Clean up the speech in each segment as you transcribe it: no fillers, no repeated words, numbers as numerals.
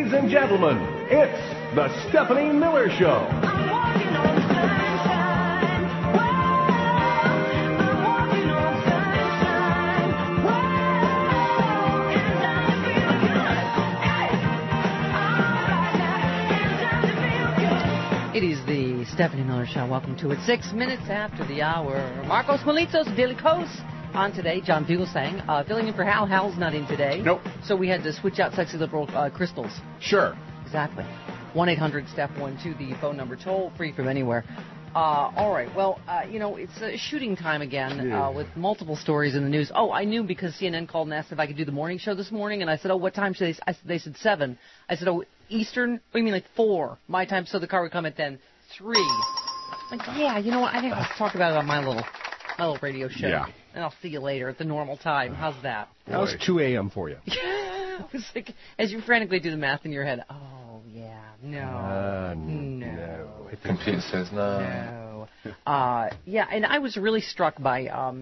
Ladies and gentlemen, it's the Stephanie Miller Show. It is the Stephanie Miller Show. Welcome to it. 6 minutes after the hour. Marcos Molitos, Daily Coast. On today, John Fugelsang, filling in for Hal. Hal's not in today. Nope. So we had to switch out Sexy Liberal Crystals. Sure. Exactly. 1-800-STEP-12, the phone number, toll free from anywhere. All right. Well, it's shooting time again with multiple stories in the news. Oh, I knew because CNN called and asked if I could do the morning show this morning, and I said, oh, what time should they said 7. I said, oh, Eastern? What do you mean, like 4? My time, so the car would come at then 3. Like, yeah, you know what? I think I'll talk about it on my little radio show. Yeah. And I'll see you later at the normal time. How's that? That was 2 a.m. for you. Yeah. It was like, as you frantically do the math in your head, oh, yeah, no. No. The computer says no. No. Yeah, and I was really struck by,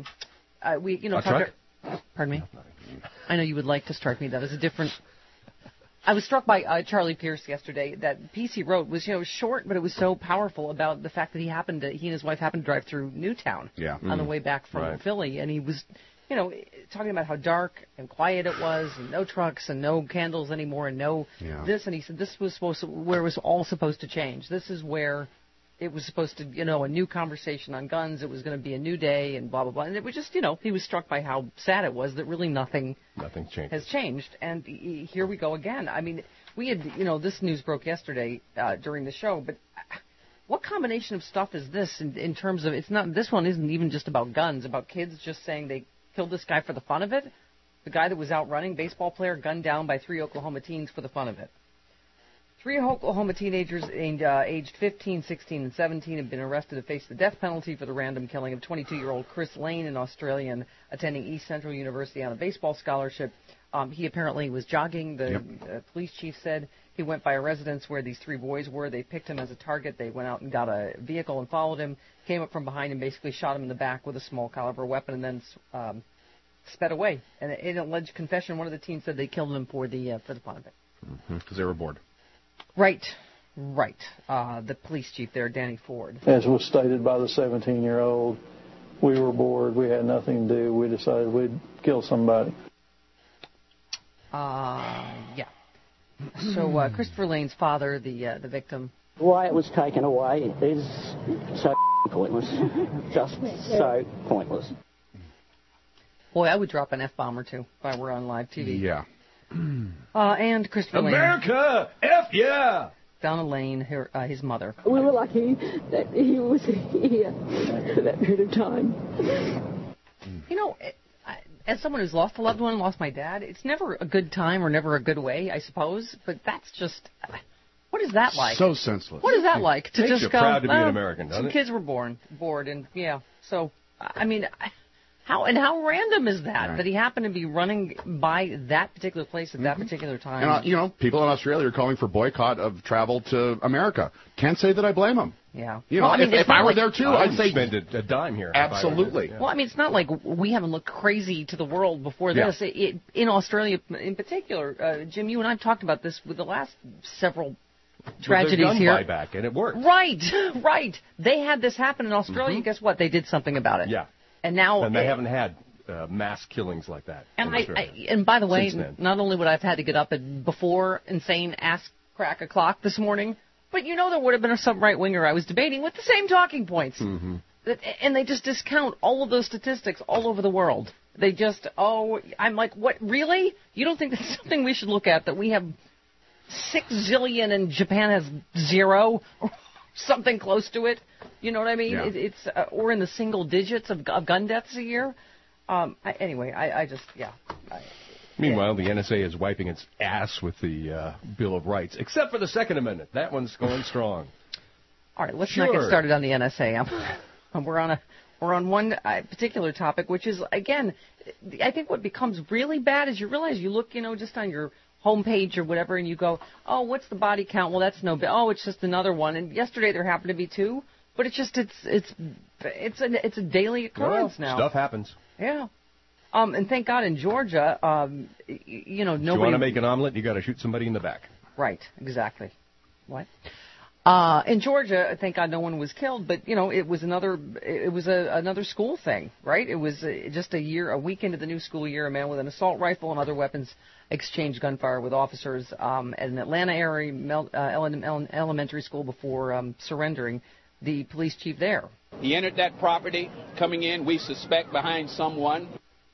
truck? Pardon me? I know you would like to strike me. That is a different... I was struck by Charlie Pierce yesterday. That piece he wrote was, short, but it was so powerful about the fact that he and his wife happened to drive through Newtown on the way back from Philly, and he was, talking about how dark and quiet it was, and no trucks and no candles anymore, and no this, and he said this was where it was all supposed to change. This is where it was supposed to, a new conversation on guns. It was going to be a new day, and blah blah blah. And it was just, he was struck by how sad it was that really nothing has changed. And here we go again. I mean, we had, this news broke yesterday during the show, but what combination of stuff is this in terms of, this one isn't even just about guns, about kids just saying they killed this guy for the fun of it. The guy that was out running, baseball player, gunned down by 3 Oklahoma teens for the fun of it. 3 Oklahoma teenagers aged 15, 16, and 17 have been arrested to face the death penalty for the random killing of 22-year-old Chris Lane, an Australian attending East Central University on a baseball scholarship. He apparently was jogging. The police chief said he went by a residence where these 3 boys were. They picked him as a target. They went out and got a vehicle and followed him, came up from behind and basically shot him in the back with a small caliber weapon and then sped away. And in an alleged confession, one of the teens said they killed him for the fun of it. Because they were bored. Right. The police chief there, Danny Ford. As was stated by the 17-year-old, we were bored. We had nothing to do. We decided we'd kill somebody. Yeah. So Christopher Lane's father, the victim. Why it was taken away is so pointless. Just so pointless. Boy, I would drop an F-bomb or two if I were on live TV. Yeah. And Christopher Lane. America! F yeah! Donna Lane, his mother. We were lucky that he was here for that period of time. As someone who's lost a loved one, lost my dad, it's never a good time or never a good way, I suppose. But that's just, what is that like? So senseless. What is that like? To Makes just you go, proud to be an American, doesn't some it? kids were bored, and So, I mean, how random is that? That he happened to be running by that particular place at that particular time? And, people in Australia are calling for boycott of travel to America. Can't say that I blame them. Yeah. If I were there, too, I'd say spend a dime here. Absolutely. Well, I mean, it's not like we haven't looked crazy to the world before this. In Australia in particular, Jim, you and I have talked about this with the last several tragedies gun here. Buyback, and it worked. Right. They had this happen in Australia. Guess what? They did something about it. Yeah. And now... And they haven't had mass killings like that. And by the way, not only would I have had to get up before insane ass crack o'clock this morning, but there would have been some right-winger I was debating with the same talking points. And they just discount all of those statistics all over the world. They just, I'm like, what, really? You don't think that's something we should look at, that we have 6 zillion and Japan has 0 or something close to it? You know what I mean? Yeah. It's or in the single digits of gun deaths a year. Meanwhile, the NSA is wiping its ass with the Bill of Rights, except for the Second Amendment. That one's going strong. All right, let's not get started on the NSA. We're on one particular topic, which is, again, I think what becomes really bad is you realize you look, just on your homepage or whatever, and you go, oh, what's the body count? Well, that's no big. Oh, it's just another one. And yesterday there happened to be 2, but it's just it's a daily occurrence now. Stuff happens. Yeah. And thank God in Georgia, nobody... If you want to make an omelet, you got to shoot somebody in the back. Right, exactly. What? In Georgia, thank God no one was killed, but it was another school thing, right? It was just a week into the new school year, a man with an assault rifle and other weapons exchanged gunfire with officers at an Atlanta area elementary school before surrendering. The police chief there. He entered that property, coming in, we suspect, behind someone.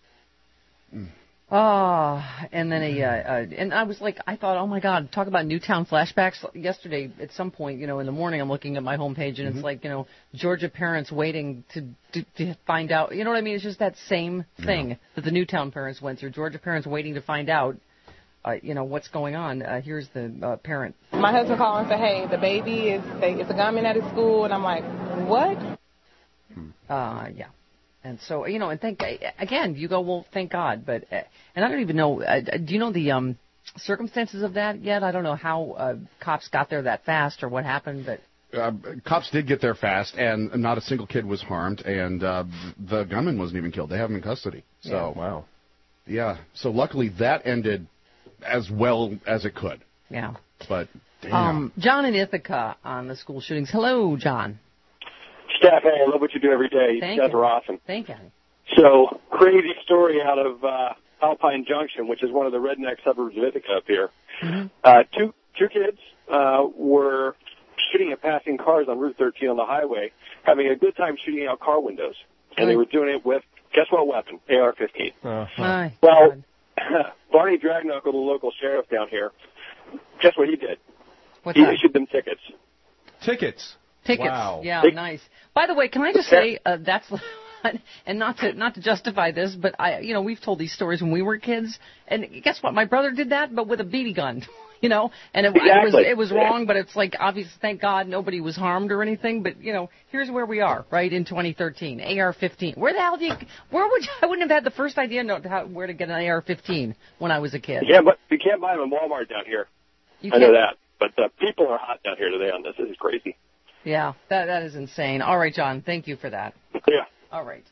And then and I was like, I thought, oh my God, talk about Newtown flashbacks. Yesterday, at some point, in the morning, I'm looking at my homepage, and it's like, Georgia parents waiting to find out. You know what I mean? It's just that same thing that the Newtown parents went through. Georgia parents waiting to find out, what's going on. Here's the parent. My husband called and said, hey, the baby it's a gunman at his school, and I'm like, what? Yeah. And so, again, you go, well, thank God. But, and I don't even know, do you know the circumstances of that yet? I don't know how cops got there that fast or what happened, but. Cops did get there fast, and not a single kid was harmed, and the gunman wasn't even killed. They have him in custody. So, yeah. Wow. Yeah. So luckily that ended as well as it could. Yeah. But, damn. John in Ithaca on the school shootings. Hello, John. Steph, hey, I love what you do every day. Thank you guys you. are awesome. Thank you. So, crazy story out of Alpine Junction, which is one of the redneck suburbs of Ithaca up here. Mm-hmm. Two kids were shooting at passing cars on Route 13 on the highway, having a good time shooting out car windows. And they were doing it with, guess what weapon? AR-15. My well, God. Barney Dragknuckle, the local sheriff down here, guess what he did? What's he that? issued them tickets. Tickets. Wow. Yeah, nice. By the way, can I just say that's and not to justify this, but we've told these stories when we were kids, and guess what? My brother did that, but with a BB gun. And it was wrong, but it's like obvious. Thank God nobody was harmed or anything. But here's where we are, right in 2013. AR-15. Where the hell I wouldn't have had the first idea where to get an AR-15 when I was a kid. Yeah, but you can't buy them in Walmart down here. I know that, but people are hot down here today on this. This is crazy. Yeah, that is insane. All right, John, thank you for that. Yeah. All right.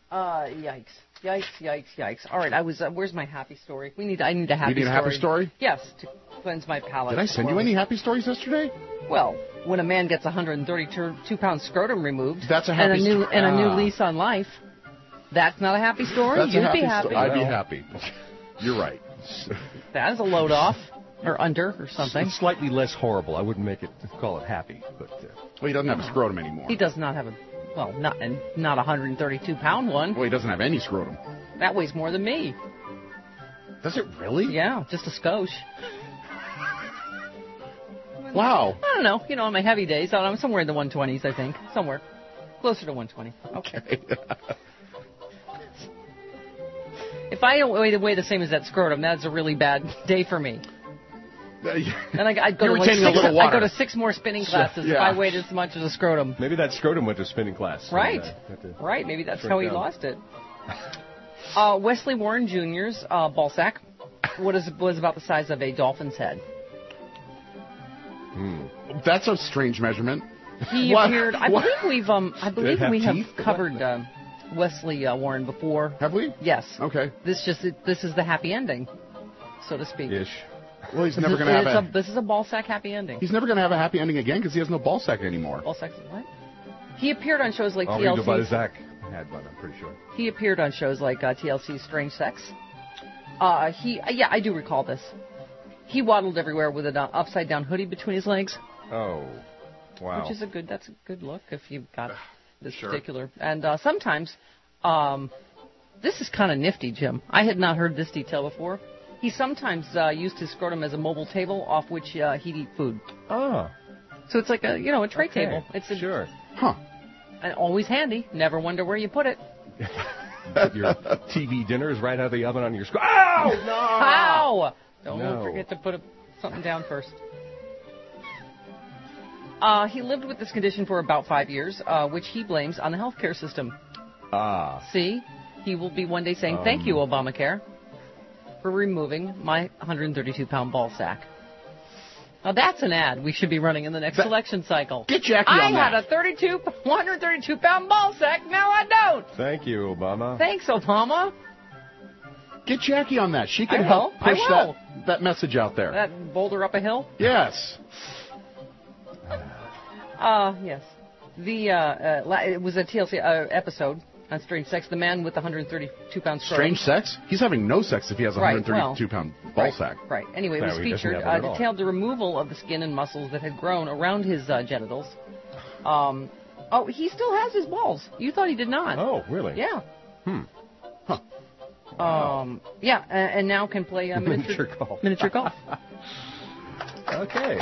Yikes. All right, where's my happy story? I need a happy story. You need a happy story? Yes, to cleanse my palate. Did I send you any happy stories yesterday? Well, when a man gets 132-pound scrotum removed, that's a happy story. And a new lease on life, that's not a happy story. You'd be happy. I'd be happy. You're right. That is a load off. Or under, or something. It's slightly less horrible. I wouldn't call it happy, but. Well, he doesn't have a scrotum anymore. He does not have not a 132-pound one. Well, he doesn't have any scrotum. That weighs more than me. Does it really? Yeah, just a skosh. Wow. I don't know. On my heavy days, I'm somewhere in the 120s, I think. Somewhere. Closer to 120. Okay. If I don't weigh the same as that scrotum, that's a really bad day for me. And I'd go to 6 more spinning classes if I weighed as much as a scrotum. Maybe that scrotum went to spinning class. Right. Right. Maybe that's how he lost it. Wesley Warren Jr.'s ball sack was about the size of a dolphin's head. That's a strange measurement. He appeared. I believe we have covered Wesley Warren before. Have we? Yes. Okay. This is the happy ending, so to speak. Ish. Well, he's never going to have This is a ball sack happy ending. He's never going to have a happy ending again because he has no ball sack anymore. Ball sack? What? He appeared on shows like TLC. TLC. Zach had one, I'm pretty sure. He appeared on shows like TLC's Strange Sex. I do recall this. He waddled everywhere with an upside down hoodie between his legs. Oh, wow. Which is that's a good look if you've got this sure. particular. And sometimes, this is kind of nifty, Jim. I had not heard this detail before. He sometimes used his scrotum as a mobile table off which he'd eat food. Oh. So it's like a tray table. It's sure. Huh. And always handy. Never wonder where you put it. Your TV dinner is right out of the oven on your scrotum. Ow! No! Ow! Don't forget to put something down first. He lived with this condition for about 5 years, which he blames on the healthcare system. See? He will be one day saying, thank you, Obamacare, for removing my 132-pound ball sack. Now, that's an ad we should be running in the next election cycle. Get Jackie on that. I had a 132-pound ball sack. Now I don't. Thank you, Obama. Thanks, Obama. Get Jackie on that. She can I help will. push that message out there. That boulder up a hill? Yes. Yes. It was a TLC episode on Strange Sex. The man with the 132-pound Strange sex? He's having no sex if he has a 132-pound ball sack. Right. Anyway, it was featured, detailed the removal of the skin and muscles that had grown around his genitals. He still has his balls. You thought he did not. Oh, really? Yeah. Huh. Yeah, and now can play miniature golf. Miniature golf. Okay.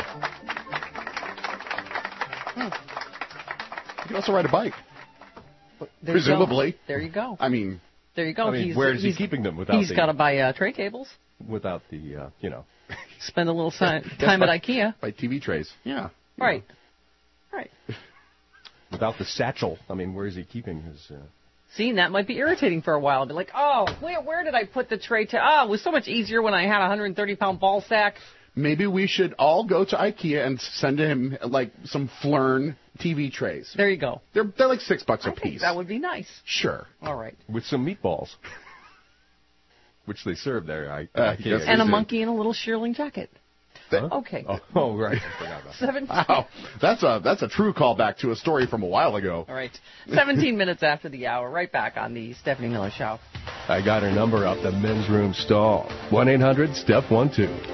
You can also ride a bike. Presumably. There you go. I mean, there you go. Where is he keeping them without? He's got to buy tray tables. Without the, Spend a little time at IKEA. Buy TV trays. Yeah. Right. Right. Without the satchel. I mean, where is he keeping his... See, that might be irritating for a while. Be like, where did I put the tray? It was so much easier when I had a 130-pound ball sack. Maybe we should all go to IKEA and send him like some Flern TV trays. There you go. They're like $6 a piece. Think that would be nice. Sure. All right. With some meatballs, which they serve there. Yes, and a monkey in a little shearling jacket. Okay. Oh, right. I forgot about 17. Wow, that's a true callback to a story from a while ago. All right. 17 minutes after the hour, right back on the Stephanie Miller Show. I got her number up the men's room stall. 1-800-STEPH12.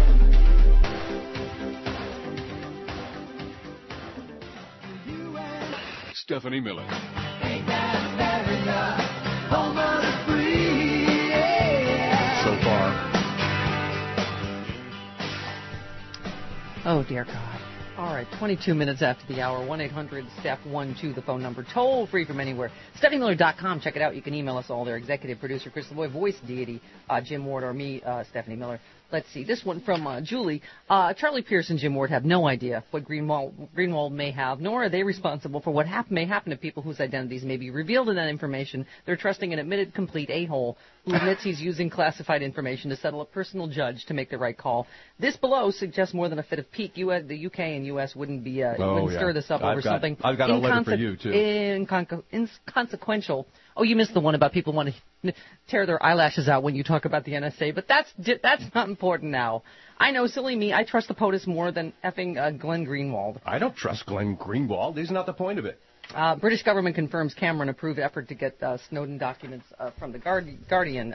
Stephanie Miller. So far. Oh, dear God. All right, 22 minutes after the hour, 1-800-STEPH12, the phone number, toll free from anywhere. StephanieMiller.com, check it out. You can email us all there. Executive producer Chris LeBoy, voice deity Jim Ward, or me, Stephanie Miller. Let's see, this one from Julie. Charlie Pierce and Jim Ward have no idea what Greenwald may have, nor are they responsible for what may happen to people whose identities may be revealed in that information. They're trusting an admitted complete a-hole who admits he's using classified information to settle a personal judge to make the right call. This below suggests more than a fit of pique. The UK and US wouldn't stir this up over something. I've got a letter for you, too. Inconsequential. Oh, you missed the one about people wanting to tear their eyelashes out when you talk about the NSA, but that's not important now. I know, silly me, I trust the POTUS more than effing Glenn Greenwald. I don't trust Glenn Greenwald. He's not the point of it. British government confirms Cameron approved effort to get Snowden documents from the Guardian.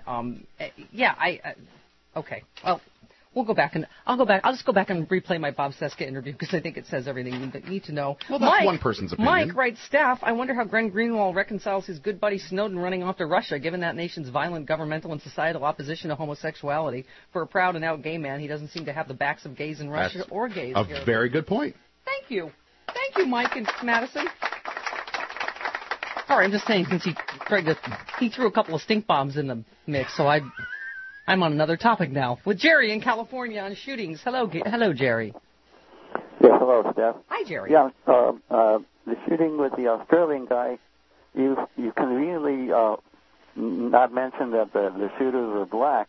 Okay. Well, we'll go back I'll just go back and replay my Bob Seska interview because I think it says everything you need to know. Well, that's one person's opinion. Mike writes, staff, I wonder how Glenn Greenwald reconciles his good buddy Snowden running off to Russia, given that nation's violent governmental and societal opposition to homosexuality. For a proud and out gay man, he doesn't seem to have the backs of gays in Russia or gays here. A very good point. Thank you, Mike and Madison. Sorry, I'm just saying since he threw a couple of stink bombs in the mix, so I'm on another topic now with Jerry in California on shootings. Hello, Jerry. Yes, hello, Steph. Hi, Jerry. Yeah, the shooting with the Australian guy, you conveniently not mentioned that the shooters were black.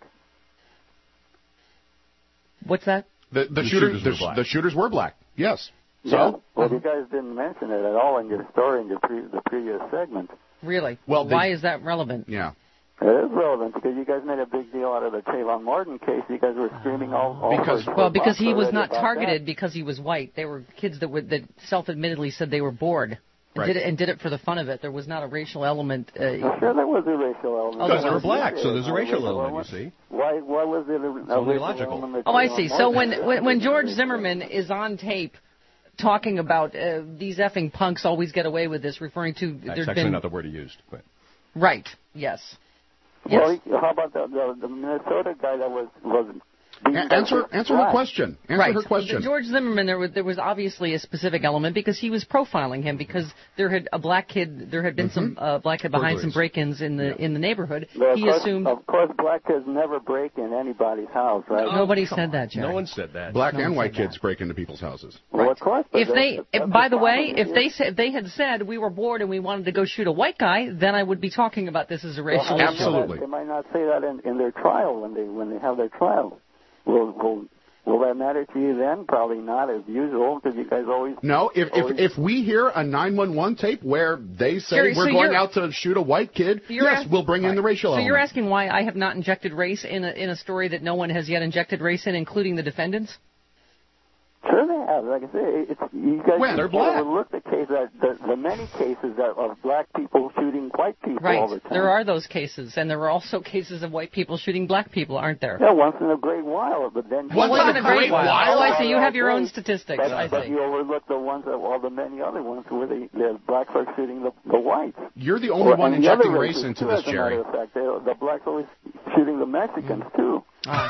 What's that? The shooters were black. Yes. So? Yeah. Well, you guys didn't mention it at all in your story in the previous segment. Really? Well, why is that relevant? Yeah. It is relevant because you guys made a big deal out of the Trayvon Martin case. You guys were screaming all because he was not targeted because he was white. They were kids that self-admittedly said they were bored. Right. Did it for the fun of it. There was not a racial element. Sure, there was a racial element. Because they were black, so there's a racial element, you see. Why was there a racial logical element? Oh, I see. So when George Zimmerman is on tape talking about these effing punks always get away with this, referring to... That's actually not the word he used. But. Right, yes. Well, how about the Minnesota guy that was Answer her question. Answer her question. George Zimmerman, there was obviously a specific element because he was profiling him because there had been some black kid behind some break-ins in the neighborhood. Well, he assumed. Of course, black kids never break in anybody's house, right? Nobody said that, Jerry. No one said that. Black and white kids break into people's houses. Well, of course. If they had said we were bored and we wanted to go shoot a white guy, then I would be talking about this as a racial issue. Absolutely. They might not say that in their trial when they have their trial. Will Will that matter to you then? Probably not, as usual, because you guys always... No, if we hear a 911 tape where they say we're going out to shoot a white kid, yes, we'll bring in the racial element. So you're asking why I have not injected race in a story that no one has yet injected race in, including the defendants? Sure they have. Like I say, you guys overlook the case the many cases of black people shooting white people all the time. There are those cases, and there are also cases of white people shooting black people, aren't there? Yeah, once in a great while, but then... Once in a great while? Oh, I see. You have your own statistics, but you overlook the ones, all the many other ones where the blacks are shooting the whites. You're the only one injecting race into this, Jerry. As a matter of fact, the blacks are always shooting the Mexicans, too.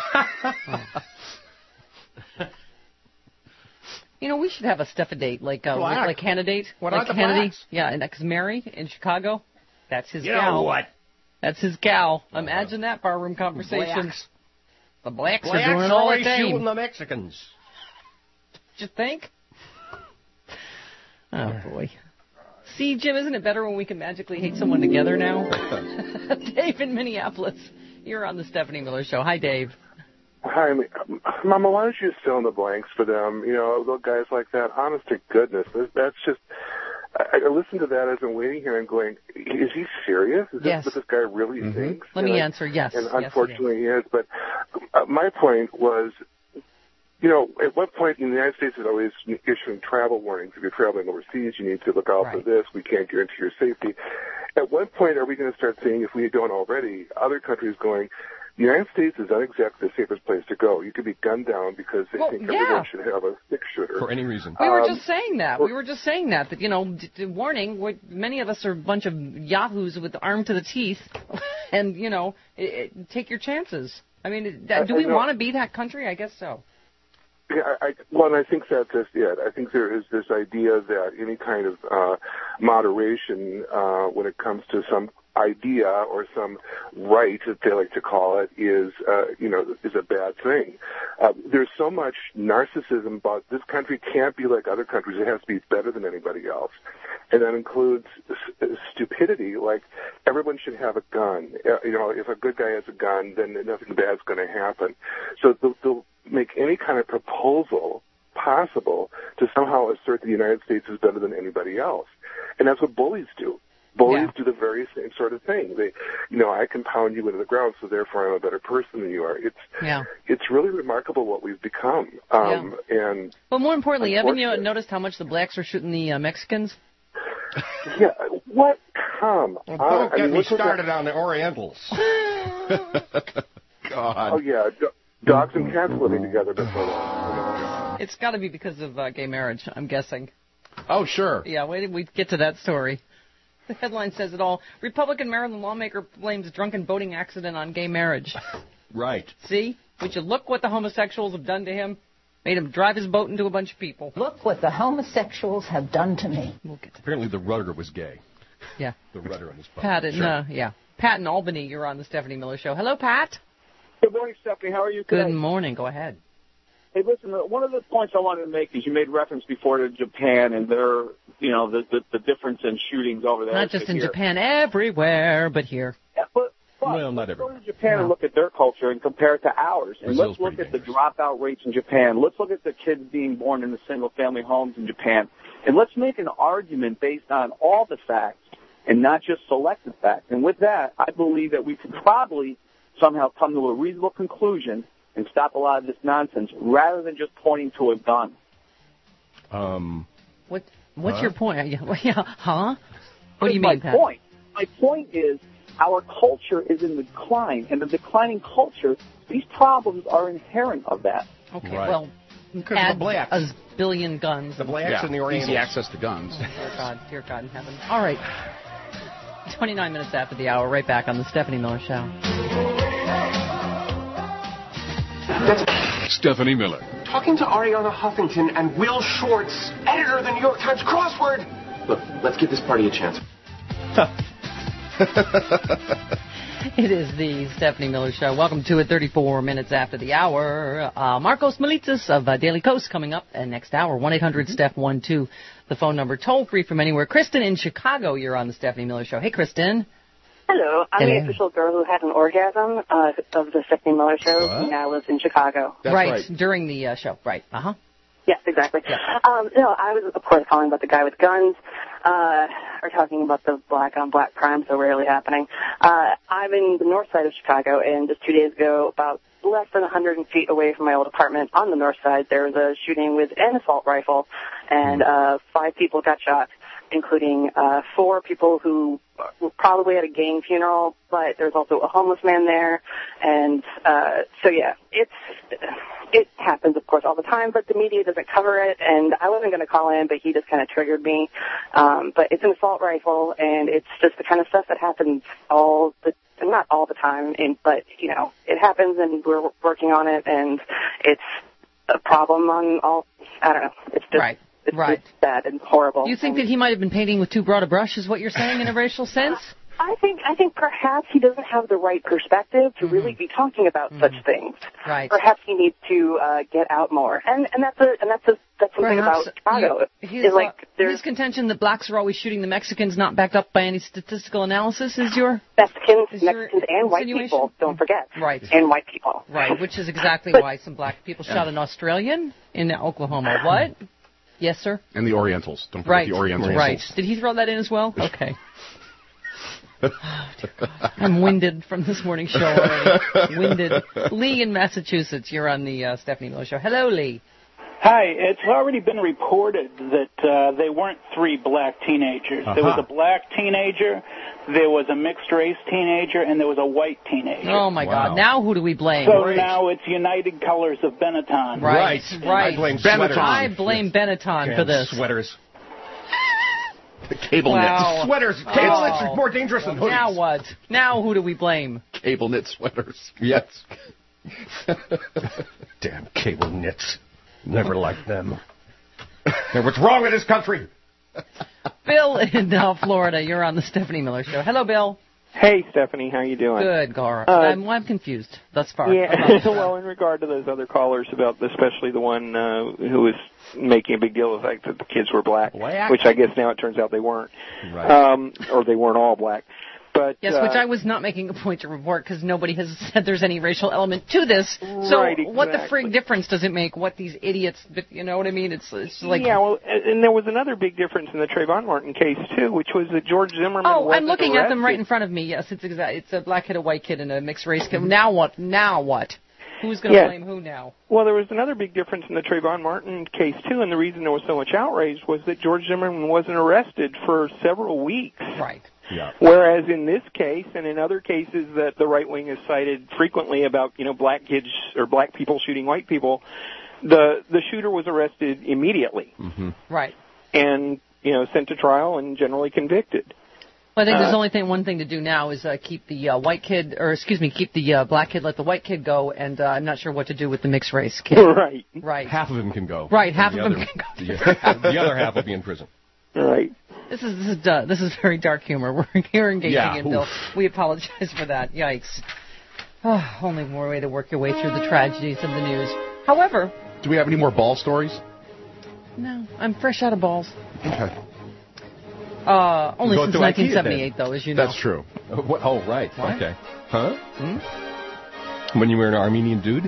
You know, we should have a stuff-a-date, like candidate. What like are the Kennedy? blacks? Yeah, because Mary in Chicago, that's his gal. You know what? That's his gal. Imagine that barroom conversation. The blacks are Blacks doing are all always the shooting the Mexicans. Did you think? Oh, boy. See, Jim, isn't it better when we can magically hate someone together now? Dave in Minneapolis, you're on the Stephanie Miller Show. Hi, Dave. Hi, Mama, why don't you just fill in the blanks for them? You know, little guys like that. Honest to goodness, that's just... I listen to that as I'm waiting here and going, is he serious? Is this what this guy really thinks? Let me answer, yes. And unfortunately he is. But my point was, you know, at what point in the United States is always issuing travel warnings. If you're traveling overseas, you need to look out for this. We can't guarantee your safety. At what point are we going to start seeing, if we don't already, other countries going, the United States is not exactly the safest place to go. You could be gunned down because they think everyone should have a stick shooter. For any reason. We were just saying that. That, you know, warning, many of us are a bunch of yahoos with armed to the teeth. And, you know, take your chances. I mean, do we want to be that country? I guess so. Yeah, and I think that's just it. I think there is this idea that any kind of moderation when it comes to some idea or some right, that they like to call it, is a bad thing. There's so much narcissism about this country can't be like other countries. It has to be better than anybody else. And that includes stupidity, like everyone should have a gun. You know, if a good guy has a gun, then nothing bad's going to happen. So they'll make any kind of proposal possible to somehow assert the United States is better than anybody else. And that's what bullies do. Bullies do the very same sort of thing. They, you know, I can pound you into the ground, so therefore I'm a better person than you are. It's really remarkable what we've become. And but more importantly, haven't you noticed how much the blacks are shooting the Mexicans? Yeah, what? Come on. Don't get me started on the Orientals. God. Oh, yeah. Dogs and cats living together before long. It's got to be because of gay marriage, I'm guessing. Oh, sure. Yeah, wait till we get to that story. The headline says it all. Republican Maryland lawmaker blames drunken boating accident on gay marriage. Right. See? Would you look what the homosexuals have done to him? Made him drive his boat into a bunch of people. Look what the homosexuals have done to me. We'll get to Apparently the rudder was gay. Yeah. The rudder in his boat. Pat in Albany, you're on the Stephanie Miller Show. Hello, Pat. Good morning, Stephanie. How are you today? Good morning. Go ahead. Hey, listen, one of the points I wanted to make is you made reference before to Japan and their, you know, the difference in shootings over there. Not just in Japan, everywhere, but here. Yeah, but well, not everywhere. Go to Japan and look at their culture and compare it to ours. And Brazil's let's look at the dropout rates in Japan. Let's look at the kids being born in the single-family homes in Japan. And let's make an argument based on all the facts and not just selected facts. And with that, I believe that we could probably somehow come to a reasonable conclusion and stop a lot of this nonsense rather than just pointing to a gun. What's your point? Huh? What do you mean, Pat? My point is our culture is in decline, and the declining culture, these problems are inherent of that. Okay, well, add a billion guns. The blacks and the Orientals. Easy access to guns. Dear God in heaven. All right. 29 minutes after the hour, right back on the Stephanie Miller Show. Stephanie Miller. Talking to Ariana Huffington and Will Schwartz, editor of the New York Times Crossword. Look, let's give this party a chance. It is the Stephanie Miller Show. Welcome to it, 34 minutes after the hour. Marcos Melitsis of Daily Kos coming up next hour. 1-800-STEPH-12, the phone number. Toll free from anywhere. Kristen in Chicago, you're on the Stephanie Miller Show. Hey, Kristen. Hello, I'm the official girl who had an orgasm of the Stephanie Miller Show. What? Now lives in Chicago. Right, during the show. Right. Uh-huh. Yes, exactly. No, I was, of course, calling about the guy with guns, or talking about the black-on-black crime so rarely happening. I'm in the north side of Chicago, and just 2 days ago, about less than 100 feet away from my old apartment on the north side, there was a shooting with an assault rifle, and 5 people got shot, including 4 people who were probably at a gang funeral, but there's also a homeless man there. And so, yeah, it happens, of course, all the time, but the media doesn't cover it. And I wasn't going to call in, but he just kind of triggered me. But it's an assault rifle, and it's just the kind of stuff that happens not all the time, but, you know, it happens, and we're working on it, and it's a problem on all, I don't know, it's just... Right. It's bad and horrible. You think that he might have been painting with too broad a brush, is what you're saying, in a racial sense? I think perhaps he doesn't have the right perspective to really be talking about such things. Right. Perhaps he needs to get out more. And that's something about Chicago. His contention that blacks are always shooting the Mexicans, not backed up by any statistical analysis, is your Mexicans and white people. Don't forget. Right. And white people. Right. Which is exactly why some black people shot an Australian in Oklahoma. What? Yes, sir? And the Orientals. Don't forget the Orientals. Right. Did he throw that in as well? Okay. I'm winded from this morning's show already. Winded. Lee in Massachusetts, you're on the Stephanie Miller Show. Hello, Lee. Hi. It's already been reported that they weren't 3 black teenagers. There was a black teenager, there was a mixed-race teenager, and there was a white teenager. Oh, my God. Now who do we blame? So now it's United Colors of Benetton. Right. I blame Benetton. I blame Benetton for this. Sweaters. Cable knits. Sweaters. Cable knits are more dangerous than hoodies. Now what? Now who do we blame? Cable knit sweaters. Yes. Damn cable knits. Never liked them. What's wrong with this country? Bill in Florida, you're on the Stephanie Miller Show. Hello, Bill. Hey, Stephanie, how you doing? Good, Gar. I'm confused thus far. Yeah, well, in regard to those other callers, about especially the one who was making a big deal of the fact that the kids were black, which I guess now it turns out they weren't, or they weren't all black. But yes, which I was not making a point to report because nobody has said there's any racial element to this. So what the frig difference does it make? What these idiots, you know what I mean? It's like well, and there was another big difference in the Trayvon Martin case too, which was that George Zimmerman. Oh, I'm looking at them right in front of me. Yes, it's a black kid, a white kid, and a mixed race kid. Now what? Who's going to blame who now? Well, there was another big difference in the Trayvon Martin case too, and the reason there was so much outrage was that George Zimmerman wasn't arrested for several weeks. Right. Yeah. Whereas in this case and in other cases that the right wing has cited frequently about, you know, black kids or black people shooting white people, the shooter was arrested immediately. Mm-hmm. Right. And, you know, sent to trial and generally convicted. Well, I think there's only one thing to do now is keep the keep the black kid, let the white kid go, and I'm not sure what to do with the mixed race kid. Right. Right. Half of him can go. Right. Half of them can go. The other half will be in prison. Right. This is very dark humor. We're engaging in, Bill. We apologize for that. Yikes. Oh, only more way to work your way through the tragedies of the news. However, do we have any more ball stories? No, I'm fresh out of balls. Okay. Only since 1978, though, as you know. That's true. Oh, right. What? Okay. Huh? Hmm? When you were an Armenian dude?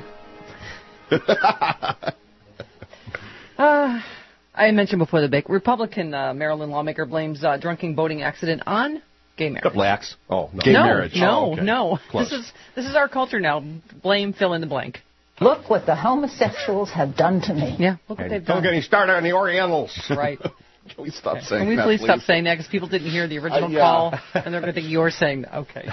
I mentioned before the break, Republican Maryland lawmaker blames drunken boating accident on gay marriage. The blacks. Oh, no. Gay marriage. No, okay. no. Close. This is our culture now. Blame, fill in the blank. Look what the homosexuals have done to me. Yeah, look what they've done. Don't get any started on the Orientals. Right. Can we stop saying that, Can we please stop saying that because people didn't hear the original call and they're going to think you're saying that. Okay.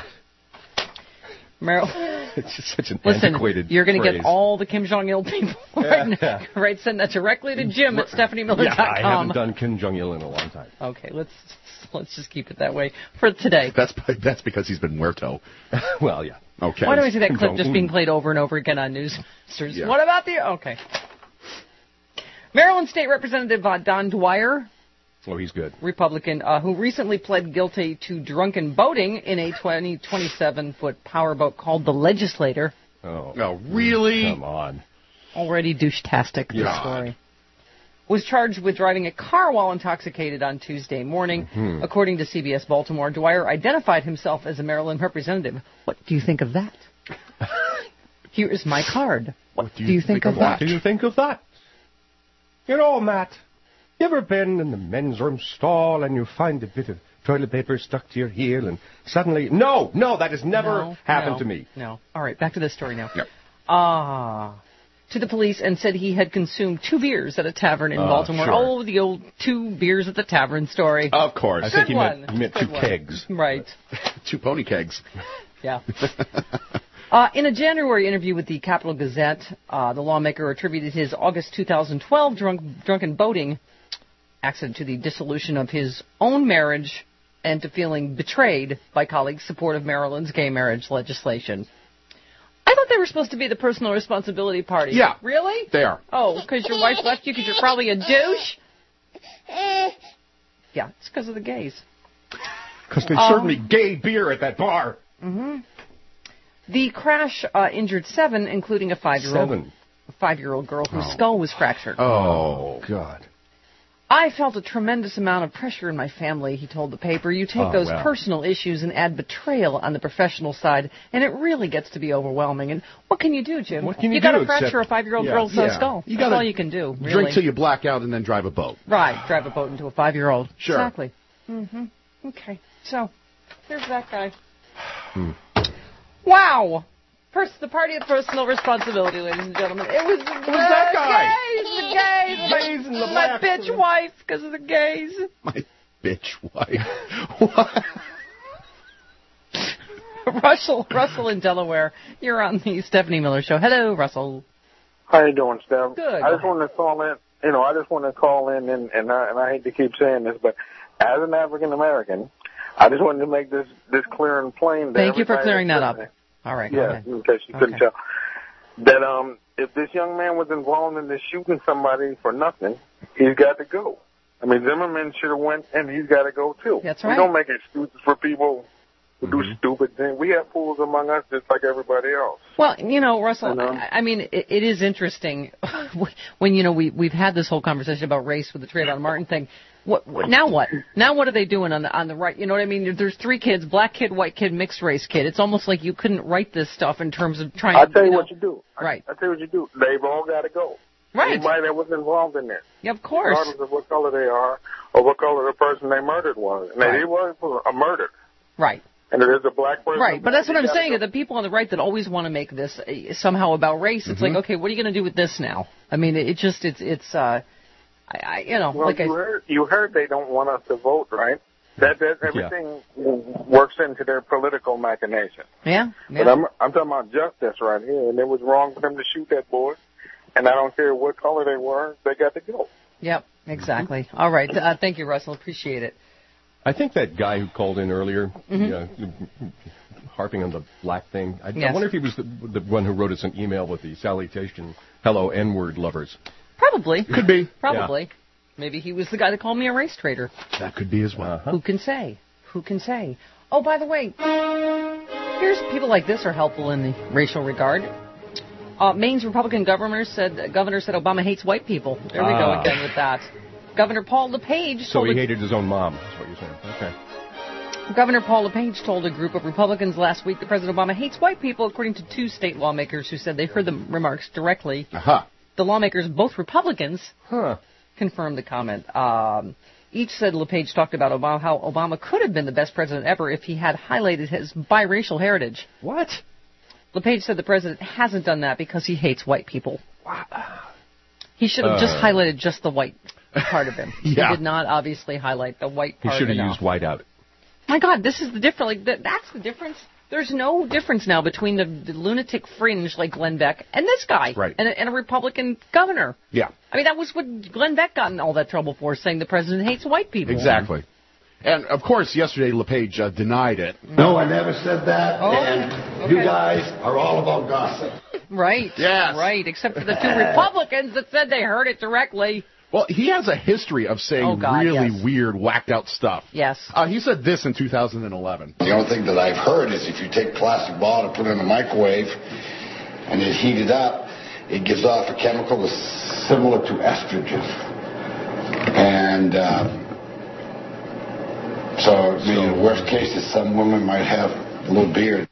It's just such an antiquated you're going to phrase. Get all the Kim Jong-il people right? Send that directly to Jim at StephanieMiller.com. Yeah, I haven't done Kim Jong-il in a long time. Okay, let's just keep it that way for today. That's because he's been muerto. Well, yeah. Okay. Why do I see that clip just being played over and over again on Newsmasters? Yeah. What about Okay. Maryland State Representative Don Dwyer. Oh, he's good. Republican, who recently pled guilty to drunken boating in a 27-foot powerboat called the Legislator. Oh, no, really? Come on. Already douche-tastic, this story. was charged with driving a car while intoxicated on Tuesday morning. Mm-hmm. According to CBS Baltimore, Dwyer identified himself as a Maryland representative. What do you think of that? Here is my card. What do you think of that? What do you think of that? You know, Matt, you ever been in the men's room stall and you find a bit of toilet paper stuck to your heel and suddenly... No, that has never happened to me. No. All right, back to this story now. Yep. To the police and said he had consumed 2 beers at a tavern in Baltimore. Sure. Oh, the old 2 beers at the tavern story. Of course. I think he meant 2 kegs. Right. 2 pony kegs. Yeah. In a January interview with the Capital Gazette, the lawmaker attributed his August 2012 drunken boating accident to the dissolution of his own marriage and to feeling betrayed by colleagues' support of Maryland's gay marriage legislation. I thought they were supposed to be the personal responsibility party. Yeah. Really? They are. Oh, because your wife left you because you're probably a douche? Yeah, it's because of the gays. Because they served me gay beer at that bar. Mm-hmm. The crash injured 7, including a 5-year-old girl whose skull was fractured. Oh, God. I felt a tremendous amount of pressure in my family, he told the paper. You take those personal issues and add betrayal on the professional side, and it really gets to be overwhelming. And what can you do, Jim? What can you do? You got to fracture a 5-year-old girl's skull. You That's all you can do, really. Drink till you black out and then drive a boat. Right, drive a boat into a 5-year-old. Sure. Exactly. Mm-hmm. Okay, so there's that guy. Wow. The party of personal responsibility, ladies and gentlemen. It was that guy. Gays and the my bitch wife, because of the gays. My bitch wife. What? Russell in Delaware. You're on the Stephanie Miller Show. Hello, Russell. How you doing, Steph? Good. I just wanted to call in. I just want to call in, and I hate to keep saying this, but as an African American, I just wanted to make this clear and plain. Thank you for clearing that up. All right. Yeah, in case you couldn't tell. That if this young man was involved in this shooting somebody for nothing, he's got to go. I mean, Zimmerman should have went, and he's got to go too. That's right. We don't make excuses for people who do stupid things. We have fools among us just like everybody else. Well, Russell, I mean, it is interesting when we've had this whole conversation about race with the Trayvon Martin thing. Now what? Now what are they doing on the right? You know what I mean? There's 3 kids: black kid, white kid, mixed race kid. It's almost like you couldn't write this stuff in terms of trying. I'll tell you what you do. Right. I'll tell you what you do. They've all got to go. Right. Anybody that was involved in this. Yeah, of course. Regardless of what color they are or what color the person they murdered was. And it was a murder. Right. And it is a black person. Right, but that's what I'm saying. The people on the right that always want to make this somehow about race, it's like, okay, what are you going to do with this now? I mean, you heard they don't want us to vote, right? That everything works into their political machination. Yeah. But I'm talking about justice right here, and it was wrong for them to shoot that boy. And I don't care what color they were, they got to go. Yep, exactly. All right, thank you, Russell. Appreciate it. I think that guy who called in earlier, harping on the black thing, I wonder if he was the one who wrote us an email with the salutation, hello, N-word lovers. Probably. Could be. Probably. Yeah. Maybe he was the guy that called me a race traitor. That could be as well. Who can say? Oh, by the way, here's people like this are helpful in the racial regard. Maine's Republican governor said Obama hates white people. There we go again with that. Governor Paul LePage So he hated his own mom, is what you're saying. Okay. Governor Paul LePage told a group of Republicans last week that President Obama hates white people, according to 2 state lawmakers who said they heard the remarks directly. The lawmakers, both Republicans, confirmed the comment. Each said LePage talked about how Obama could have been the best president ever if he had highlighted his biracial heritage. What? LePage said the president hasn't done that because he hates white people. He should have just highlighted just the white part of him. He did not obviously highlight the white part. He should have used white out. My God, this is the difference. That's the difference. There's no difference now between the lunatic fringe like Glenn Beck and this guy, and a Republican governor. Yeah. I mean, that was what Glenn Beck got in all that trouble for, saying the president hates white people. Exactly. And, of course, yesterday LePage denied it. No, I never said that, and you guys are all about gossip. Right. Yes. Right, except for the 2 Republicans that said they heard it directly. Well, he has a history of saying really weird, whacked-out stuff. Yes. He said this in 2011. The only thing that I've heard is if you take plastic ball and put it in a microwave and it heat it up, it gives off a chemical that's similar to estrogen. And so, I mean, the worst case is some women might have a little beard.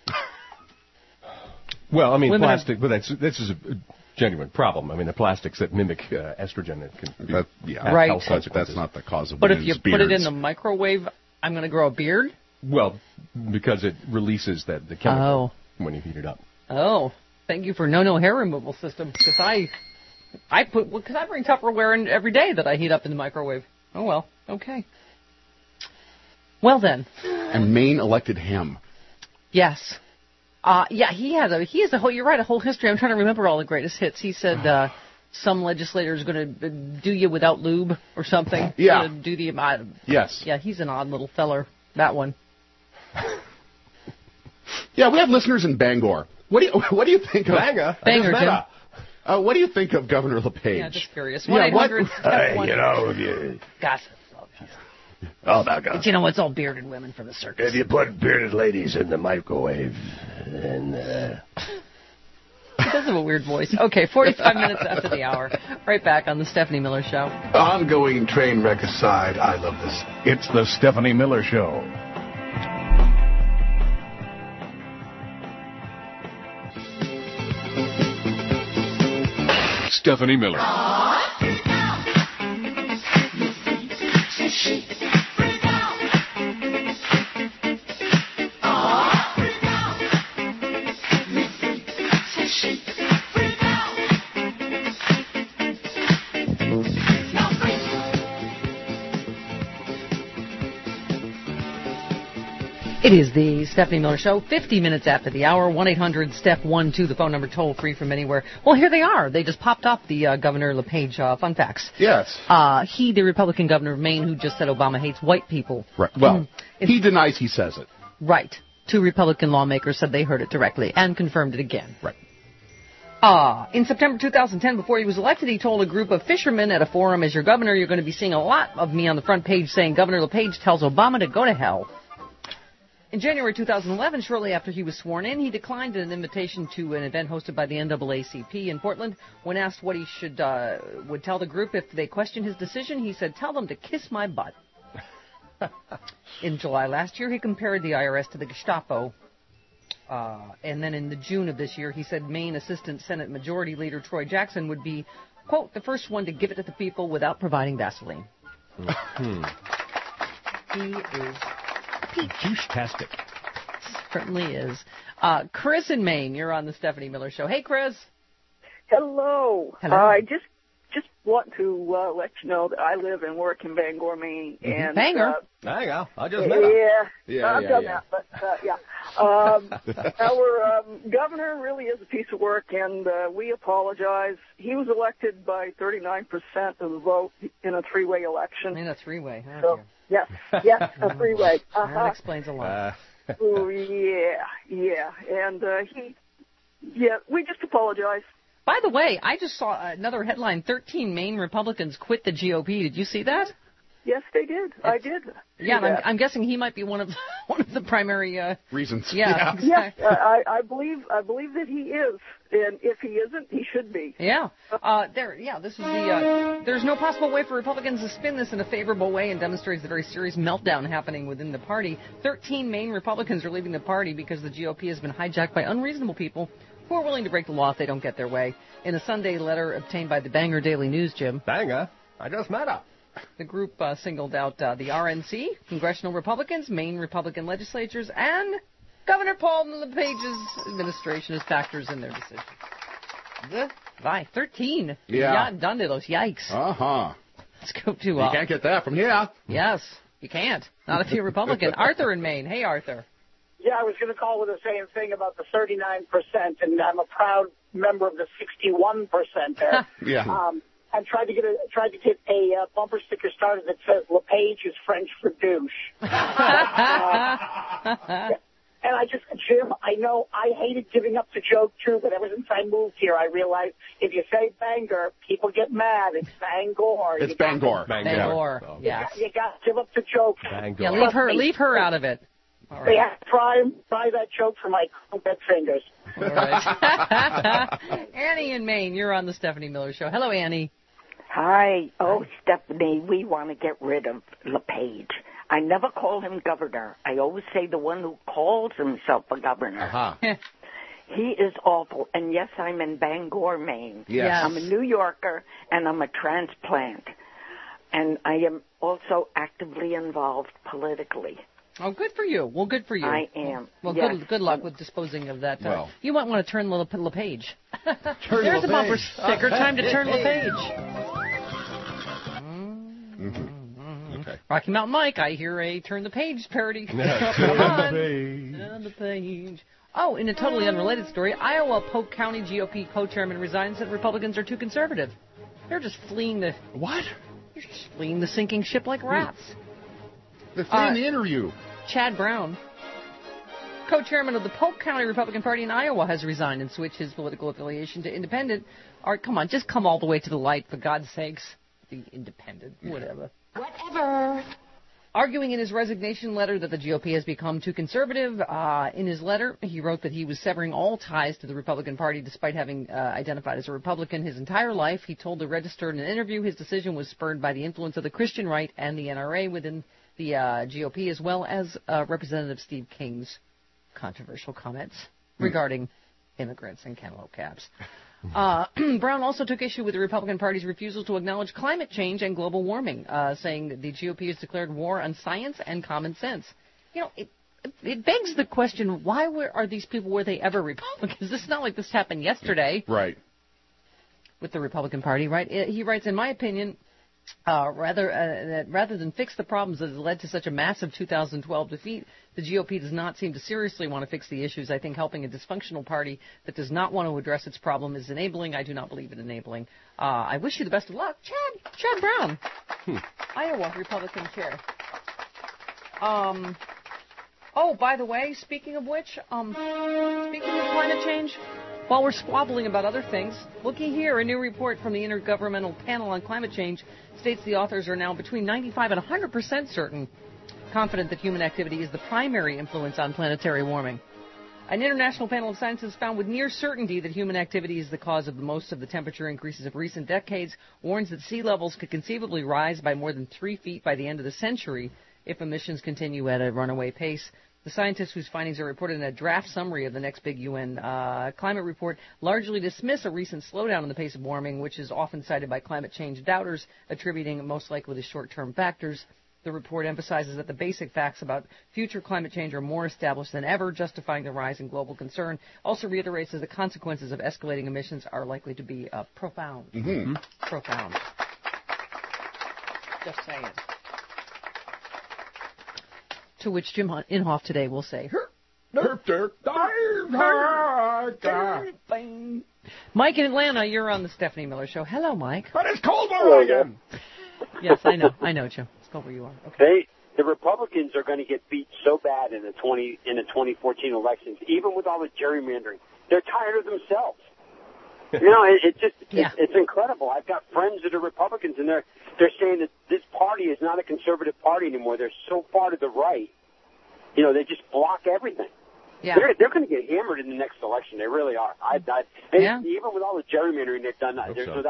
Well, I mean, plastic, but this is a genuine problem. I mean, the plastics that mimic estrogen can be right. health consequences. That's not the cause of But if women's you beards. put it in the microwave, I'm going to grow a beard? Well, because it releases the chemical when you heat it up. Oh, thank you for no hair removal system. Because I bring Tupperware in every day that I heat up in the microwave. Oh, well, okay. Well, then. And Maine elected him. Yes. He has a whole, you're right, a whole history. I'm trying to remember all the greatest hits. He said some legislator is going to do you without lube or something. Yeah. Do the, yes. Yeah, he's an odd little feller, that one. Yeah, we have listeners in Bangor. What do you think of Bangor? What do you think of Governor LePage? Yeah, just curious. Gossip. Oh, my God. But you know, it's all bearded women for the circus. If you put bearded ladies in the microwave, then... He does have a weird voice. Okay, 45 minutes after the hour. Right back on the Stephanie Miller Show. Ongoing train wreck aside, I love this. It's the Stephanie Miller Show. Stephanie Miller. It is the Stephanie Miller Show, 50 minutes after the hour, 1-800-STEP-12, the phone number toll free from anywhere. Well, here they are. They just popped up, the Governor LePage fun facts. Yes. He, the Republican governor of Maine, who just said Obama hates white people. Right. Well, he denies he says it. Right. Two Republican lawmakers said they heard it directly and confirmed it again. Right. In September 2010, before he was elected, he told a group of fishermen at a forum, as your governor, you're going to be seeing a lot of me on the front page saying Governor LePage tells Obama to go to hell. In January 2011, shortly after he was sworn in, he declined an invitation to an event hosted by the NAACP in Portland. When asked what he would tell the group if they questioned his decision, he said, "Tell them to kiss my butt." In July last year, he compared the IRS to the Gestapo. And then in the June of this year, he said Maine Assistant Senate Majority Leader Troy Jackson would be, quote, the first one to give it to the people without providing Vaseline. He is... Douche-tastic. Certainly is. Chris in Maine, you're on the Stephanie Miller Show. Hey, Chris. Hello. Hello. I just want to let you know that I live and work in Bangor, Maine. And, Bangor? There you go. I just met him. I've done that, but yeah. Our governor really is a piece of work, and we apologize. He was elected by 39% of the vote in a three-way election. In a three-way, huh? So, yes, a three-way. That explains a lot. Oh, yeah. And we just apologize. By the way, I just saw another headline, 13 Maine Republicans quit the GOP. Did you see that? Yes, they did. I did. Yeah, and I'm guessing he might be one of the primary reasons. Yeah. Yes, I believe that he is, and if he isn't, he should be. Yeah. This is the. There's no possible way for Republicans to spin this in a favorable way, and demonstrates the very serious meltdown happening within the party. 13 Maine Republicans are leaving the party because the GOP has been hijacked by unreasonable people who are willing to break the law if they don't get their way. In a Sunday letter obtained by the Bangor Daily News, Jim. Bangor? I just met her. The group singled out the RNC, congressional Republicans, Maine Republican legislatures, and Governor Paul LePage's administration as factors in their decision. 13. Yeah. Done to those. Yikes. Uh-huh. Let's go to... You can't get that from here. Yes, you can't. Not if you're Republican. Arthur in Maine. Hey, Arthur. Yeah, I was going to call with the same thing about the 39%, and I'm a proud member of the 61% there. Yeah. I tried to get a bumper sticker started that says LePage is French for douche. And I just, Jim, I know I hated giving up the joke too, but ever since I moved here, I realized if you say Bangor, people get mad. It's Bangor. It's Bangor. Bangor. Yeah. You got to give up the joke. Bangor. Yeah, leave her out of it. All They right. have to try that joke for my dead fingers. All right. Annie in Maine, you're on the Stephanie Miller Show. Hello, Annie. Hi. Oh, Stephanie, we want to get rid of LePage. I never call him governor. I always say the one who calls himself a governor. Uh-huh. He is awful. And yes, I'm in Bangor, Maine. Yes. I'm a New Yorker, and I'm a transplant. And I am also actively involved politically. Oh, good for you. Well, good for you. I am. Well, yes. good luck with disposing of that. Well. You might want to turn LePage. Turn There's LePage. a bumper sticker. Time to turn LePage. Okay. Rocky Mountain Mike, I hear a Turn the Page parody. Turn the page. Oh, in a totally unrelated story, Iowa Polk County GOP co-chairman resigns, said Republicans are too conservative. They're just fleeing the... What? They're just fleeing the sinking ship like rats. They're fleeing the interview. Chad Brown, co-chairman of the Polk County Republican Party in Iowa, has resigned and switched his political affiliation to independent. All right, come on, just come all the way to the light, for God's sakes. The independent, whatever. Whatever. Arguing in his resignation letter that the GOP has become too conservative, in his letter he wrote that he was severing all ties to the Republican Party despite having identified as a Republican his entire life. He told the Register in an interview his decision was spurred by the influence of the Christian right and the NRA within the GOP, as well as Representative Steve King's controversial comments regarding immigrants and cantaloupe caps. Brown also took issue with the Republican Party's refusal to acknowledge climate change and global warming, saying that the GOP has declared war on science and common sense. You know, it begs the question, why are these people, were they ever Republicans? This is not like this happened yesterday. Right. With the Republican Party, right? He writes, in my opinion, rather than fix the problems that has led to such a massive 2012 defeat, the GOP does not seem to seriously want to fix the issues. I think helping a dysfunctional party that does not want to address its problem is enabling. I do not believe in enabling. I wish you the best of luck. Chad Brown, Iowa Republican chair. Oh, by the way, speaking of which, speaking of climate change, while we're squabbling about other things, looky here, a new report from the Intergovernmental Panel on Climate Change states the authors are now between 95 and 100% certain, confident that human activity is the primary influence on planetary warming. An international panel of scientists found with near certainty that human activity is the cause of most of the temperature increases of recent decades, warns that sea levels could conceivably rise by more than 3 feet by the end of the century if emissions continue at a runaway pace. The scientists whose findings are reported in a draft summary of the next big UN climate report largely dismiss a recent slowdown in the pace of warming, which is often cited by climate change doubters, attributing most likely to short-term factors. The report emphasizes that the basic facts about future climate change are more established than ever, justifying the rise in global concern. Also reiterates that the consequences of escalating emissions are likely to be profound. Mm-hmm. Profound. Just saying. To which Jim Inhofe today will say, Mike in Atlanta, you're on the Stephanie Miller Show. Hello, Mike. But it's cold where I am. Yes, I know, Joe. It's cold where you are. Okay. The Republicans are going to get beat so bad in the 2014 elections, even with all the gerrymandering. They're tired of themselves. You know, it's incredible. I've got friends that are Republicans, and they're saying that this party is not a conservative party anymore. They're so far to the right. You know, they just block everything. Yeah. They're going to get hammered in the next election. They really are. Even with all the gerrymandering they've done,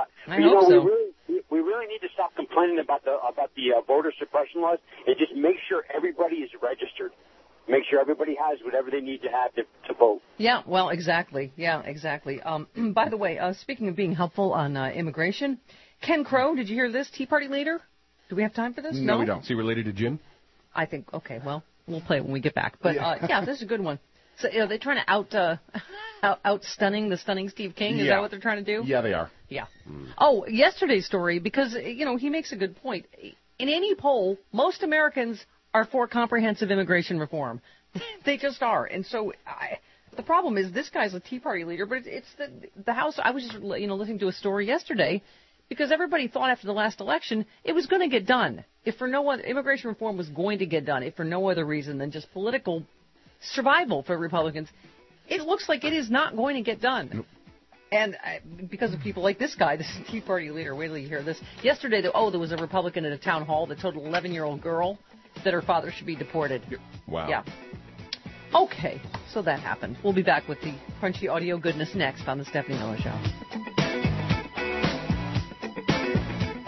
we really need to stop complaining about the voter suppression laws and just make sure everybody is registered. Make sure everybody has whatever they need to have to vote. Yeah, well, exactly. Yeah, exactly. By the way, speaking of being helpful on immigration, Ken Crow, did you hear this? Tea Party leader? Do we have time for this? No, we don't. Is he related to Jim? I think, okay, well, we'll play it when we get back. But, yeah, this is a good one. So, you know, they're trying to out-stunning the stunning Steve King. Is that what they're trying to do? Yeah, they are. Yeah. Oh, yesterday's story, because, you know, he makes a good point. In any poll, most Americans are for comprehensive immigration reform. They just are. And so the problem is this guy's a Tea Party leader, but it's the House. I was just, listening to a story yesterday because everybody thought after the last election it was going to get done. If for no other, immigration reform was going to get done, if for no other reason than just political survival for Republicans, it looks like it is not going to get done. Nope. And because of people like this guy, this Tea Party leader, wait till you hear this. Yesterday, there was a Republican at a town hall that told an 11-year-old girl that her father should be deported. Wow. Yeah. Okay, so that happened. We'll be back with the crunchy audio goodness next on the Stephanie Miller Show.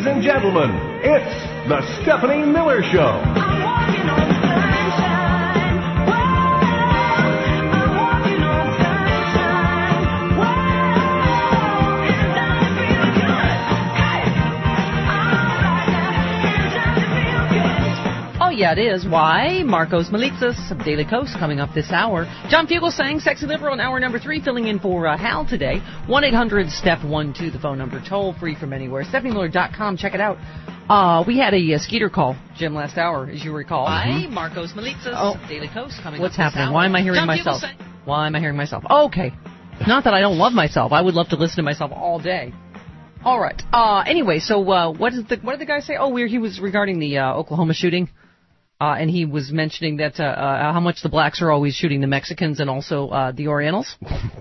and gentlemen, it's the Stephanie Miller Show. Yeah, it is. Why? Marcos Melitsas of Daily Coast coming up this hour. John Fugelsang, Sexy Liberal, in hour number 3, filling in for Hal today. 1-800-STEP-12, the phone number, toll free from anywhere. StephanieMiller.com, check it out. We had a Skeeter call, Jim, last hour, as you recall. Why? Marcos Melitsas of Daily Coast coming up this hour. What's happening? Why am I hearing myself? Why am I hearing myself? Okay. Not that I don't love myself. I would love to listen to myself all day. All right. Anyway, so what did the guy say? Oh, he was regarding the Oklahoma shooting. And he was mentioning that how much the blacks are always shooting the Mexicans and also the Orientals.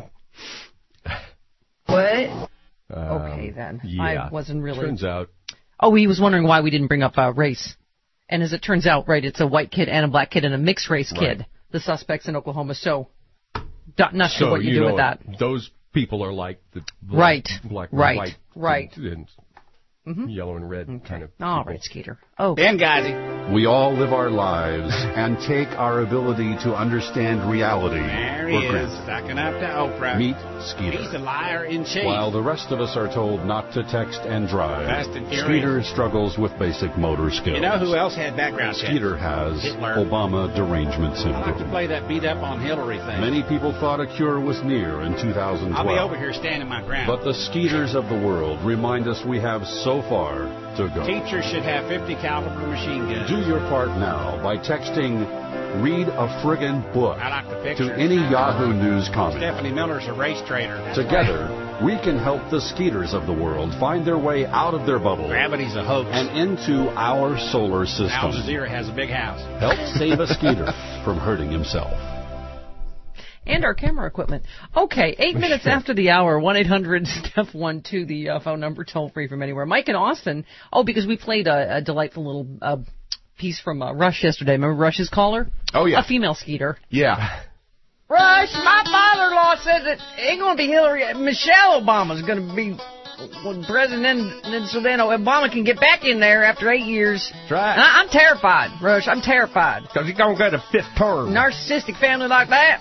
What? Okay, then. Yeah, I wasn't really... Turns out... Oh, he was wondering why we didn't bring up race. And as it turns out, right, it's a white kid and a black kid and a mixed-race kid, the suspects in Oklahoma. So, not sure what you do with that. Those people are like the black, white, and yellow and red kind of people. All right, Skeeter. Oh, Benghazi. We all live our lives and take our ability to understand reality There he is, stacking up to Oprah. Meet Skeeter. He's a liar in chief. While the rest of us are told not to text and drive, Fast and Furious. Skeeter struggles with basic motor skills. You know who else had background checks? Skeeter has Hitler. Obama derangement I like to syndrome. play that beat up on Hillary thing. Many people thought a cure was near in 2012. I'll be over here standing my ground. But the Skeeters of the world remind us we have so far to go. Teachers should have 50 caliber machine guns. Do your part now by texting "Read a friggin' book" I like the picture. to any Yahoo News comment. Stephanie Miller's a race trader. Together, we can help the Skeeters of the world find their way out of their bubble. Gravity's a hoax. And into our solar system. Al Jazeera has a big house. Help save a Skeeter from hurting himself. and our camera equipment. Okay, 8 minutes after the hour, 1-800-STEP-12, the phone number, toll free from anywhere. Mike in Austin. Oh, because we played a delightful little piece from Rush yesterday. Remember Rush's caller? Oh, yeah. A female Skeeter. Yeah. Rush, my father-in-law says it ain't going to be Hillary. Michelle Obama's going to be president, and so then Obama can get back in there after 8 years. That's right. And I'm terrified, Rush. I'm terrified. Because he's going to get a fifth term. Narcissistic family like that.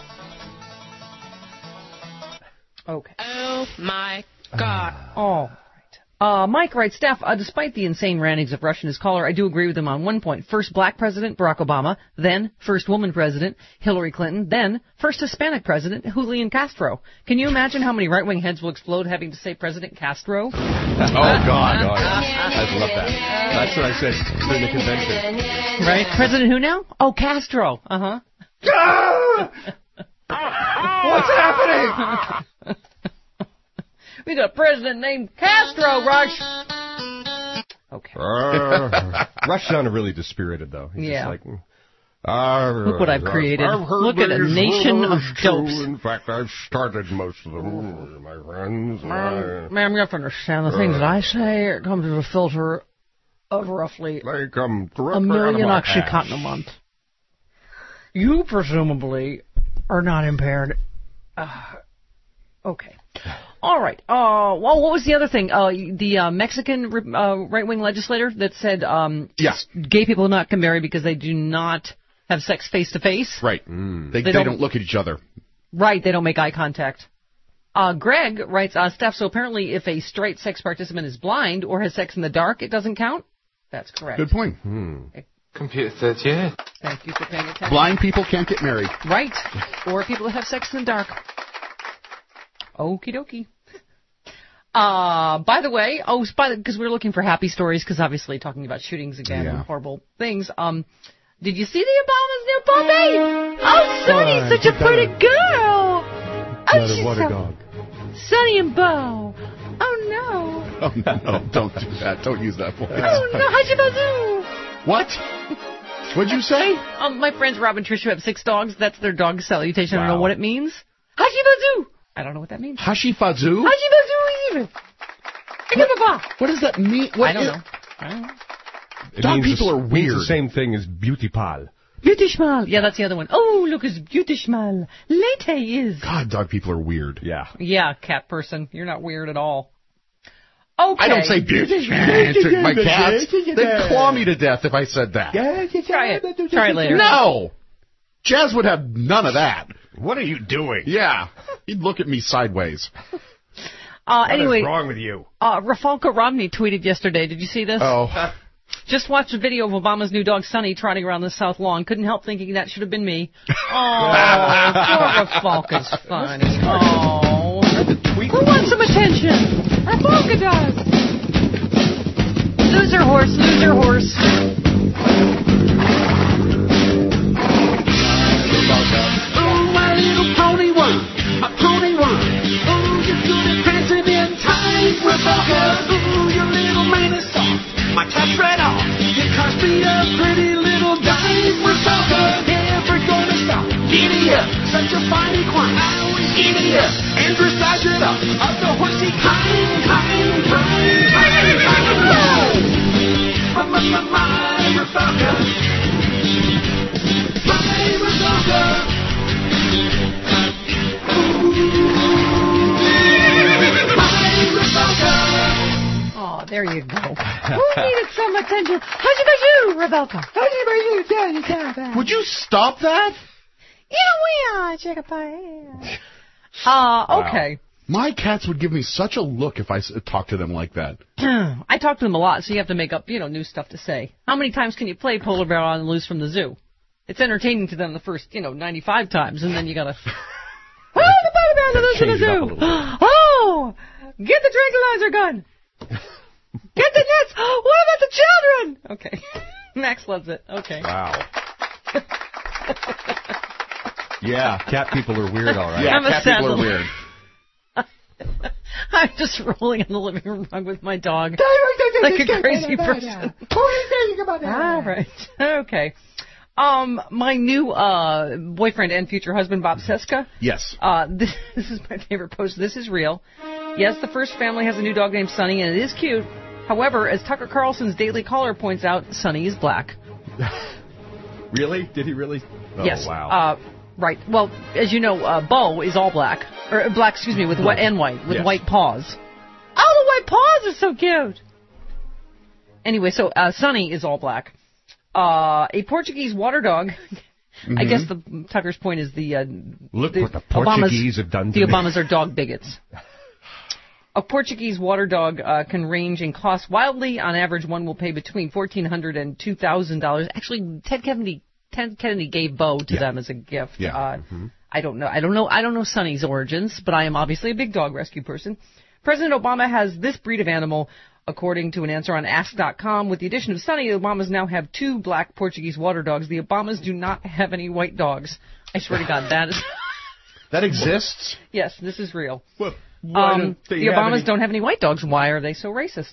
Okay. Oh, my God. All right. Mike writes, Steph, despite the insane rantings of Rush and his caller, I do agree with him on one point. First black president, Barack Obama. Then first woman president, Hillary Clinton. Then first Hispanic president, Julian Castro. Can you imagine how many right-wing heads will explode having to say President Castro? Oh, God. Oh, yeah. I love that. That's what I said during the convention. Right? President who now? Oh, Castro. Uh-huh. What's happening? We got a president named Castro, Rush. Okay. Rush sounded really dispirited, though. He's just like, look what I've created. Look at a nation of dopes. In fact, I've started most of them, my friends. Ma'am, you have to understand the things that I say. It comes with a filter of roughly they come a million Oxycontin a month. You presumably are not impaired. Okay. All right. Well, what was the other thing? The Mexican right-wing legislator that said gay people not can marry because they do not have sex face-to-face. Right. They don't look at each other. Right. They don't make eye contact. Greg writes, Steph, so apparently if a straight sex participant is blind or has sex in the dark, it doesn't count? That's correct. Good point. Computer says yeah. Thank you for paying attention. Blind people can't get married. Right. Or people that have sex in the dark. Okie dokie. By the way, because we're looking for happy stories, because obviously talking about shootings again and horrible things. Did you see the Obama's new puppy? Oh, Sonny's such a pretty girl. Oh, she's water dog. Sonny and Bo. Oh no. Oh no! Don't do that. Don't use that voice. Oh no! Hajibazoo. What? What'd you say? My friends Rob and Trish who have 6 dogs. That's their dog salutation. Wow. I don't know what it means. Hajibazoo. I don't know what that means. Hashifazu? Hajibazoo. What does that mean? I don't know. Dog people are weird. It's the same thing as beauty pal. Beauty schmal. Yeah, that's the other one. Oh, look, it's beauty schmal. Late is. God, dog people are weird. Yeah. Yeah, cat person. You're not weird at all. Okay. I don't say to my cats. They'd claw me to death if I said that. Try it. Try it later. No. Jazz would have none of that. What are you doing? Yeah. He'd look at me sideways. Anyway, what is wrong with you? Rafalka Romney tweeted yesterday. Did you see this? Oh. Just watched a video of Obama's new dog, Sonny, trotting around the South Lawn. Couldn't help thinking that should have been me. Oh, poor Rafalka's funny. Oh. Who wants some attention? Rafalka does. Loser horse, loser horse. Oh, my little pony one, a pony one. Oh, you're good at prancing in time, Rafalka. Oh, your little mane is soft. My cat's right off. You cost me a pretty little dime, Rafalka. Never gonna stop. Giddy up, such a fine equine. Giddy up, and dressage it up. Of the horsey kind. My Rafalka. My Rafalka. Oh, there you go. Who needed some attention? How'd you, Rebecca? Would you stop that? Okay. My cats would give me such a look if I talked to them like that. I talk to them a lot, so you have to make up, new stuff to say. How many times can you play Polar Bear on the Loose from the zoo? It's entertaining to them the first, 95 times, and then you gotta... Oh, the Polar Bear on the Loose from the zoo! Oh! Get the tranquilizer gun! Get the nets! What about the children? Okay. Max loves it. Okay. Wow. Yeah, cat people are weird, all right. Yeah, cat people are weird. I'm just rolling on the living room rug with my dog like a crazy person. All right. Okay. My new boyfriend and future husband, Bob Seska. Yes. This is my favorite post. This is real. Yes, the first family has a new dog named Sonny, and it is cute. However, as Tucker Carlson's Daily Caller points out, Sonny is black. Really? Did he really? Oh, yes. Wow. Right. Well, as you know, Bo is all black. Or black, excuse me, with white and white, with white paws. Oh, the white paws are so cute. Anyway, so Sonny is all black. A Portuguese water dog. Mm-hmm. I guess Tucker's point is look what the Portuguese have done to me. Obamas are dog bigots. A Portuguese water dog can range in cost wildly. On average, one will pay between $1,400 and $2,000. Actually, Ted Kennedy gave Bo to them as a gift. Yeah. I don't know Sonny's origins, but I am obviously a big dog rescue person. President Obama has this breed of animal, according to an answer on Ask.com. With the addition of Sonny, the Obamas now have 2 black Portuguese water dogs. The Obamas do not have any white dogs. I swear to God, that is... That exists? Yes, this is real. Well, the Obamas don't have any white dogs. Why are they so racist?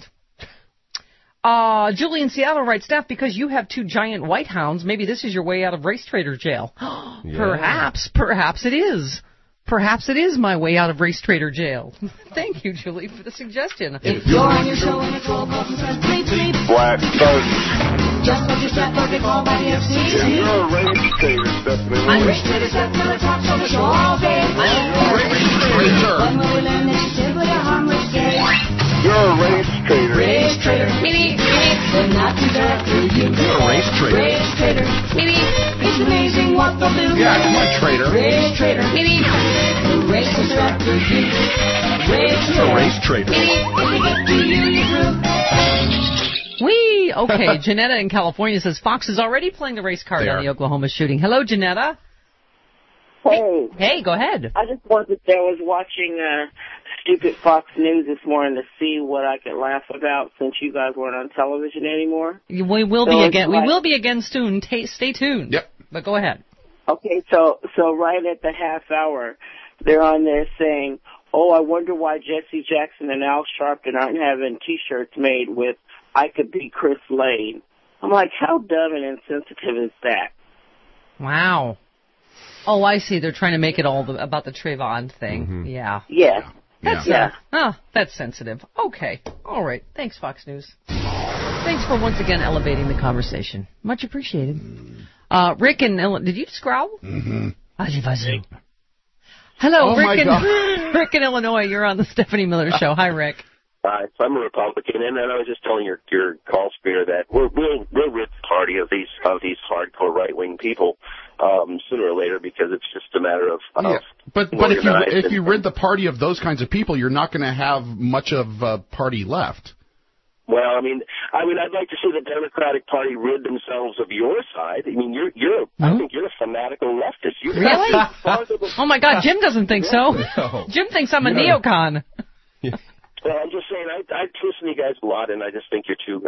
Julie in Seattle writes, Steph, because you have 2 giant white hounds, maybe this is your way out of race trader jail. Yeah. Perhaps it is. Perhaps it is my way out of race trader jail. Thank you, Julie, for the suggestion. If you're on your show and it's all buttons and bleep, bleep. Black vote. Just what you said, get called by the FCC. You're a race trader, Stephanie. I'm race trader, Steph Miller talks on the show all day. I'm a race trader. When will we learn that you said with a harmless gay? You're a race trader. Race trader. Meanie, meanie. The Nazis are after you. You're a race trader. Race trader. Meanie. It's amazing what they'll do. Yeah, come on, trader. Race trader. Meanie. The racists are after you. Race trader. You're a race trader. Meanie. If they get to you, you're through. Okay, Janetta in California says Fox is already playing the race card on the Oklahoma shooting. Hello, Janetta. Hey. Hey, go ahead. I just wanted to say I was watching stupid Fox News this morning to see what I could laugh about since you guys weren't on television anymore. We will be again. We will be again soon. Stay tuned. Yep. But go ahead. Okay, so right at the half hour, they're on there saying, "Oh, I wonder why Jesse Jackson and Al Sharpton aren't having T-shirts made with I could be Chris Lane." I'm like, how dumb and insensitive is that? Wow. Oh, I see. They're trying to make it all about the Trayvon thing. Mm-hmm. Yeah. Yeah. That's sensitive. Okay. All right. Thanks, Fox News. Thanks for once again elevating the conversation. Much appreciated. Rick in Illinois. Did you just growl? Mm-hmm. Hello, oh Rick in Illinois. You're on the Stephanie Miller Show. Hi, Rick. So I'm a Republican, and then I was just telling your call screener that we'll rid the party of these hardcore right-wing people sooner or later, because it's just a matter of But if you rid the party of those kinds of people, you're not going to have much of a party left. Well, I mean, I'd like to see the Democratic Party rid themselves of your side. I mean, I think you're a fanatical leftist. Really? Oh my God, Jim doesn't think so. No. Jim thinks I'm a neocon. Well, I'm just saying, I listen to you guys a lot, and I just think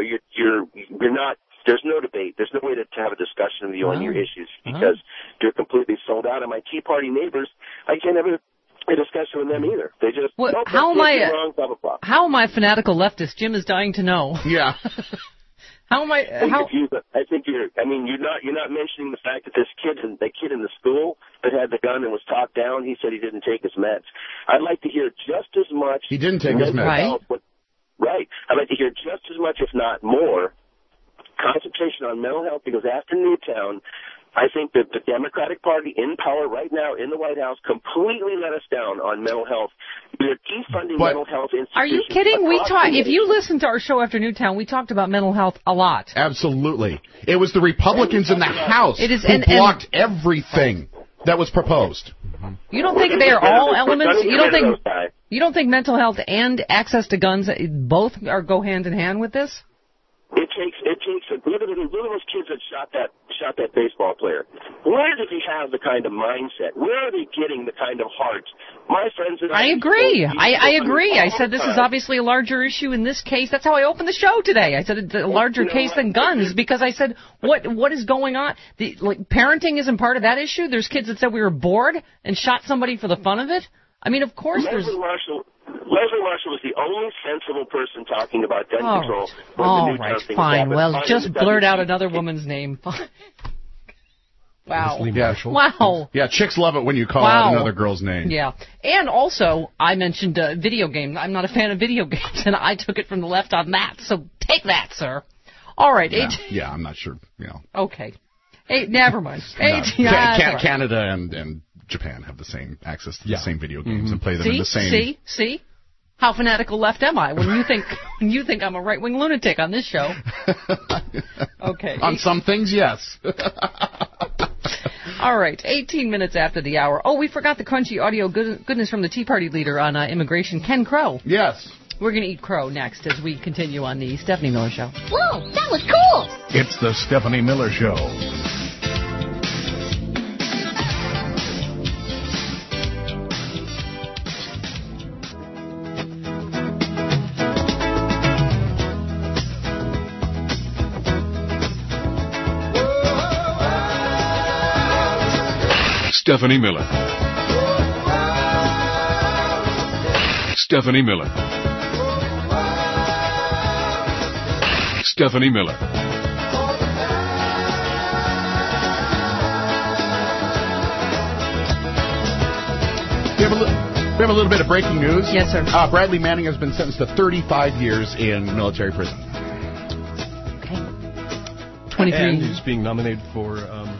you're not. There's no debate. There's no way to have a discussion with you on your issues, because you're completely sold out. And my Tea Party neighbors, I can't have a discussion with them either. They just how am I wrong, blah, blah, blah. How am I a fanatical leftist? Jim is dying to know. Yeah. How am I? I think you're. I mean, you're not mentioning the fact that the kid in the school that had the gun and was talked down. He said he didn't take his meds. I'd like to hear just as much. He didn't take his meds. Right. I'd like to hear just as much, if not more, concentration on mental health, because after Newtown, I think that the Democratic Party in power right now in the White House completely let us down on mental health. They're defunding mental health institutions. Are you kidding? If you listen to our show after Newtown, we talked about mental health a lot. Absolutely. It was the Republicans in the House who blocked everything that was proposed. You don't think they are all elements? You don't think mental health and access to guns both go hand in hand with this? It takes look at those kids that shot that baseball player. Where did he have the kind of mindset? Where are they getting the kind of heart? My friends and I agree. I agree. I said this is obviously a larger issue in this case. That's how I opened the show today. I said it's a larger case than guns, because I said what is going on? Parenting isn't part of that issue. There's kids that said we were bored and shot somebody for the fun of it. I mean, of course Leslie Marshall was the only sensible person talking about gun control. All right, fine. Well, just blurt out another woman's name. Wow. Leslie Marshall. Wow. Yeah, chicks love it when you call out another girl's name. Yeah. And also, I mentioned video games. I'm not a fan of video games, and I took it from the left on that. So take that, sir. All right. Yeah, I'm not sure. Okay. Never mind. Canada and Japan have the same access to the same video games and play them in the same. See? How fanatical left am I when you think I'm a right-wing lunatic on this show? Okay. On some things, yes. All right, 18 minutes after the hour. Oh, we forgot the crunchy audio goodness from the Tea Party leader on immigration, Ken Crow. Yes. We're going to eat crow next as we continue on the Stephanie Miller Show. Whoa, that was cool. It's the Stephanie Miller Show. Stephanie Miller. Stephanie Miller. Stephanie Miller. We have a little bit of breaking news. Yes, sir. Bradley Manning has been sentenced to 35 years in military prison. Okay. 23. And he's being nominated for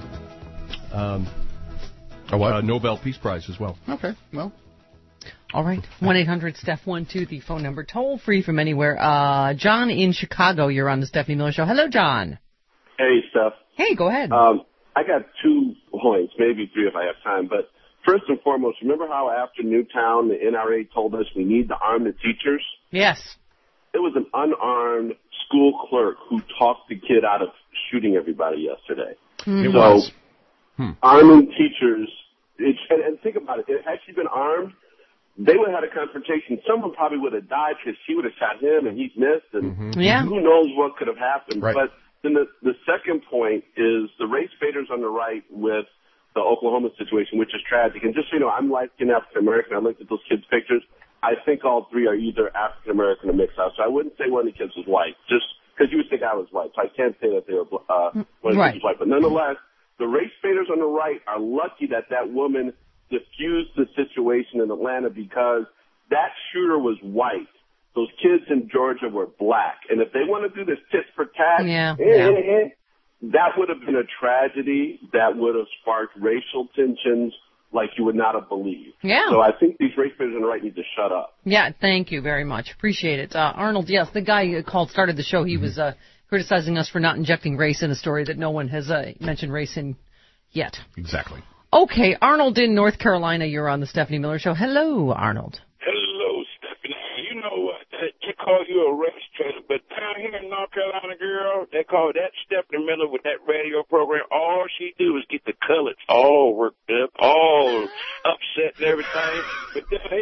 a what? Nobel Peace Prize as well. Okay, well. All right. 1-800-STEPH-12, the phone number, toll free from anywhere. John in Chicago, you're on the Stephanie Miller Show. Hello, John. Hey, Steph. Hey, go ahead. I got 2 points, maybe 3 if I have time. But first and foremost, remember how after Newtown, the NRA told us we need to arm the teachers? Yes. It was an unarmed school clerk who talked the kid out of shooting everybody yesterday. It was. Arming teachers, and think about it, had she been armed, they would have had a confrontation. Someone probably would have died because she would have shot him and he's missed, and who knows what could have happened. Right. But then the second point is the race baiters on the right with the Oklahoma situation, which is tragic. And just so you know, I'm light-skinned African-American. I looked at those kids' pictures. I think all 3 are either African-American or mixed out. So I wouldn't say one of the kids was white, just because you would think I was white. So I can't say that they were one of the kids was white. But nonetheless, the race baiters on the right are lucky that woman diffused the situation in Atlanta, because that shooter was white. Those kids in Georgia were black. And if they want to do this tit for tat, that would have been a tragedy. That would have sparked racial tensions like you would not have believed. Yeah. So I think these race baiters on the right need to shut up. Yeah, thank you very much. Appreciate it. Arnold, yes, the guy who started the show, he was criticizing us for not injecting race in a story that no one has mentioned race in yet. Exactly. Okay, Arnold in North Carolina, you're on the Stephanie Miller Show. Hello, Arnold. Hello, Stephanie. You know what? They call you a race trader, but down here in North Carolina, girl, they call that Stephanie Miller with that radio program. All she do is get the colors all worked up, all upset and everything. But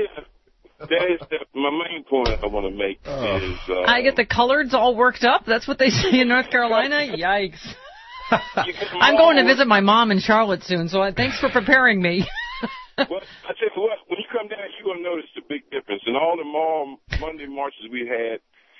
that's my main point I want to make is... I get the coloreds all worked up? That's what they say in North Carolina? Yikes. I'm going to visit my mom in Charlotte soon, so thanks for preparing me. Well, I tell you what, when you come down, you're going to notice the big difference. In all the Monday marches we had,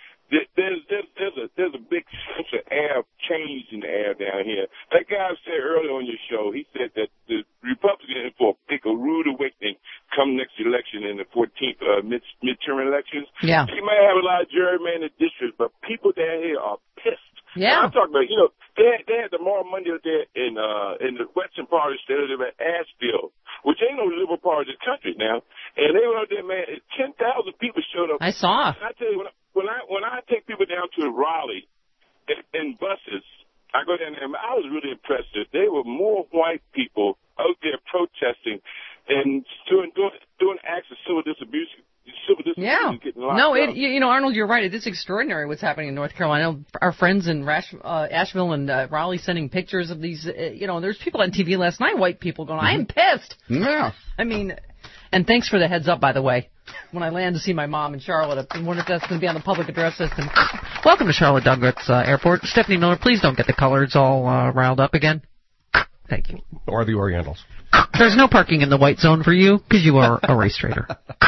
there's a big sense of air change in the air down here. That guy said earlier on your show, he said that the Republicans for a rude awakening come next election in the 14th midterm elections. Yeah. You may have a lot of gerrymandered districts, but people down here are pissed. Yeah. I'm talking about, they had the Moral Monday there in the western part of the state of Asheville, which ain't no liberal part of the country now. And they were out there, man, 10,000 people showed up. I saw. And I tell you, when I take people down to Raleigh in buses, I go down there, and I was really impressed that there were more white people out there protesting and doing acts of civil disobedience. Yeah. No, Arnold, you're right. It is extraordinary what's happening in North Carolina. Our friends in Asheville and Raleigh sending pictures of these, there's people on TV last night, white people going, I'm pissed. Yeah. I mean, and thanks for the heads up, by the way. When I land to see my mom in Charlotte, I wonder if that's going to be on the public address system. Welcome to Charlotte Douglas Airport. Stephanie Miller, please don't get the coloreds all riled up again. Thank you. Or the Orientals. There's no parking in the white zone for you because you are a race trader.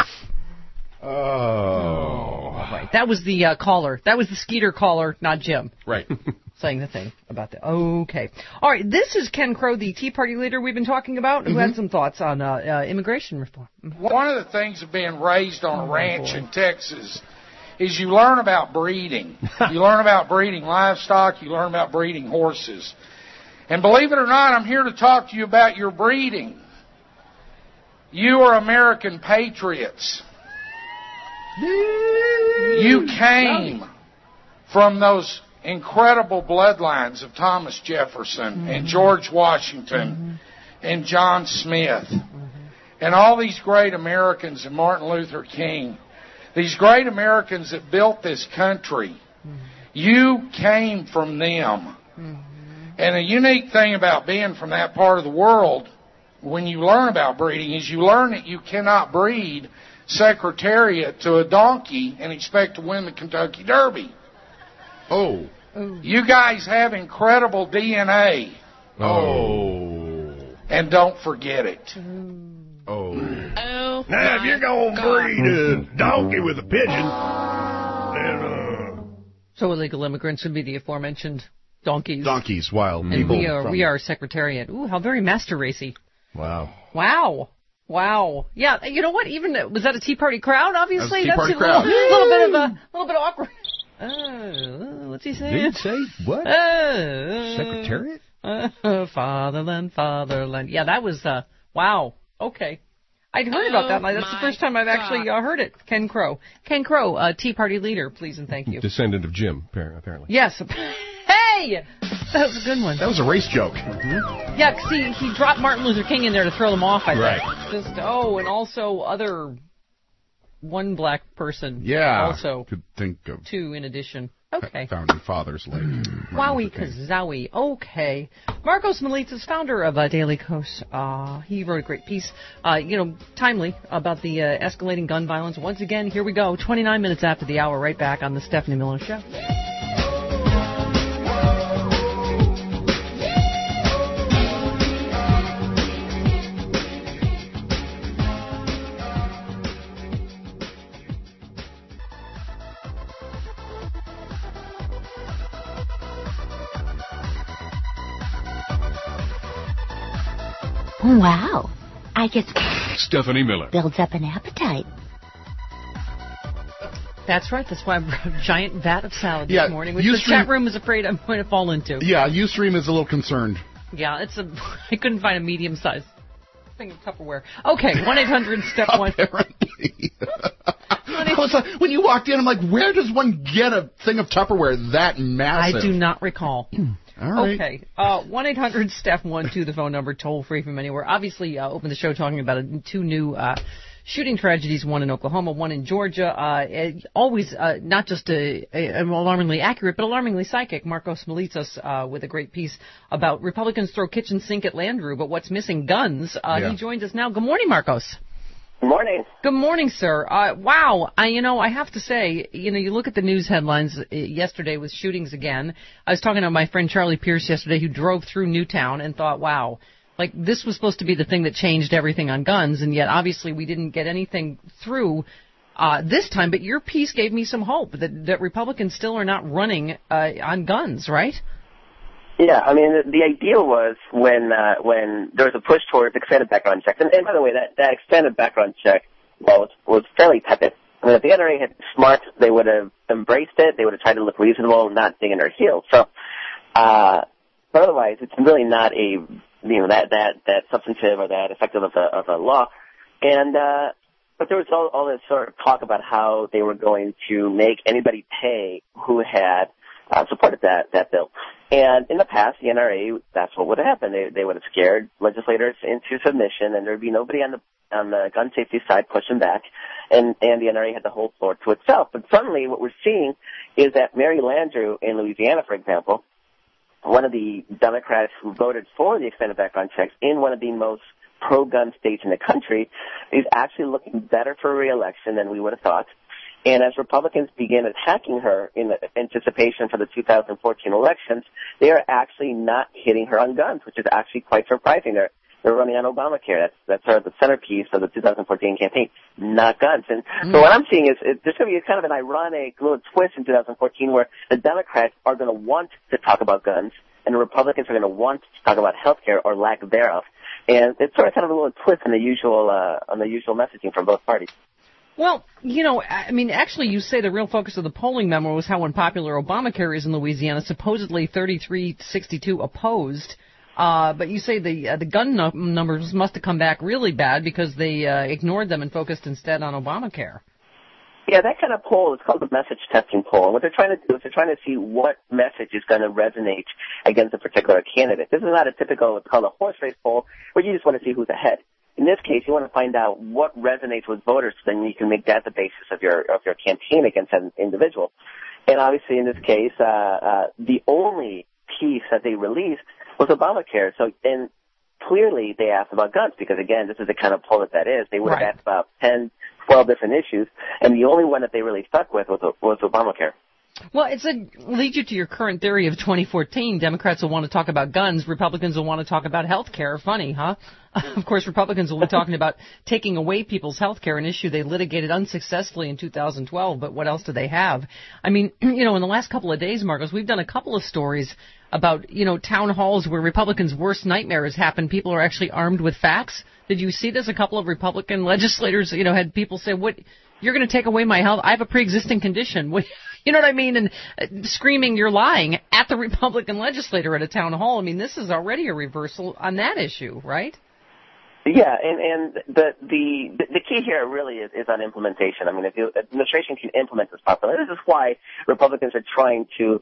Oh. Right. That was the caller. That was the Skeeter caller, not Jim. Right. Saying the thing about that. Okay. All right. This is Ken Crow, the Tea Party leader we've been talking about, who had some thoughts on immigration reform. One of the things of being raised on a ranch in Texas is you learn about breeding. You learn about breeding livestock. You learn about breeding horses. And believe it or not, I'm here to talk to you about your breeding. You are American patriots. You came from those incredible bloodlines of Thomas Jefferson and George Washington and John Smith and all these great Americans and Martin Luther King. These great Americans that built this country. You came from them. And a unique thing about being from that part of the world, when you learn about breeding, is you learn that you cannot breed Secretariat to a donkey and expect to win the Kentucky Derby. Oh. You guys have incredible DNA. Oh. And don't forget it. Oh. Now, if you're going to breed a donkey with a pigeon, then... So illegal immigrants would be the aforementioned donkeys. Donkeys, wild and people. We are Secretariat. Ooh, how very master racy. Wow. Wow. Yeah, you know what? Even was that a Tea Party crowd? Obviously, Tea Party crowd. A little bit awkward. What's he saying? Did he say what? Secretariat? Fatherland, fatherland. Yeah, that was wow. Okay, I'd heard about that. That's the first time I've actually heard it. Ken Crow. Ken Crow, Tea Party leader. Please and thank you. Descendant of Jim, apparently. Yes. Hey, that was a good one. That was a race joke. Yeah, see, he dropped Martin Luther King in there to throw them off, I think. Right. And also one black person. Yeah. Also. Could think of. Two in addition. Okay. Founding fathers like Wowie kazowie. Okay. Marcos Militas, founder of Daily Kos, he wrote a great piece, timely, about the escalating gun violence. Once again, here we go, 29 minutes after the hour, right back on the Stephanie Miller Show. Wow. I guess Stephanie Miller builds up an appetite. That's right. That's why I brought a giant vat of salad this morning, which the chat room is afraid I'm going to fall into. Yeah, Ustream is a little concerned. Yeah, I couldn't find a medium size. thing of Tupperware. Okay, 1-800-STEP-1. When you walked in, I'm like, where does one get a thing of Tupperware that massive? I do not recall. All right. Okay. 1-800-STEP-1-2, the phone number, toll free from anywhere. Obviously, opened the show talking about two new shooting tragedies, one in Oklahoma, one in Georgia. Always not just alarmingly accurate, but alarmingly psychic. Marcos Melitsas with a great piece about Republicans throw kitchen sink at Landrieu, but what's missing, guns. He joins us now. Good morning, Marcos. Good morning. Good morning, sir. Wow. I have to say, you look at the news headlines yesterday with shootings again. I was talking to my friend Charlie Pierce yesterday who drove through Newtown and thought, wow, like this was supposed to be the thing that changed everything on guns, and yet obviously we didn't get anything through this time. But your piece gave me some hope that Republicans still are not running on guns, right? Yeah, I mean, the ideal was when there was a push towards extended background checks. And by the way, that extended background check was fairly tepid. I mean, if the NRA had been smart, they would have embraced it. They would have tried to look reasonable and not dig in their heels. So, but otherwise, it's really not that substantive or that effective of a law. And but there was all this sort of talk about how they were going to make anybody pay who had supported that bill. And in the past, the NRA, that's what would have happened. They would have scared legislators into submission, and there would be nobody on the gun safety side pushing back, and the NRA had the whole floor to itself. But suddenly, what we're seeing is that Mary Landrieu in Louisiana, for example, one of the Democrats who voted for the extended background checks in one of the most pro-gun states in the country, is actually looking better for re-election than we would have thought. And as Republicans begin attacking her in the anticipation for the 2014 elections, they are actually not hitting her on guns, which is actually quite surprising. They're running on Obamacare. That's sort of the centerpiece of the 2014 campaign, not guns. And so what I'm seeing is there's going to be kind of an ironic little twist in 2014 where the Democrats are going to want to talk about guns, and the Republicans are going to want to talk about health care or lack thereof. And it's sort of kind of a little twist on the usual messaging from both parties. Well, I mean, actually, you say the real focus of the polling memo was how unpopular Obamacare is in Louisiana, supposedly 33-62 opposed. But you say the gun numbers must have come back really bad because they ignored them and focused instead on Obamacare. Yeah, that kind of poll is called the message testing poll. And what they're trying to do is they're trying to see what message is going to resonate against a particular candidate. This is not a typical, it's called a horse race poll, where you just want to see who's ahead. In this case, you want to find out what resonates with voters, so then you can make that the basis of your campaign against an individual. And obviously, in this case, the only piece that they released was Obamacare. So, and clearly they asked about guns because, again, this is the kind of poll that is. They would have asked about 10, 12 different issues, and the only one that they really stuck with was Obamacare. Well, leads you to your current theory of 2014. Democrats will want to talk about guns. Republicans will want to talk about health care. Funny, huh? Of course, Republicans will be talking about taking away people's health care, an issue they litigated unsuccessfully in 2012. But what else do they have? I mean, in the last couple of days, Marcos, we've done a couple of stories about, town halls where Republicans' worst nightmares happen. People are actually armed with facts. Did you see this? A couple of Republican legislators, had people say, "What? You're going to take away my health? I have a pre-existing condition." You know what I mean? And screaming, "You're lying," at the Republican legislator at a town hall. I mean, this is already a reversal on that issue, right? Yeah, and the key here really is on implementation. I mean, if the administration can implement this properly, this is why Republicans are trying to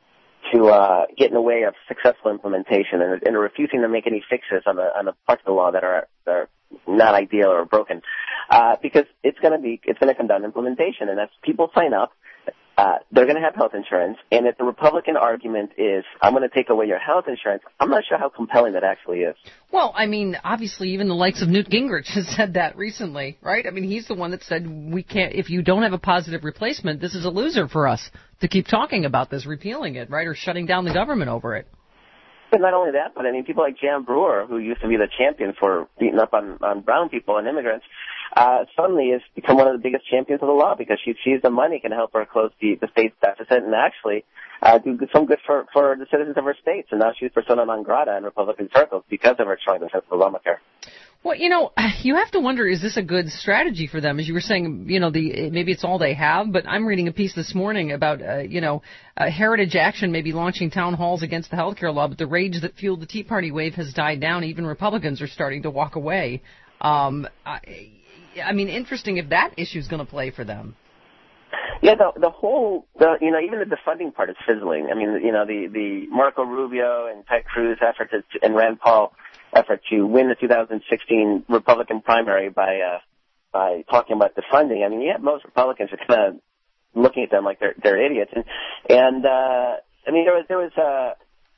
get in the way of successful implementation and are refusing to make any fixes on the parts of the law that are not ideal or broken, because it's going to come down to implementation, and as people sign up, they're going to have health insurance, and if the Republican argument is, "I'm going to take away your health insurance," I'm not sure how compelling that actually is. Well, I mean, obviously, even the likes of Newt Gingrich has said that recently, right? I mean, he's the one that said, "We can't. If you don't have a positive replacement, this is a loser for us to keep talking about this, repealing it, right, or shutting down the government over it." But not only that, but I mean, people like Jan Brewer, who used to be the champion for beating up on brown people and immigrants, suddenly has become one of the biggest champions of the law because she sees the money can help her close the state's deficit and actually do some good for the citizens of her states. And now she's persona non grata in Republican circles because of her strong defense of Obamacare. Well, you have to wonder, is this a good strategy for them? As you were saying, maybe it's all they have, but I'm reading a piece this morning about, Heritage Action may be launching town halls against the health care law, but the rage that fueled the Tea Party wave has died down. Even Republicans are starting to walk away. I mean, interesting if that issue is going to play for them. Yeah, even the defunding part is fizzling. I mean, the Marco Rubio and Ted Cruz effort and Rand Paul effort to win the 2016 Republican primary by talking about defunding. I mean, you have most Republicans are kind of looking at them like they're idiots. And I mean, there was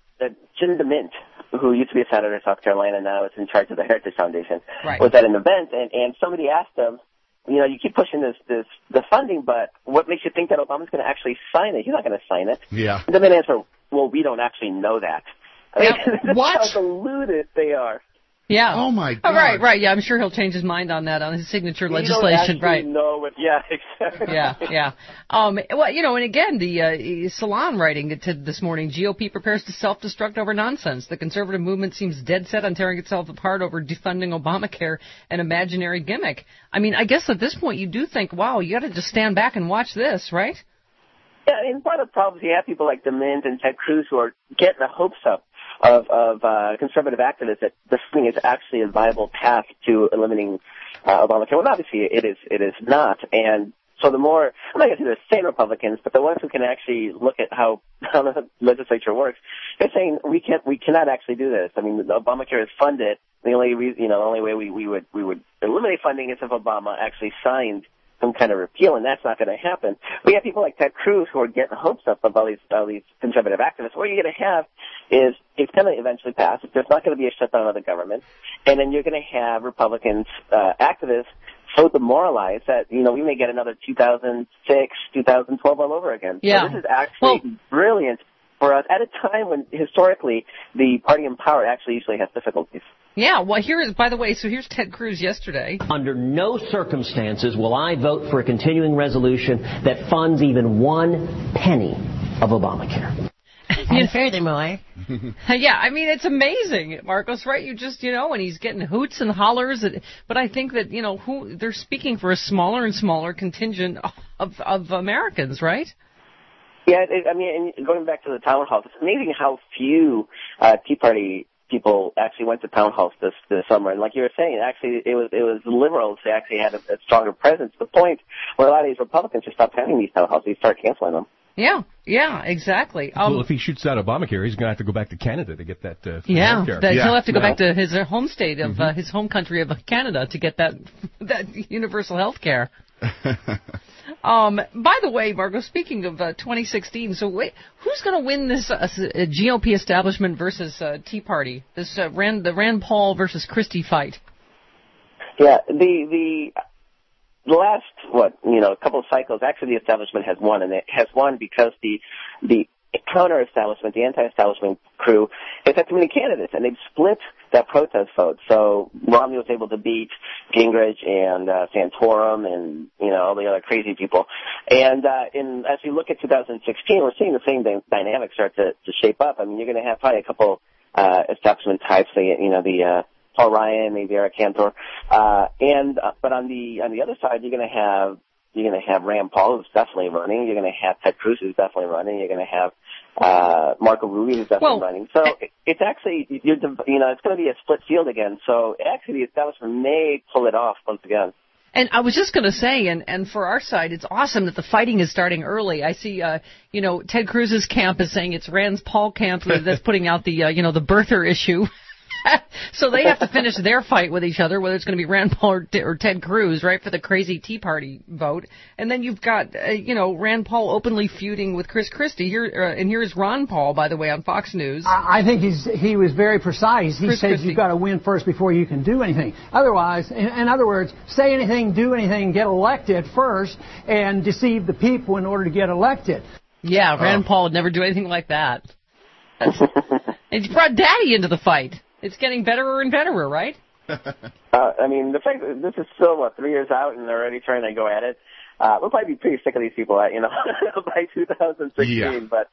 Jim DeMint, who used to be a senator in South Carolina, now is in charge of the Heritage Foundation, was at an event, and somebody asked him, you keep pushing the funding, but what makes you think that Obama's going to actually sign it? He's not going to sign it. Yeah. And the man answered, well, we don't actually know that. I mean, that's what? how deluded they are. Yeah. Oh my God. Oh, right. Yeah, I'm sure he'll change his mind on that, on his signature legislation. Right. Yeah, exactly. Yeah. Well, and again, the Salon writing this morning, GOP prepares to self-destruct over nonsense. The conservative movement seems dead set on tearing itself apart over defunding Obamacare, an imaginary gimmick. I mean, I guess at this point you do think, wow, you got to just stand back and watch this, right? Yeah, I mean, one of the problems you have people like DeMint and Ted Cruz who are getting the hopes up of conservative activists that this thing is actually a viable path to eliminating Obamacare. Well, obviously it is not. And so the more, I'm not going to say the sane Republicans, but the ones who can actually look at how the legislature works, they're saying we cannot actually do this. I mean, Obamacare is funded. The only way we would eliminate funding is if Obama actually signed some kind of repeal, and that's not going to happen. We have people like Ted Cruz who are getting hopes up of all these conservative activists. What you're going to have is it's going to eventually pass. There's not going to be a shutdown of the government, and then you're going to have Republicans, activists, so demoralized that we may get another 2006, 2012 all over again. Yeah. So this is actually brilliant for us at a time when historically the party in power actually usually has difficulties. Yeah, well, here's Ted Cruz yesterday. Under no circumstances will I vote for a continuing resolution that funds even one penny of Obamacare. And furthermore. Yeah, I mean, it's amazing, Marcos, right? You just, and he's getting hoots and hollers. But I think that, they're speaking for a smaller and smaller contingent of Americans, right? Yeah, and going back to the town halls, it's amazing how few Tea Party people actually went to town halls this summer. And like you were saying, actually it was liberals who actually had a stronger presence. The point where a lot of these Republicans just stopped having these town halls, they start canceling them. Yeah, exactly. Well, if he shoots out Obamacare, he's going to have to go back to Canada to get that health care. He'll have to go back to his home state of his home country of Canada to get that universal health care. By the way, Margot, speaking of 2016, so who's going to win this GOP establishment versus Tea Party? This the Rand Paul versus Christie fight? Yeah, the last couple of cycles, actually the establishment has won, and it has won because the counter-establishment, the anti-establishment crew, has had too many candidates, and they've split that protest vote. So Romney was able to beat Gingrich and Santorum and all the other crazy people. And as we look at 2016, we're seeing the same dynamic start to shape up. I mean, you're going to have probably a couple establishment types, the Paul Ryan, maybe Eric Cantor, but on the other side, you're going to have Rand Paul, who's definitely running. You're going to have Ted Cruz, who's definitely running. You're going to have Marco Rubio, who's definitely running. So it's actually, it's going to be a split field again. So actually, the establishment may pull it off once again. And I was just going to say, and for our side, it's awesome that the fighting is starting early. I see, Ted Cruz's camp is saying it's Rand Paul camp that's putting out the birther issue. So they have to finish their fight with each other, whether it's going to be Rand Paul or Ted Cruz, right, for the crazy Tea Party vote. And then you've got, Rand Paul openly feuding with Chris Christie. And here's Ron Paul, by the way, on Fox News. I think he was very precise. He said you've got to win first before you can do anything. Otherwise, in other words, say anything, do anything, get elected first, and deceive the people in order to get elected. Yeah, Rand Paul would never do anything like that. And he brought Daddy into the fight. It's getting betterer and betterer, right? The fact that this is still, 3 years out and they're already trying to go at it, we'll probably be pretty sick of these people, by 2016. Yeah. But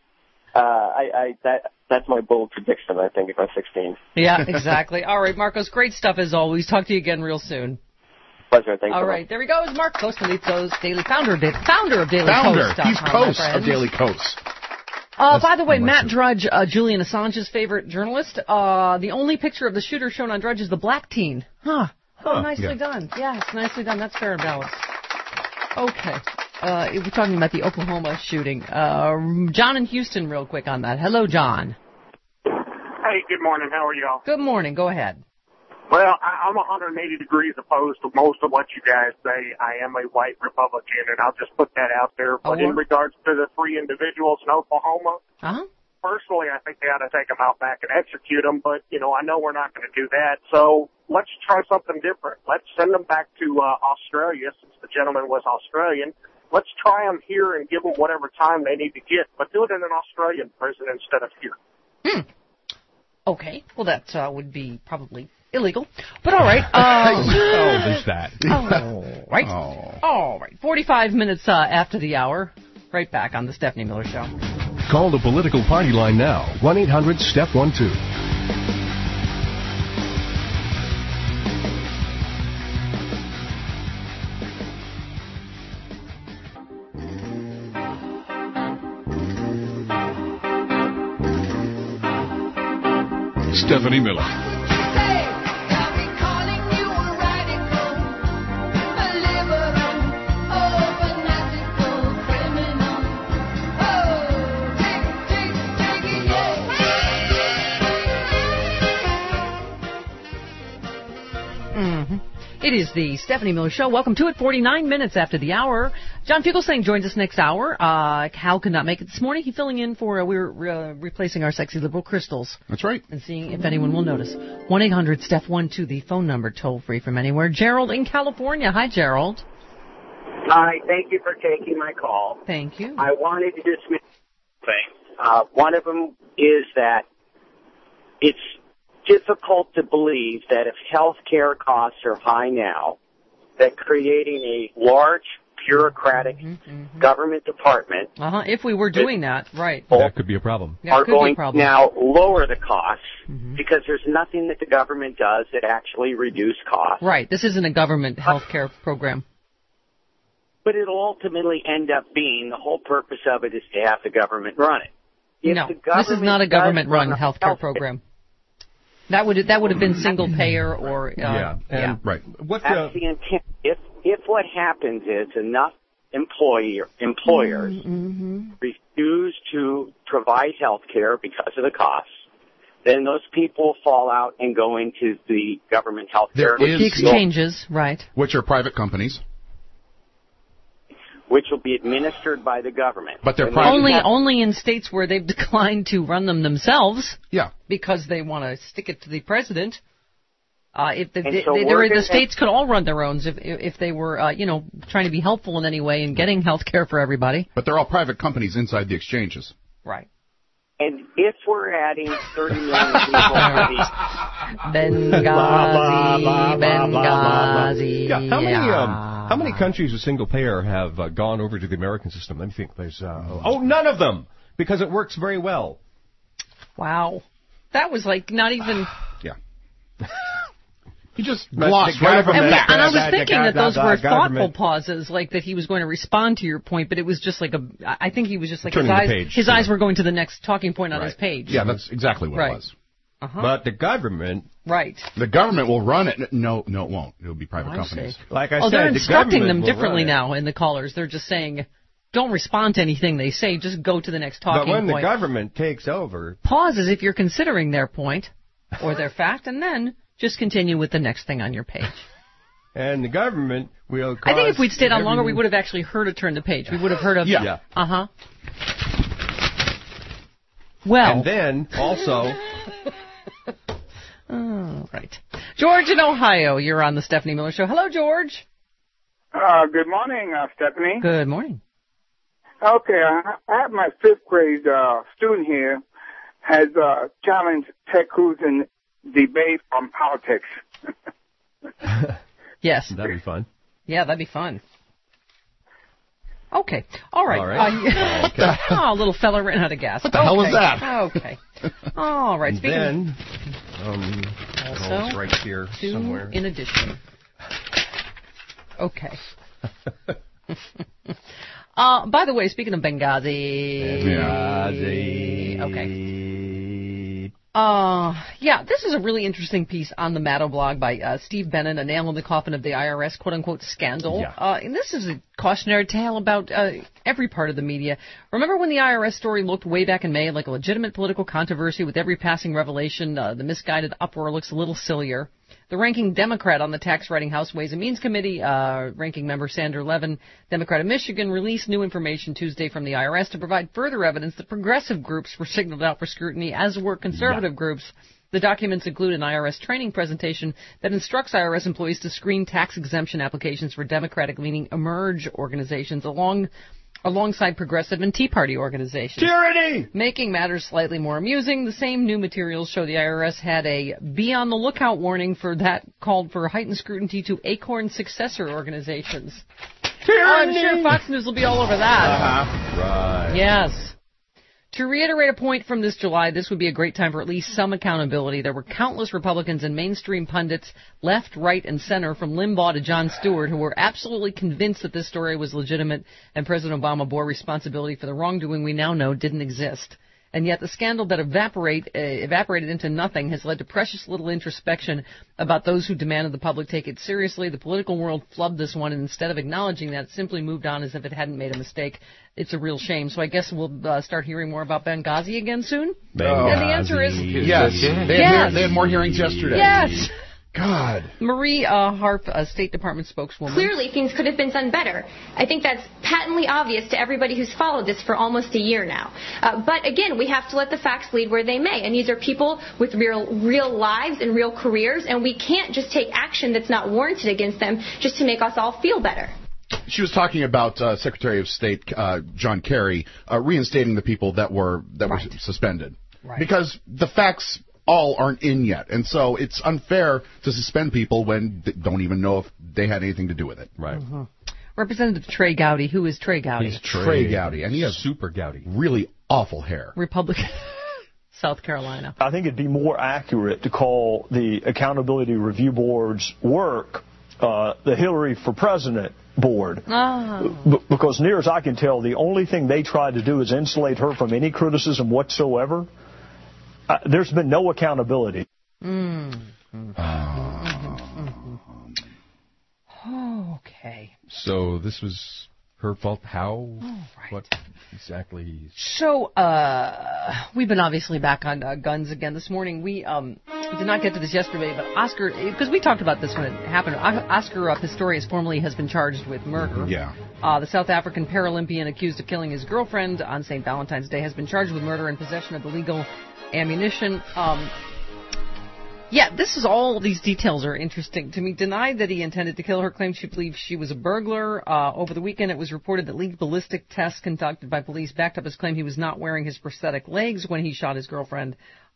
that's my bold prediction, I think, if I'm 16. Yeah, exactly. All right, Marcos, great stuff as always. Talk to you again real soon. Pleasure. Thanks. All right, there he goes, Marcos Felitos, founder of Daily Kos. He's Kos of Daily Kos. By the way, Matt Drudge, Julian Assange's favorite journalist, the only picture of the shooter shown on Drudge is the black teen. Huh. Oh, nicely done. Yes, nicely done. That's fair and balanced. Okay. We're talking about the Oklahoma shooting. John in Houston, real quick on that. Hello, John. Hey, good morning. How are y'all? Good morning. Go ahead. Well, I'm 180 degrees opposed to most of what you guys say. I am a white Republican, and I'll just put that out there. But in regards to the 3 individuals in Oklahoma, personally, I think they ought to take them out back and execute them. But, I know we're not going to do that. So let's try something different. Let's send them back to Australia, since the gentleman was Australian. Let's try them here and give them whatever time they need to get, but do it in an Australian prison instead of here. Okay. Well, that would be probably illegal. But all right. There's that. All right. All right. 45 minutes after the hour. Right back on the Stephanie Miller Show. Call the political party line now. 1-800-STEP12. Stephanie Miller. It is the Stephanie Miller Show. Welcome to it. 49 minutes after the hour. John Fugelsang joins us next hour. Hal could not make it this morning. He's filling in for, we're replacing our sexy liberal Crystals. That's right. And seeing if anyone will notice. 1-800-STEP12, the phone number, toll free from anywhere. Gerald in California. Hi, Gerald. Hi, thank you for taking my call. Thank you. I wanted to just make things. One of them is that it's difficult to believe that if health care costs are high now, that creating a large bureaucratic government department, if we were doing that, right, that could be a problem. Are going to now lower the costs because there's nothing that the government does that actually reduce costs. Right. This isn't a government health care program. But it'll ultimately end up being the whole purpose of it is to have the government run it. If No, this is not a government-run health care program. That would have been single payer or right. That's the intent. If what happens is enough employers refuse to provide health care because of the costs, then those people fall out and go into the government health care. The exchanges, right. Which are private companies. Which will be administered by the government. But they're only in states where they've declined to run them themselves. Yeah. Because they want to stick it to the president. The states could all run their own if they were, trying to be helpful in any way in getting health care for everybody. But they're all private companies inside the exchanges. Right. And if we're adding 30 million people to these... Benghazi. Yeah, how many countries with single payer have gone over to the American system? Let me think. There's none of them, because it works very well. Wow. That was like not even... Yeah. He just glossed right from that. And I was thinking that those were thoughtful pauses, like that he was going to respond to your point, but it was just like I think he was just like his eyes were going to the next talking point on his page. Yeah, that's exactly what it was. But the government... Right. The government will run it. No, it won't. It will be private companies. Like I said, they're instructing them differently now in the callers. They're just saying, don't respond to anything they say. Just go to the next talking point. But when the government takes over... Pause as if you're considering their point or their fact, and then just continue with the next thing on your page. And the government will I think if we'd stayed on longer, we would have actually heard to turn the page. We would have heard of... Yeah. Well... And then, also... Oh, right. George in Ohio, you're on the Stephanie Miller Show. Hello, George. Good morning, Stephanie. Good morning. Okay, I have my 5th grade student here has challenged Ted Cruz in debate on politics. Yes. That'd be fun. Yeah, that'd be fun. Okay. All right. Okay. Oh, little fella ran out of gas. What the hell was that? Okay. All right. Then, also, it's right here somewhere. In addition. Okay. By the way, speaking of Benghazi. Benghazi. Okay. Yeah, this is a really interesting piece on the Maddow blog by Steve Bennett, a nail in the coffin of the IRS quote-unquote scandal. Yeah. And this is a cautionary tale about every part of the media. Remember when the IRS story looked way back in May like a legitimate political controversy with every passing revelation? The misguided uproar looks a little sillier. The ranking Democrat on the tax-writing House Ways and Means Committee, ranking member Sandra Levin, Democrat of Michigan, released new information Tuesday from the IRS to provide further evidence that progressive groups were signaled out for scrutiny, as were conservative groups. The documents include an IRS training presentation that instructs IRS employees to screen tax exemption applications for Democratic-leaning emerge organizations alongside progressive and Tea Party organizations. Tyranny! Making matters slightly more amusing, the same new materials show the IRS had a be on the lookout warning for that called for heightened scrutiny to Acorn successor organizations. Tyranny! I'm sure Fox News will be all over that. Right. Yes. To reiterate a point from this July, this would be a great time for at least some accountability. There were countless Republicans and mainstream pundits, left, right, and center, from Limbaugh to Jon Stewart, who were absolutely convinced that this story was legitimate and President Obama bore responsibility for the wrongdoing we now know didn't exist. And yet the scandal that evaporated into nothing has led to precious little introspection about those who demanded the public take it seriously. The political world flubbed this one, and instead of acknowledging that, simply moved on as if it hadn't made a mistake. It's a real shame. So I guess we'll start hearing more about Benghazi again soon? Benghazi. And the answer is yes. They had more hearings yesterday. Yes. God. Marie Harp, a State Department spokeswoman. Clearly, things could have been done better. I think that's patently obvious to everybody who's followed this for almost a year now. But again, we have to let the facts lead where they may. And these are people with real lives and real careers, and we can't just take action that's not warranted against them just to make us all feel better. She was talking about Secretary of State John Kerry reinstating the people that were suspended. Right. Because the facts all aren't in yet. And so it's unfair to suspend people when they don't even know if they had anything to do with it. Right. Mm-hmm. Representative Trey Gowdy. Who is Trey Gowdy? He's Trey Gowdy. And he has super Gowdy. Really awful hair. Republican. South Carolina. I think it'd be more accurate to call the Accountability Review Board's work the Hillary for President Board. Oh. Because near as I can tell, the only thing they tried to do is insulate her from any criticism whatsoever. There's been no accountability. Okay. So this was her fault. How? Right. What exactly? So, we've been obviously back on guns again this morning. We did not get to this yesterday, but Oscar, because we talked about this when it happened, Oscar Pistorius formally has been charged with murder. Yeah. The South African Paralympian accused of killing his girlfriend on St. Valentine's Day has been charged with murder and possession of illegal ammunition. Yeah, this is all these details are interesting to me. Denied that he intended to kill her, claimed she believed she was a burglar. Over the weekend, it was reported that leaked ballistic tests conducted by police backed up his claim he was not wearing his prosthetic legs when he shot his girlfriend.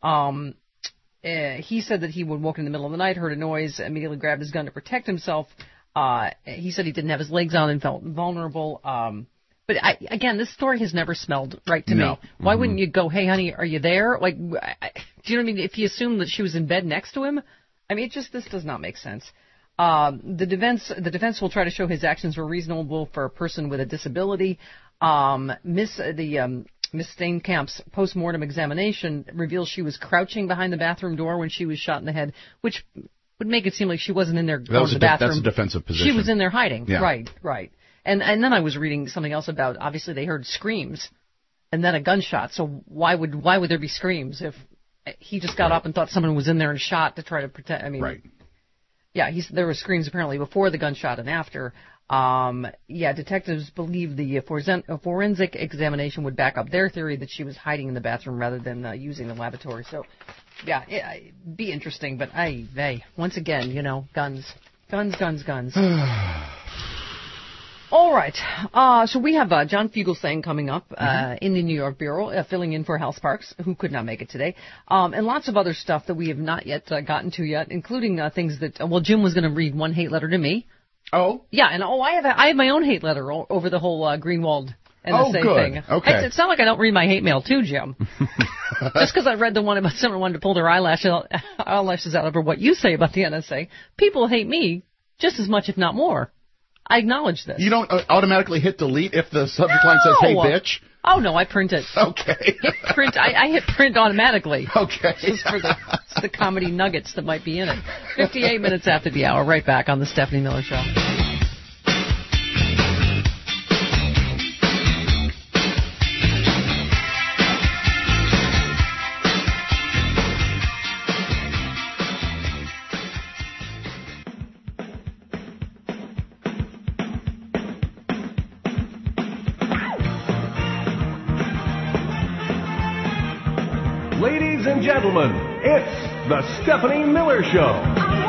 He said that he would woke in the middle of the night, heard a noise, immediately grabbed his gun to protect himself. He said he didn't have his legs on and felt vulnerable. But again, this story has never smelled right to me. Why wouldn't you go, hey, honey, are you there? Like, do you know what I mean? If you assume that she was in bed next to him, I mean, this does not make sense. The defense will try to show his actions were reasonable for a person with a disability. Miss Steenkamp's post-mortem examination reveals she was crouching behind the bathroom door when she was shot in the head, which would make it seem like she wasn't in there going to the bathroom. That's a defensive position. She was in there hiding. Yeah. Right. And then I was reading something else about, obviously they heard screams and then a gunshot. So why would there be screams if he just got up and thought someone was in there and shot to try to protect? I mean, yeah, there were screams apparently before the gunshot and after. Detectives believe the forensic examination would back up their theory that she was hiding in the bathroom rather than using the lavatory. So, yeah, it'd be interesting. But once again, guns. All right. So we have John Fugelsang coming up in the New York Bureau, filling in for Hal Sparks, who could not make it today, and lots of other stuff that we have not yet gotten to yet, including things that Jim was going to read one hate letter to me. Oh. Yeah, and I have my own hate letter over the whole Greenwald NSA thing. Okay. It's not like I don't read my hate mail too, Jim. Just because I read the one about someone wanting to pull their eyelashes out over what you say about the NSA, people hate me just as much, if not more. I acknowledge this. You don't automatically hit delete if the subject line says, hey, bitch? Oh, no, I print it. Okay. Hit print. I hit print automatically. Okay. This is for the comedy nuggets that might be in it. 58 minutes after the hour. Right back on the Stephanie Miller Show. Ladies and gentlemen, it's the Stephanie Miller Show.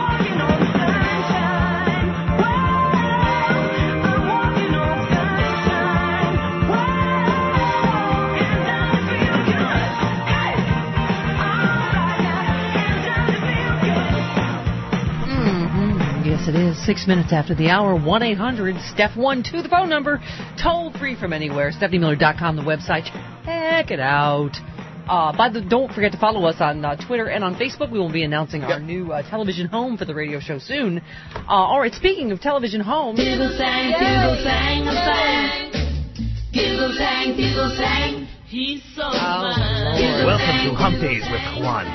Yes, it is. 6 minutes after the hour. 1-800-STEPH1 the phone number. Toll free from anywhere. StephanieMiller.com, the website. Check it out. Don't forget to follow us on Twitter and on Facebook. We will be announcing our new television home for the radio show soon. All right, speaking of television homes... People sang, people sang. He's so fine. Welcome to Hump Days with Juan.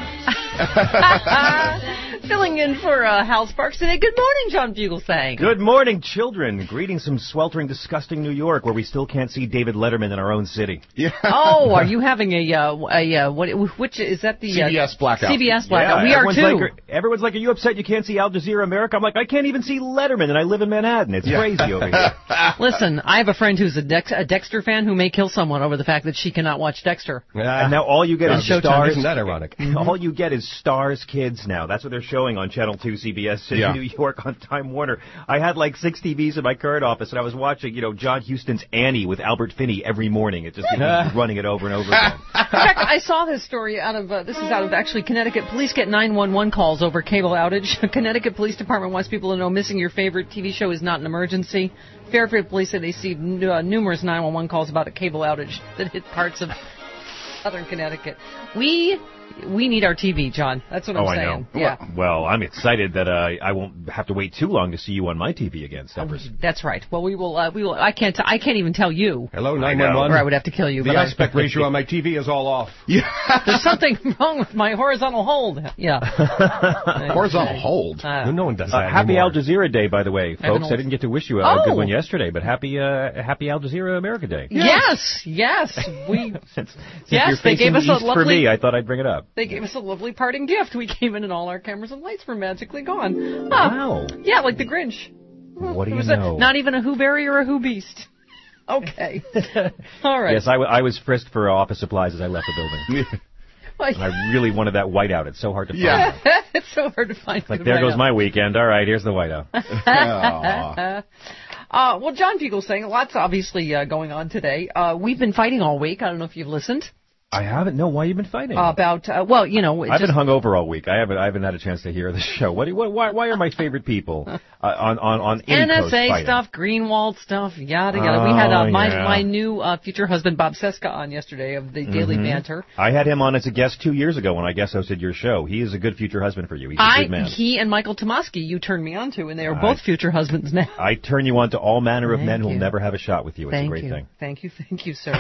Filling in for Hal Sparks today. Good morning, John Fugelsang. Good morning, children. Greetings from sweltering, disgusting New York, where we still can't see David Letterman in our own city. Yeah. Oh, are you having which is that the CBS blackout? CBS blackout. Yeah, we are too. Everyone's like, are you upset you can't see Al Jazeera America? I'm like, I can't even see Letterman, and I live in Manhattan. It's crazy over here. Listen, I have a friend who's a Dexter fan who may kill someone over the fact that she cannot watch Dexter. And now all you get is Stars. Isn't that ironic? All you get is Stars Kids now. That's what they're showing on Channel 2 CBS in New York on Time Warner. I had like 6 TVs in my current office, and I was watching, John Huston's Annie with Albert Finney every morning. It just running it over and over again. In fact, I saw this story out of actually Connecticut. Police get 911 calls over cable outage. Connecticut Police Department wants people to know missing your favorite TV show is not an emergency. Fairfield Police say they received numerous 911 calls about a cable outage that hit parts of southern Connecticut. We need our TV, John. That's what I'm saying. I know. Yeah. Well, I'm excited that I won't have to wait too long to see you on my TV again, Steppers. That's right. Well, we will. I can't even tell you. Hello, 911. Or I would have to kill you. The aspect ratio on my TV is all off. Yeah. There's something wrong with my horizontal hold. Yeah. Horizontal hold. No one does that Happy anymore. Al Jazeera Day, by the way, folks. I didn't get to wish you a good one yesterday, but happy Al Jazeera America Day. Yes. We. Since yes, they gave us a lovely. For me, I thought I'd bring it up. They gave us a lovely parting gift. We came in and all our cameras and lights were magically gone. Wow. Yeah, like the Grinch. What do you know? Not even a Who Berry or a Who Beast. Okay. All right. Yes, I was frisked for office supplies as I left the building. I really wanted that whiteout. It's so hard to find. Yeah, it's so hard to find. Like, there goes my weekend. All right, here's the whiteout. Well, John Fugelsang, lots obviously going on today. We've been fighting all week. I don't know if you've listened. I haven't. No, why have you been fighting? About I've been hungover all week. I haven't had a chance to hear the show. Why are my favorite people on any NSA stuff, Greenwald stuff, yada yada. We had my new future husband Bob Seska on yesterday of the Daily Banter. I had him on as a guest 2 years ago when I guest hosted your show. He is a good future husband for you. He's a good man. He and Michael Tomasky you turned me on to, and they are both future husbands now. I turn you on to all manner of men who will never have a shot with you. It's a great thing. Thank you, sir.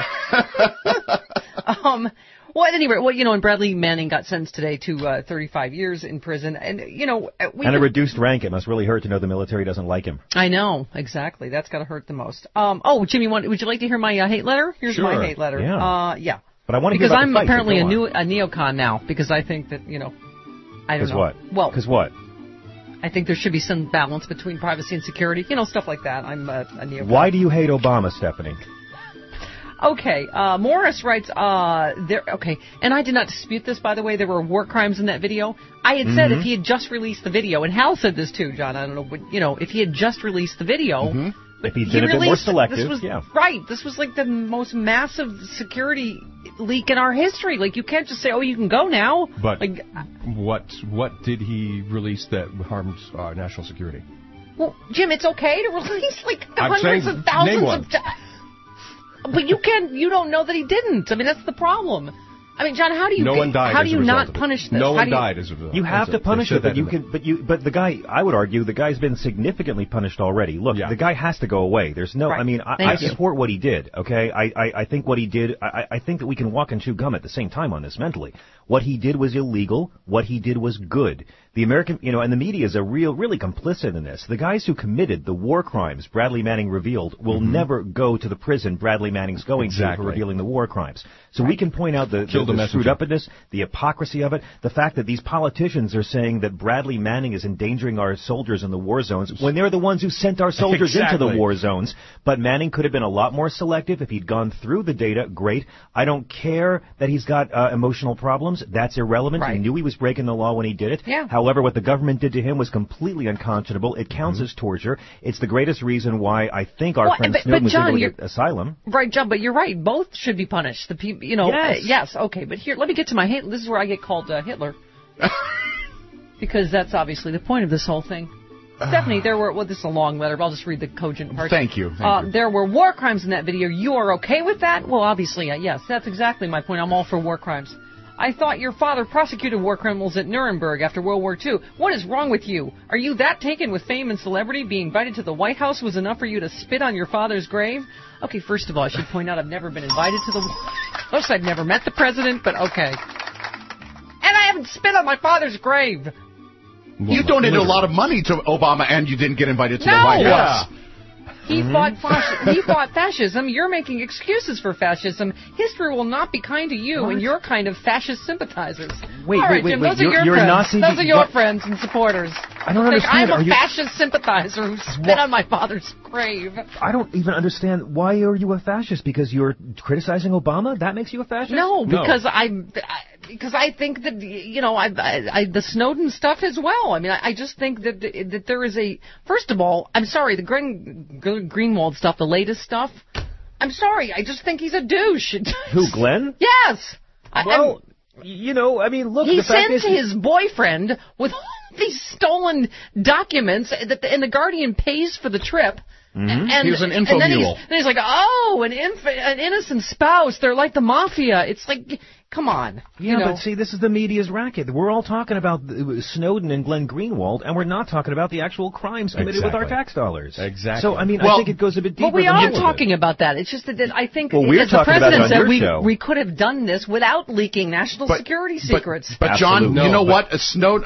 Well, at any rate, and Bradley Manning got sentenced today to 35 years in prison, and a reduced rank. It must really hurt to know the military doesn't like him. I know, exactly. That's got to hurt the most. Jimmy, would you like to hear my hate letter? Here's my hate letter. Yeah. But I want to because I'm apparently a neocon now because I think that I don't know. Because what? Well, because what? I think there should be some balance between privacy and security. Stuff like that. I'm a neocon. Why do you hate Obama, Stephanie? Okay, Morris writes, and I did not dispute this, by the way. There were war crimes in that video. I had said if he had just released the video, and Hal said this too, John, I don't know, but, if he had just released the video. If he'd been a bit more selective, Right, this was like the most massive security leak in our history. Like, you can't just say, you can go now. But what did he release that harms national security? Well, Jim, it's okay to release hundreds of thousands of... But you don't know that he didn't. I mean, that's the problem. I mean, John, how do you not punish this? No one died as a result. You have to punish it, but the guy, I would argue, the guy's been significantly punished already. Look, the guy has to go away. There's no, I mean, I support what he did. Okay, I think what he did. I think that we can walk and chew gum at the same time on this mentally. What he did was illegal. What he did was good. The American, and the media is really complicit in this. The guys who committed the war crimes Bradley Manning revealed will never go to the prison Bradley Manning's going to for revealing the war crimes. So we can point out the screwed upness, the hypocrisy of it, the fact that these politicians are saying that Bradley Manning is endangering our soldiers in the war zones when they're the ones who sent our soldiers into the war zones. But Manning could have been a lot more selective if he'd gone through the data. Great. I don't care that he's got emotional problems. That's irrelevant. He knew he was breaking the law when he did it. Yeah. However, what the government did to him was completely unconscionable. It counts as torture. It's the greatest reason why I think our friend Snowden was able to get asylum. Right, John, but you're right. Both should be punished. The people, yes, okay. But here, let me get to my hate. This is where I get called Hitler. Because that's obviously the point of this whole thing. Stephanie, there were, this is a long letter, but I'll just read the cogent part. Thank you. There were war crimes in that video. You are okay with that? Well, obviously, yes. That's exactly my point. I'm all for war crimes. I thought your father prosecuted war criminals at Nuremberg after World War II. What is wrong with you? Are you that taken with fame and celebrity? Being invited to the White House was enough for you to spit on your father's grave? Okay, first of all, I should point out I've never been invited to the White House. I've never met the president, but okay. And I haven't spit on my father's grave. You donated a lot of money to Obama, and you didn't get invited to the White House. He fought fascism. You're making excuses for fascism. History will not be kind to you and your kind of fascist sympathizers. Wait, Jim, those are your friends. Those are your friends and supporters. I don't understand. I'm a fascist sympathizer who spit on my father's grave. I don't even understand. Why are you a fascist? Because you're criticizing Obama? That makes you a fascist? No, because I think that, the Snowden stuff as well. I mean, I just think that there is first of all, I'm sorry, the Greenwald stuff, the latest stuff, I'm sorry, I just think he's a douche. Who, Glenn? Yes. Well, look, he sent his boyfriend with these stolen documents, and the Guardian pays for the trip. And he was an info mule. Then he's like, an innocent spouse. They're like the mafia. It's like, come on. But see, this is the media's racket. We're all talking about Snowden and Glenn Greenwald, and we're not talking about the actual crimes committed with our tax dollars. Exactly. So, I think it goes a bit deeper. But we are talking about that. It's just that I think, we're as the talking president about it on said, your show. we could have done this without leaking national security secrets. But John, you know what? Snowden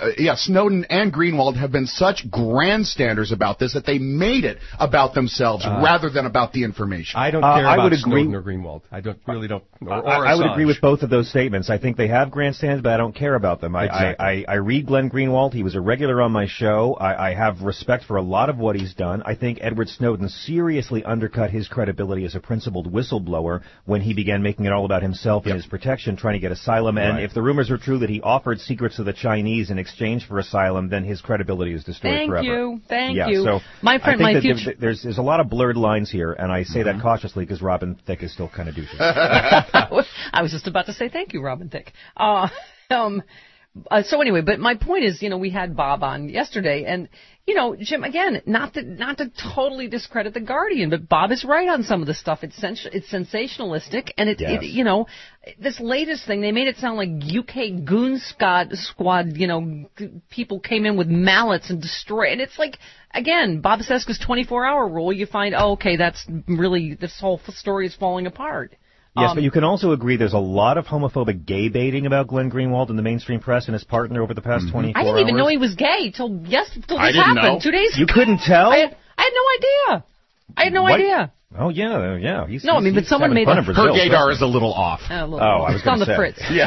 and Greenwald have been such grandstanders about this that they made it about themselves rather than about the information. I don't care about Snowden or Greenwald. I would agree with both of those statements. I think they have grandstands, but I don't care about them. Exactly. I read Glenn Greenwald. He was a regular on my show. I have respect for a lot of what he's done. I think Edward Snowden seriously undercut his credibility as a principled whistleblower when he began making it all about himself and his protection, trying to get asylum. And if the rumors are true that he offered secrets to the Chinese in exchange for asylum, then his credibility is destroyed forever. Thank you. So my friend, I think there's a lot of blurred lines here, and I say that cautiously because Robin Thicke is still kind of douchey. I was just about to say thank you, Robin Thicke. So anyway, but my point is, we had Bob on yesterday, and Jim, again, not to totally discredit the Guardian, but Bob is right on some of the stuff. It's sensationalistic, and this latest thing, they made it sound like UK goon squad, people came in with mallets and destroyed, and it's like, again, Bob Cesca's 24-hour rule, you find, that's really, this whole story is falling apart. Yes, but you can also agree there's a lot of homophobic gay baiting about Glenn Greenwald in the mainstream press and his partner over the past 24 hours. I didn't even know he was gay till this happened. 2 days ago. You couldn't tell? I had no idea. Oh, yeah. But someone made her gaydar is a little off. I was going to say. The Fritz. Yeah.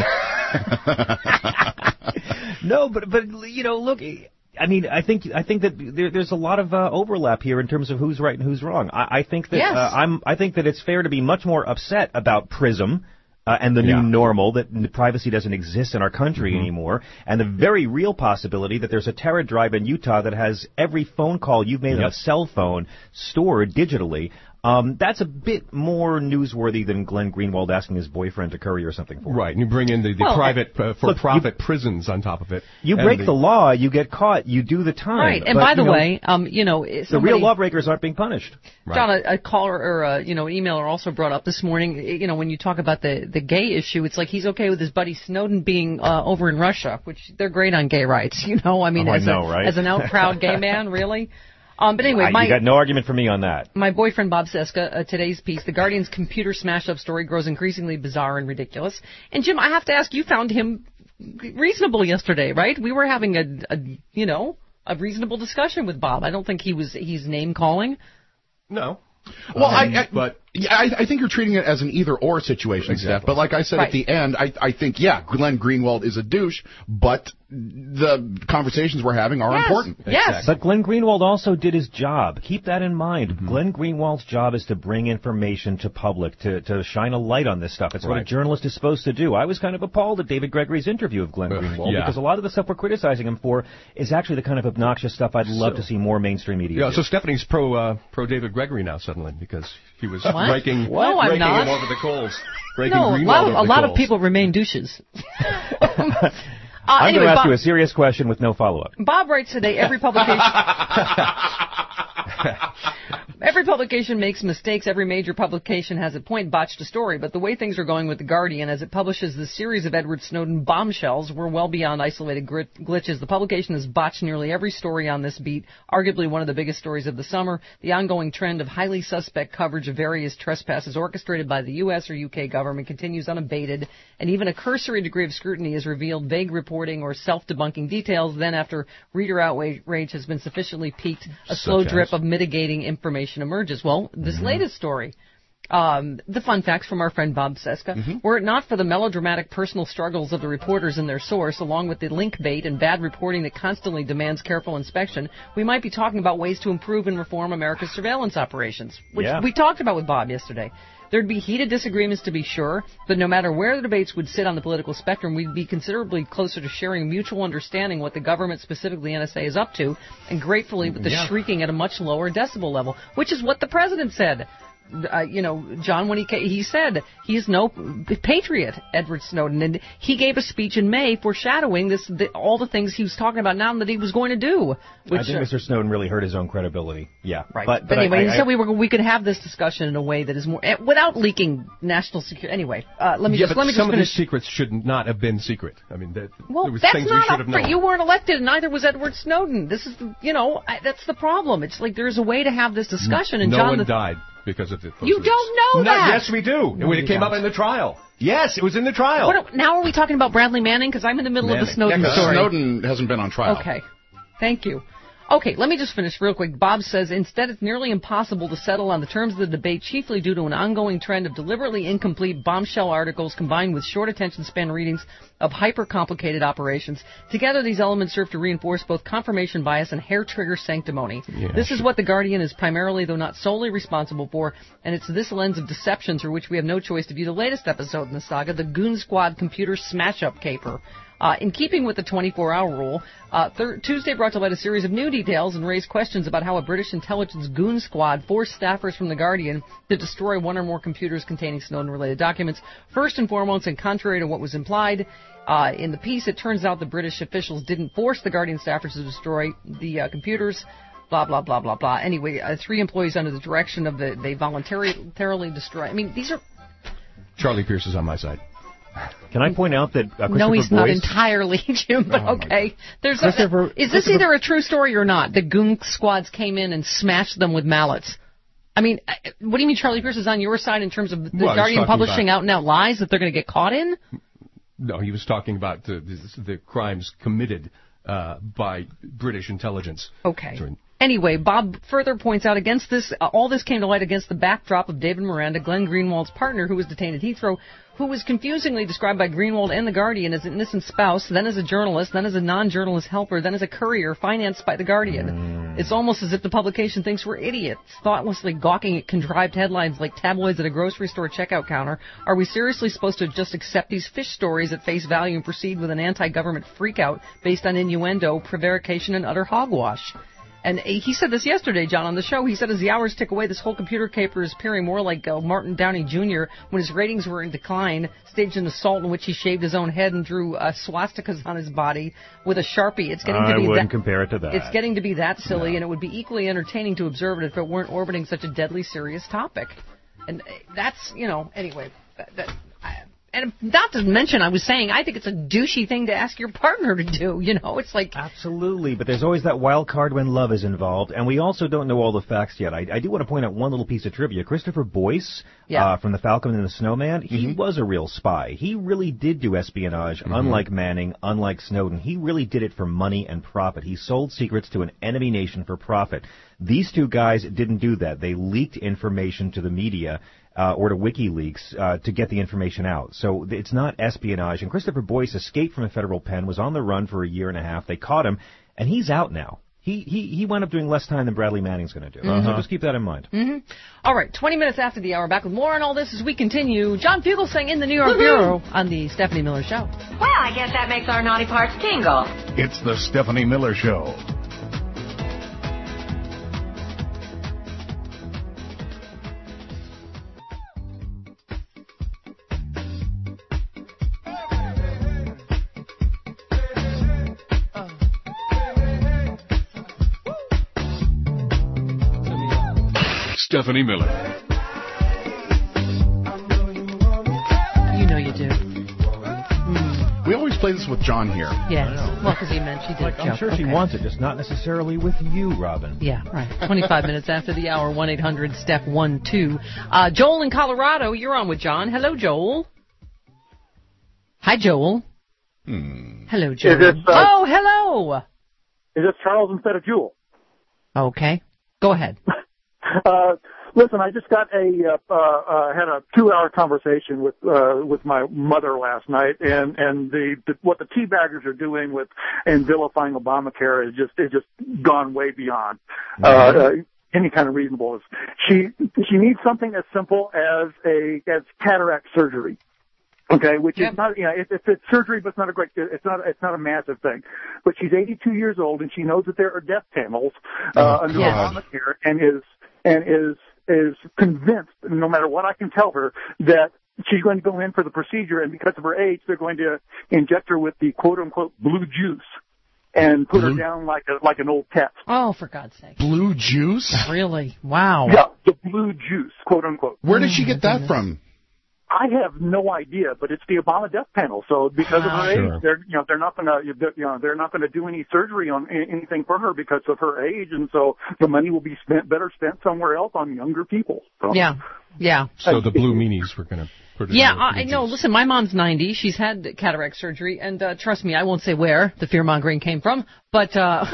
No, but look, I think that there's a lot of overlap here in terms of who's right and who's wrong. I think that I think that it's fair to be much more upset about PRISM and the new normal, that privacy doesn't exist in our country anymore, and the very real possibility that there's a terror drive in Utah that has every phone call you've made on a cell phone stored digitally. That's a bit more newsworthy than Glenn Greenwald asking his boyfriend to courier something for him. Right, and you bring in the private, for-profit prisons on top of it. You break the law, you get caught, you do the time. Right, and by the way, the real lawbreakers aren't being punished. Right. John, a caller or an emailer also brought up this morning, when you talk about the gay issue, it's like he's okay with his buddy Snowden being over in Russia, which they're great on gay rights, as an out proud gay man, really. But anyway, you got no argument for me on that. My boyfriend Bob Cesca, today's piece, The Guardian's computer smash-up story grows increasingly bizarre and ridiculous. And Jim, I have to ask, you found him reasonable yesterday, right? We were having a reasonable discussion with Bob. I don't think he's name calling. No. Well, I think you're treating it as an either-or situation, exactly. Steph. But like I said at the end, I think, Glenn Greenwald is a douche, but the conversations we're having are important. Yes. Exactly. But Glenn Greenwald also did his job. Keep that in mind. Mm-hmm. Glenn Greenwald's job is to bring information to public, to shine a light on this stuff. It's what a journalist is supposed to do. I was kind of appalled at David Gregory's interview of Glenn Greenwald because a lot of the stuff we're criticizing him for is actually the kind of obnoxious stuff I'd love to see more mainstream media do. So Stephanie's pro David Gregory now suddenly because he was raking him over the coals. A lot of people remain douches. I'm going to ask you a serious question with no follow-up. Bob writes today, every publication makes mistakes. Every major publication has at point botched a story. But the way things are going with The Guardian, as it publishes this series of Edward Snowden bombshells, we're well beyond isolated glitches. The publication has botched nearly every story on this beat, arguably one of the biggest stories of the summer. The ongoing trend of highly suspect coverage of various trespasses orchestrated by the U.S. or U.K. government continues unabated, and even a cursory degree of scrutiny has revealed vague reporting or self-debunking details. Then, after reader outrage has been sufficiently piqued, a slow drip of mitigating information emerges. Well, this latest story, the fun facts from our friend Bob Cesca, were it not for the melodramatic personal struggles of the reporters and their source, along with the link bait and bad reporting that constantly demands careful inspection, we might be talking about ways to improve and reform America's surveillance operations, which we talked about with Bob yesterday. There'd be heated disagreements, to be sure, but no matter where the debates would sit on the political spectrum, we'd be considerably closer to sharing mutual understanding what the government, specifically NSA, is up to, and gratefully with the shrieking at a much lower decibel level, which is what the president said. John, when he said he's no patriot, Edward Snowden, and he gave a speech in May foreshadowing all the things he was talking about now that he was going to do. Which, I think Mr. Snowden really hurt his own credibility. Yeah, right. But anyway, he said we could have this discussion in a way that is more without leaking national security. Anyway, let me just finish. Some of these secrets should not have been secret. I mean, there was that's things not we should have known. You weren't elected, and neither was Edward Snowden. This is that's the problem. It's like there's a way to have this discussion. And no John, one died because of it. You don't know that. Yes, we do. It came up in the trial. Yes, it was in the trial. Now are we talking about Bradley Manning? Because I'm in the middle of the Snowden story. Snowden hasn't been on trial. Okay. Thank you. Okay, let me just finish real quick. Bob says, instead, it's nearly impossible to settle on the terms of the debate, chiefly due to an ongoing trend of deliberately incomplete bombshell articles combined with short attention span readings of hyper-complicated operations. Together, these elements serve to reinforce both confirmation bias and hair-trigger sanctimony. Yeah, this is what The Guardian is primarily, though not solely, responsible for, and it's this lens of deception through which we have no choice to view the latest episode in the saga, the Goon Squad computer smash-up caper. In keeping with the 24-hour rule, Tuesday brought to light a series of new details and raised questions about how a British intelligence goon squad forced staffers from The Guardian to destroy one or more computers containing Snowden-related documents. First and foremost, and contrary to what was implied in the piece, it turns out the British officials didn't force The Guardian staffers to destroy the computers. Blah, blah, blah, blah, blah. Anyway, 3 employees under the direction of they voluntarily destroy. I mean, these are... Charlie Pierce is on my side. Can I point out that No, he's not entirely, Jim, but okay. Is this either a true story or not? The goon squads came in and smashed them with mallets. I mean, what do you mean Charlie Pierce is on your side in terms of the Guardian publishing out-and-out lies that they're going to get caught in? No, he was talking about the crimes committed by British intelligence. Okay. Anyway, Bob further points out against this, all this came to light against the backdrop of David Miranda, Glenn Greenwald's partner, who was detained at Heathrow, who was confusingly described by Greenwald and The Guardian as an innocent spouse, then as a journalist, then as a non-journalist helper, then as a courier financed by The Guardian. It's almost as if the publication thinks we're idiots, thoughtlessly gawking at contrived headlines like tabloids at a grocery store checkout counter. Are we seriously supposed to just accept these fish stories at face value and proceed with an anti-government freakout based on innuendo, prevarication, and utter hogwash? And he said this yesterday, John, on the show. He said as the hours tick away, this whole computer caper is appearing more like Martin Downey Jr. when his ratings were in decline, staged an assault in which he shaved his own head and drew swastikas on his body with a Sharpie. It's getting to be I wouldn't compare it to that. It's getting to be that silly, and it would be equally entertaining to observe it if it weren't orbiting such a deadly serious topic. And that's, anyway, and not to mention, I was saying, I think it's a douchey thing to ask your partner to do. It's like... Absolutely, but there's always that wild card when love is involved, and we also don't know all the facts yet. I do want to point out one little piece of trivia. Christopher Boyce, from The Falcon and the Snowman, he was a real spy. He really did do espionage, unlike Manning, unlike Snowden. He really did it for money and profit. He sold secrets to an enemy nation for profit. These two guys didn't do that. They leaked information to the media, or to WikiLeaks, to get the information out. So it's not espionage. And Christopher Boyce escaped from a federal pen, was on the run for a year and a half. They caught him, and he's out now. He wound up doing less time than Bradley Manning's going to do. So just keep that in mind. All right, 20 minutes after the hour, back with more on all this as we continue. John Fugelsang in the New York Bureau on the Stephanie Miller Show. Well, I guess that makes our naughty parts tingle. It's the Stephanie Miller Show. Stephanie Miller. You know you do. We always play this with John here. Yes. Well, because he meant she did. I'm sure she wants it, just not necessarily with you, Robin. Yeah, right. 25 minutes after the hour, 1-800-STEP-12. Joel in Colorado, you're on with John. Hello, Joel. Hi, Joel. Hello, Joel. Hello. Is this Charles instead of Jewel? Okay. Go ahead. Listen, I just got had a 2-hour conversation with my mother last night, and what the teabaggers are doing in vilifying Obamacare is just gone way beyond any kind of reasonable. She needs something as simple as cataract surgery. Okay, which is not, if it's surgery, but it's not a massive thing. But she's 82 years old, and she knows that there are death panels under Obamacare, and is convinced, no matter what I can tell her, that she's going to go in for the procedure, and because of her age, they're going to inject her with the quote-unquote blue juice and put her down like an old cat. Oh, for God's sake. Blue juice? Really? Wow. Yeah, the blue juice, quote-unquote. Where did she get that from? I have no idea, but it's the Obama death panel. So because of her age, they're not going to do any surgery on anything for her because of her age, and so the money will be better spent somewhere else on younger people. So, yeah. So the blue meanies were going to put it. Yeah, I know. Listen, my mom's 90. She's had cataract surgery, and trust me, I won't say where the fear-mongering came from, but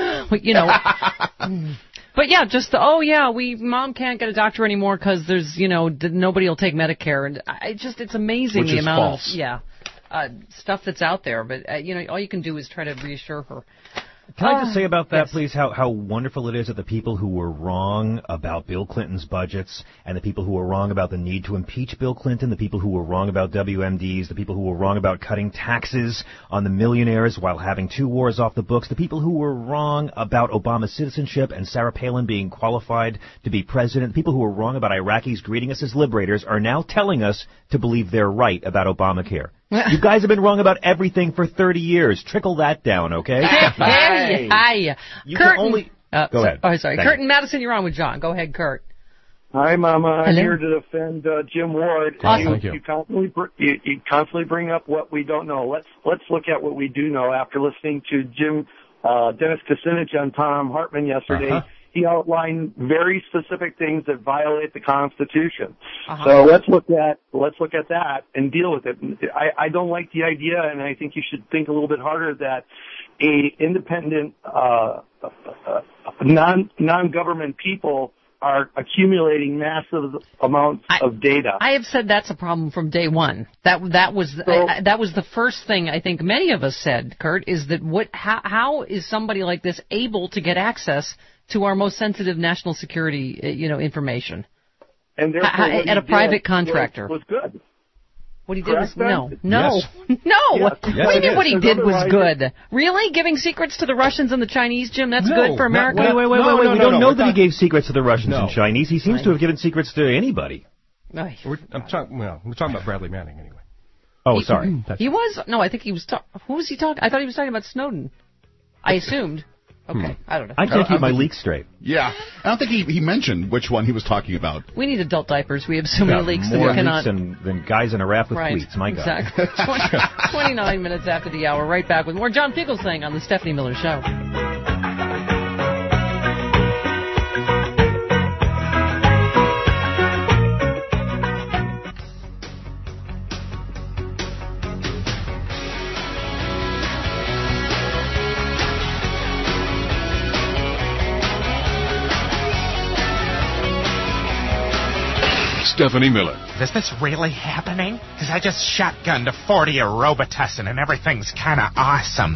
But yeah, mom can't get a doctor anymore because there's, nobody will take Medicare, and it's amazing the amount of stuff that's out there. But all you can do is try to reassure her. Can I just say about that, please, how wonderful it is that the people who were wrong about Bill Clinton's budgets and the people who were wrong about the need to impeach Bill Clinton, the people who were wrong about WMDs, the people who were wrong about cutting taxes on the millionaires while having 2 wars off the books, the people who were wrong about Obama's citizenship and Sarah Palin being qualified to be president, the people who were wrong about Iraqis greeting us as liberators are now telling us to believe they're right about Obamacare. You guys have been wrong about everything for 30 years. Trickle that down, okay? Hi. You Kurt, can only... Go ahead. Oh, sorry. Kurt and Madison, you're on with John. Go ahead, Kurt. Hi, Mama. I'm here to defend Jim Ward. Awesome. You constantly bring up what we don't know. Let's look at what we do know. After listening to Dennis Kucinich on Tom Hartman yesterday, he outlined very specific things that violate the Constitution. So let's look at that and deal with it. I don't like the idea, and I think you should think a little bit harder that a independent non-government people are accumulating massive amounts of data. I have said that's a problem from day one. That was the first thing I think many of us said, Kurt, is that how is somebody like this able to get access to our most sensitive national security information? And therefore, at a private contractor was good. What he did was no. Yes. Yes, what do you mean what he did was otherwise good? Really? Giving secrets to the Russians and the Chinese, Jim? That's good for America? Wait. We don't know that he gave secrets to the Russians and Chinese. He seems to have given secrets to anybody. We're talking about Bradley Manning anyway. Oh, sorry. He was? No, I think he was who was he talking? I thought he was talking about Snowden. I assumed. Okay, I don't know. I can't keep my leaks straight. Yeah. I don't think he mentioned which one he was talking about. We need adult diapers. We have so many leaks that we cannot... More leaks than guys in a raft with cleats. My God. Exactly. 29 minutes after the hour. Right back with more John Fugelsang on The Stephanie Miller Show. Stephanie Miller. Is this really happening? Because I just shotgunned a 40 of Robitussin and everything's kind of awesome.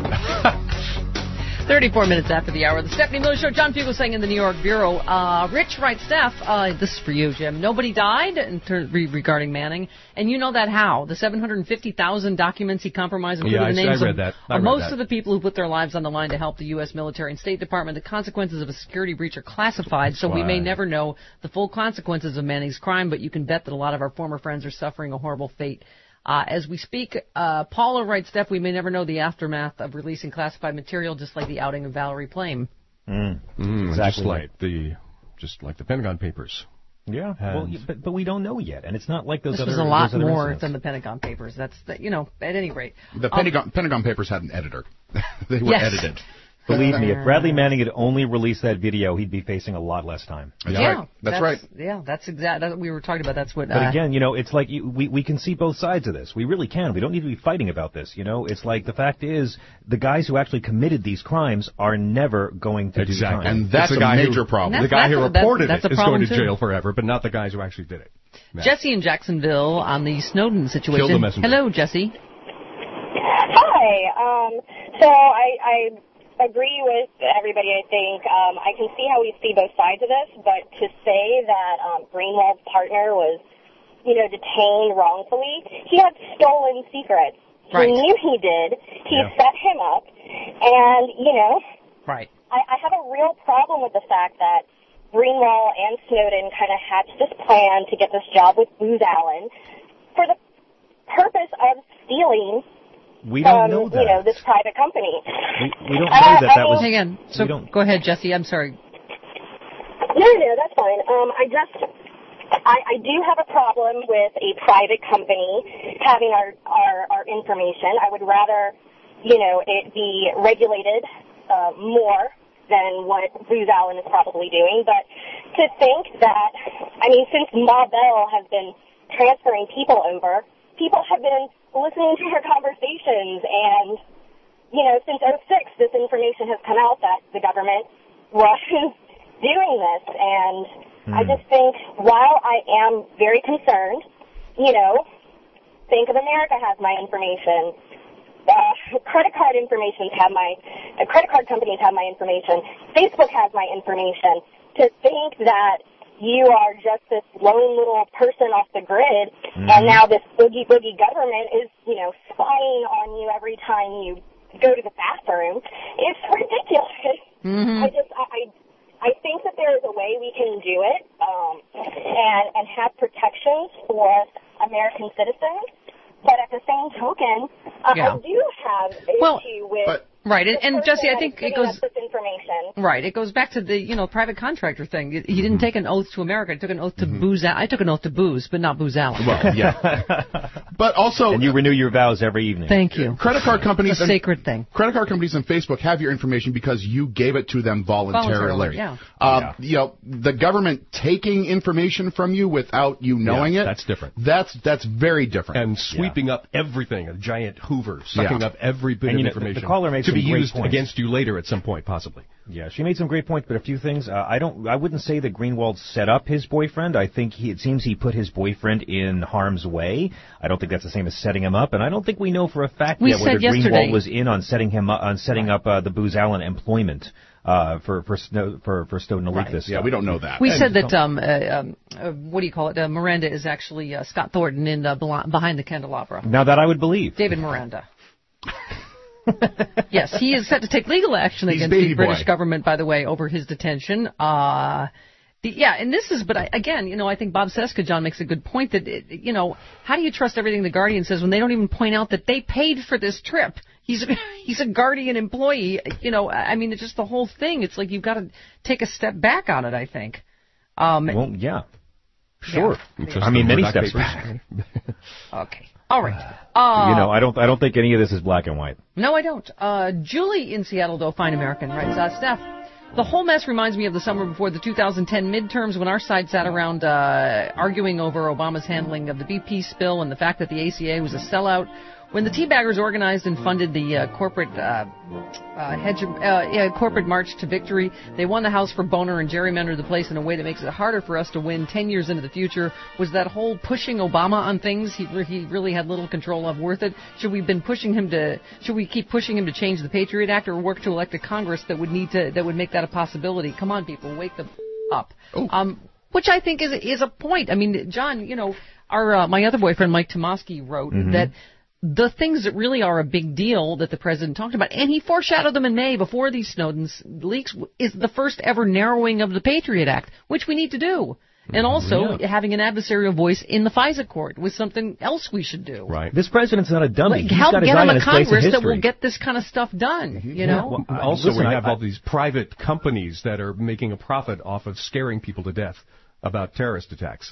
34 minutes after the hour. The Stephanie Miller Show. John Fugelsang in the New York Bureau. Rich writes, Steph, this is for you, Jim. Nobody died regarding Manning. And you know that how? The 750,000 documents he compromised included the names of most of the people who put their lives on the line to help the U.S. military and State Department. The consequences of a security breach are classified, so we may never know the full consequences of Manning's crime, but you can bet that a lot of our former friends are suffering a horrible fate. As we speak, Paula writes, Steph, we may never know the aftermath of releasing classified material, just like the outing of Valerie Plame. Exactly. Just like the Pentagon Papers. Yeah, but we don't know yet, and it's not like those this other. This was a lot more than the Pentagon Papers. That's at any rate. The Pentagon Papers had an editor. They were edited. Believe me, if Bradley Manning had only released that video, he'd be facing a lot less time. That's right. Yeah, that's exactly what we were talking about. That's what. But again, it's like we can see both sides of this. We really can. We don't need to be fighting about this. It's like the fact is the guys who actually committed these crimes are never going to do time. And that's a major problem. The guy who reported it is going to jail forever, but not the guys who actually did it. Jesse in Jacksonville on the Snowden situation. Kill the messenger. Hello, Jesse. Hi. So I agree with everybody, I think. I can see how we see both sides of this, but to say that Greenwald's partner was, detained wrongfully, he had stolen secrets. Right. He knew he did. He set him up, and, Right. I have a real problem with the fact that Greenwald and Snowden kind of hatched this plan to get this job with Booz Allen for the purpose of stealing We don't know that. This private company. We don't know that was... Hang on. So go ahead, Jesse. I'm sorry. No, that's fine. I do have a problem with a private company having our information. I would rather, it be regulated more than what Booz Allen is probably doing. But to think that, since Ma Bell has been transferring people over, people have been listening to her conversations, and, since 2006, this information has come out that the government was doing this, and I just think, while I am very concerned, Bank of America has my information, credit card companies have my information, Facebook has my information, to think that you are just this lone little person off the grid, and now this boogie government is, spying on you every time you go to the bathroom. It's ridiculous. I think that there is a way we can do it, and have protections for American citizens. But at the same token, I do have issue with. Right, and Jesse, I think it goes. This information. Right, it goes back to the private contractor thing. He didn't take an oath to America; he took an oath to Booz. I took an oath to Booz, but not Booz Allen. Well, yeah. But also, and you renew your vows every evening. Thank you. Credit card companies, it's a sacred thing. Credit card companies and Facebook have your information because you gave it to them voluntarily. The government taking information from you without you knowing it. That's different. That's very different. And sweeping up everything, a giant Hoover, sucking up every bit of information. The caller makes to be used points against you later at some point, possibly. Yeah, she made some great points, but a few things. I wouldn't say that Greenwald set up his boyfriend. I think it seems he put his boyfriend in harm's way. I don't think that's the same as setting him up, and I don't think we know for a fact yet whether Greenwald was in on setting up the Booz Allen employment. for Snowden to leak this stuff. Yeah, we don't know that. We said that, what do you call it, Miranda is actually Scott Thornton in Behind the Candelabra. Now that I would believe. David Miranda. Yes, he is set to take legal action against the British government, by the way, over his detention. And this is, but again, I think Bob Cesca, John, makes a good point that, how do you trust everything the Guardian says when they don't even point out that they paid for this trip? He's a Guardian employee. It's just the whole thing. It's like you've got to take a step back on it, I think. Well, yeah. Sure. Yeah. Many steps back. Okay. All right. I don't think any of this is black and white. No, I don't. Julie in Seattle, though, fine American, writes, Steph, the whole mess reminds me of the summer before the 2010 midterms when our side sat around arguing over Obama's handling of the BP spill and the fact that the ACA was a sellout. When the teabaggers organized and funded the corporate march to victory, they won the House for Boner and gerrymandered the place in a way that makes it harder for us to win 10 years into the future. Was that whole pushing Obama on things he really had little control of worth it? Should we keep pushing him to change the Patriot Act or work to elect a Congress that would make that a possibility? Come on, people, wake the up. Which I think is a point. John, my other boyfriend Mike Tomasky wrote that the things that really are a big deal that the president talked about, and he foreshadowed them in May before these Snowden's leaks, is the first ever narrowing of the Patriot Act, which we need to do. And also having an adversarial voice in the FISA court was something else we should do. Right. This president's not a dummy. He's help got his get eye him on a his place in Congress history. that will get this kind of stuff done, Well, also, we have all these private companies that are making a profit off of scaring people to death about terrorist attacks.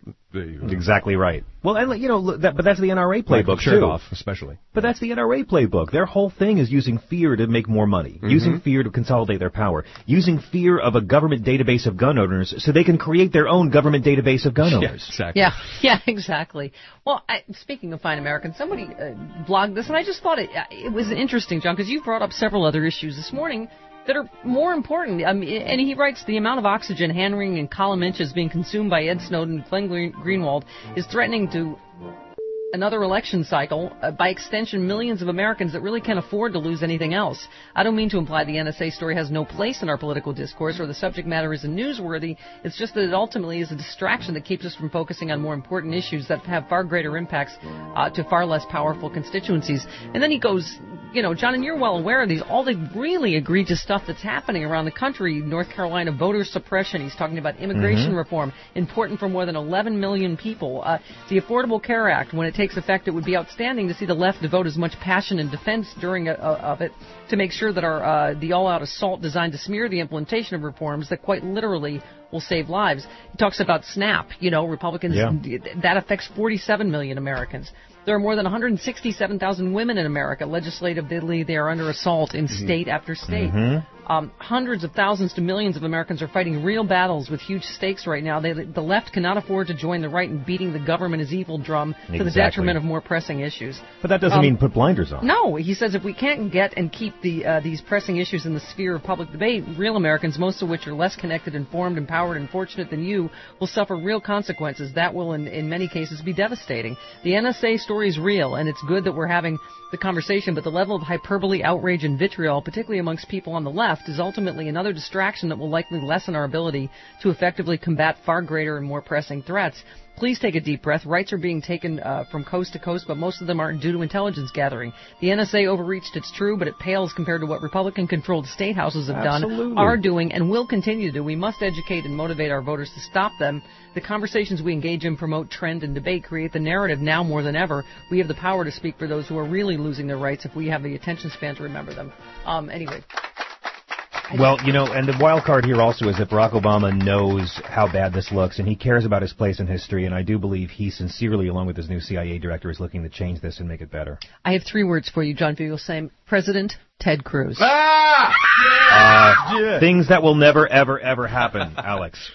Exactly right. Well, and but that's the NRA playbook too. Chertoff, especially. But that's the NRA playbook. Their whole thing is using fear to make more money, using fear to consolidate their power, using fear of a government database of gun owners so they can create their own government database of gun owners. Exactly. Yeah, exactly. Well, speaking of fine Americans, somebody blogged this, and I just thought it was interesting, John, because you brought up several other issues this morning that are more important. And he writes, the amount of oxygen, hand wringing, and column inches being consumed by Ed Snowden and Glenn Greenwald is threatening to another election cycle, by extension millions of Americans that really can't afford to lose anything else. I don't mean to imply the NSA story has no place in our political discourse or the subject matter isn't newsworthy. It's just that it ultimately is a distraction that keeps us from focusing on more important issues that have far greater impacts to far less powerful constituencies. And then he goes, John, and you're well aware of these, all the really egregious stuff that's happening around the country. North Carolina voter suppression. He's talking about immigration reform, important for more than 11 million people. The Affordable Care Act, when it takes effect, it would be outstanding to see the left devote as much passion and defense during of it to make sure that the all-out assault designed to smear the implementation of reforms that quite literally will save lives. He talks about SNAP. Republicans, that affects 47 million Americans. There are more than 167,000 women in America. Legislatively, they are under assault in state after state. Hundreds of thousands to millions of Americans are fighting real battles with huge stakes right now. The left cannot afford to join the right in beating the government as evil drum to the detriment of more pressing issues. But that doesn't mean put blinders on. No, he says if we can't get and keep these pressing issues in the sphere of public debate, real Americans, most of which are less connected, informed, empowered, and fortunate than you, will suffer real consequences. That will, in many cases, be devastating. The NSA story is real, and it's good that we're having the conversation, but the level of hyperbole, outrage, and vitriol, particularly amongst people on the left, is ultimately another distraction that will likely lessen our ability to effectively combat far greater and more pressing threats. Please take a deep breath. Rights are being taken from coast to coast, but most of them aren't due to intelligence gathering. The NSA overreached, it's true, but it pales compared to what Republican-controlled state houses have done, are doing, and will continue to do. We must educate and motivate our voters to stop them. The conversations we engage in promote trend and debate, create the narrative now more than ever. We have the power to speak for those who are really losing their rights if we have the attention span to remember them. Anyway. Well, and the wild card here also is that Barack Obama knows how bad this looks, and he cares about his place in history, and I do believe he sincerely, along with his new CIA director, is looking to change this and make it better. I have 3 words for you, John Fugelsang. President Ted Cruz. Things that will never, ever, ever happen, Alex.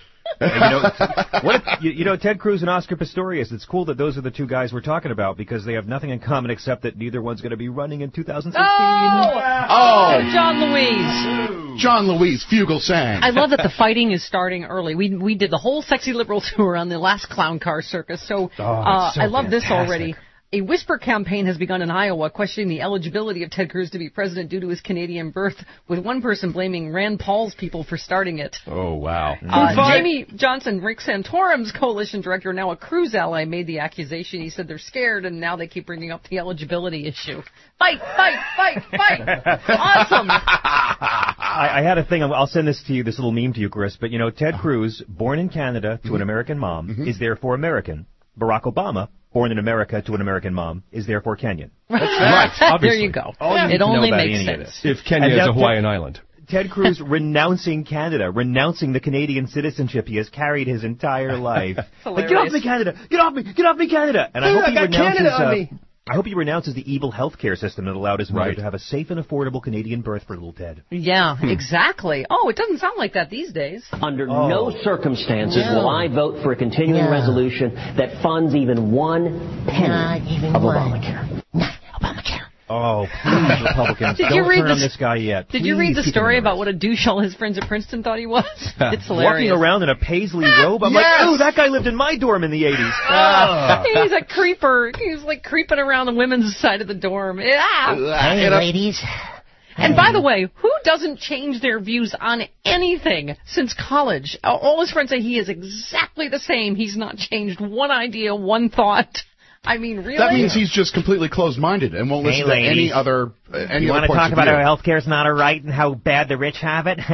And Ted Cruz and Oscar Pistorius, it's cool that those are the 2 guys we're talking about because they have nothing in common except that neither one's going to be running in 2016. John Louise. John Louise, Fugelsang. I love that the fighting is starting early. We did the whole Sexy Liberal tour on the last Clown Car Circus, so I love this already. A whisper campaign has begun in Iowa questioning the eligibility of Ted Cruz to be president due to his Canadian birth, with one person blaming Rand Paul's people for starting it. Oh, wow. Jamie Johnson, Rick Santorum's coalition director, now a Cruz ally, made the accusation. He said they're scared, and now they keep bringing up the eligibility issue. Fight, fight, fight, fight. Awesome. I had a thing. I'll send this to you, this little meme to you, Chris. But, Ted Cruz, born in Canada to an American mom, is therefore American. Barack Obama, born in America to an American mom, is therefore Kenyan. That's right. Obviously. There you go. It only makes sense. If Kenya is a Hawaiian island. Ted Cruz renouncing Canada, renouncing the Canadian citizenship he has carried his entire life. Like, get off me, Canada! Get off me, Canada! And I hope he renounces the evil healthcare system that allowed his mother to have a safe and affordable Canadian birth for little Ted. Yeah, exactly. Oh, it doesn't sound like that these days. Under no circumstances will I vote for a continuing resolution that funds even 1 penny of Obamacare. Obamacare. Oh, please, Republicans, don't turn on this guy yet. Did you read the story about what a douche all his friends at Princeton thought he was? It's hilarious. Walking around in a paisley robe, I'm like, ooh, that guy lived in my dorm in the 80s. He's a creeper. He's like creeping around the women's side of the dorm. Hey, ladies. And by the way, who doesn't change their views on anything since college? All his friends say he is exactly the same. He's not changed one idea, one thought. I mean, really? That means he's just completely closed-minded and won't listen to any other You want to talk about how healthcare's not a right and how bad the rich have it?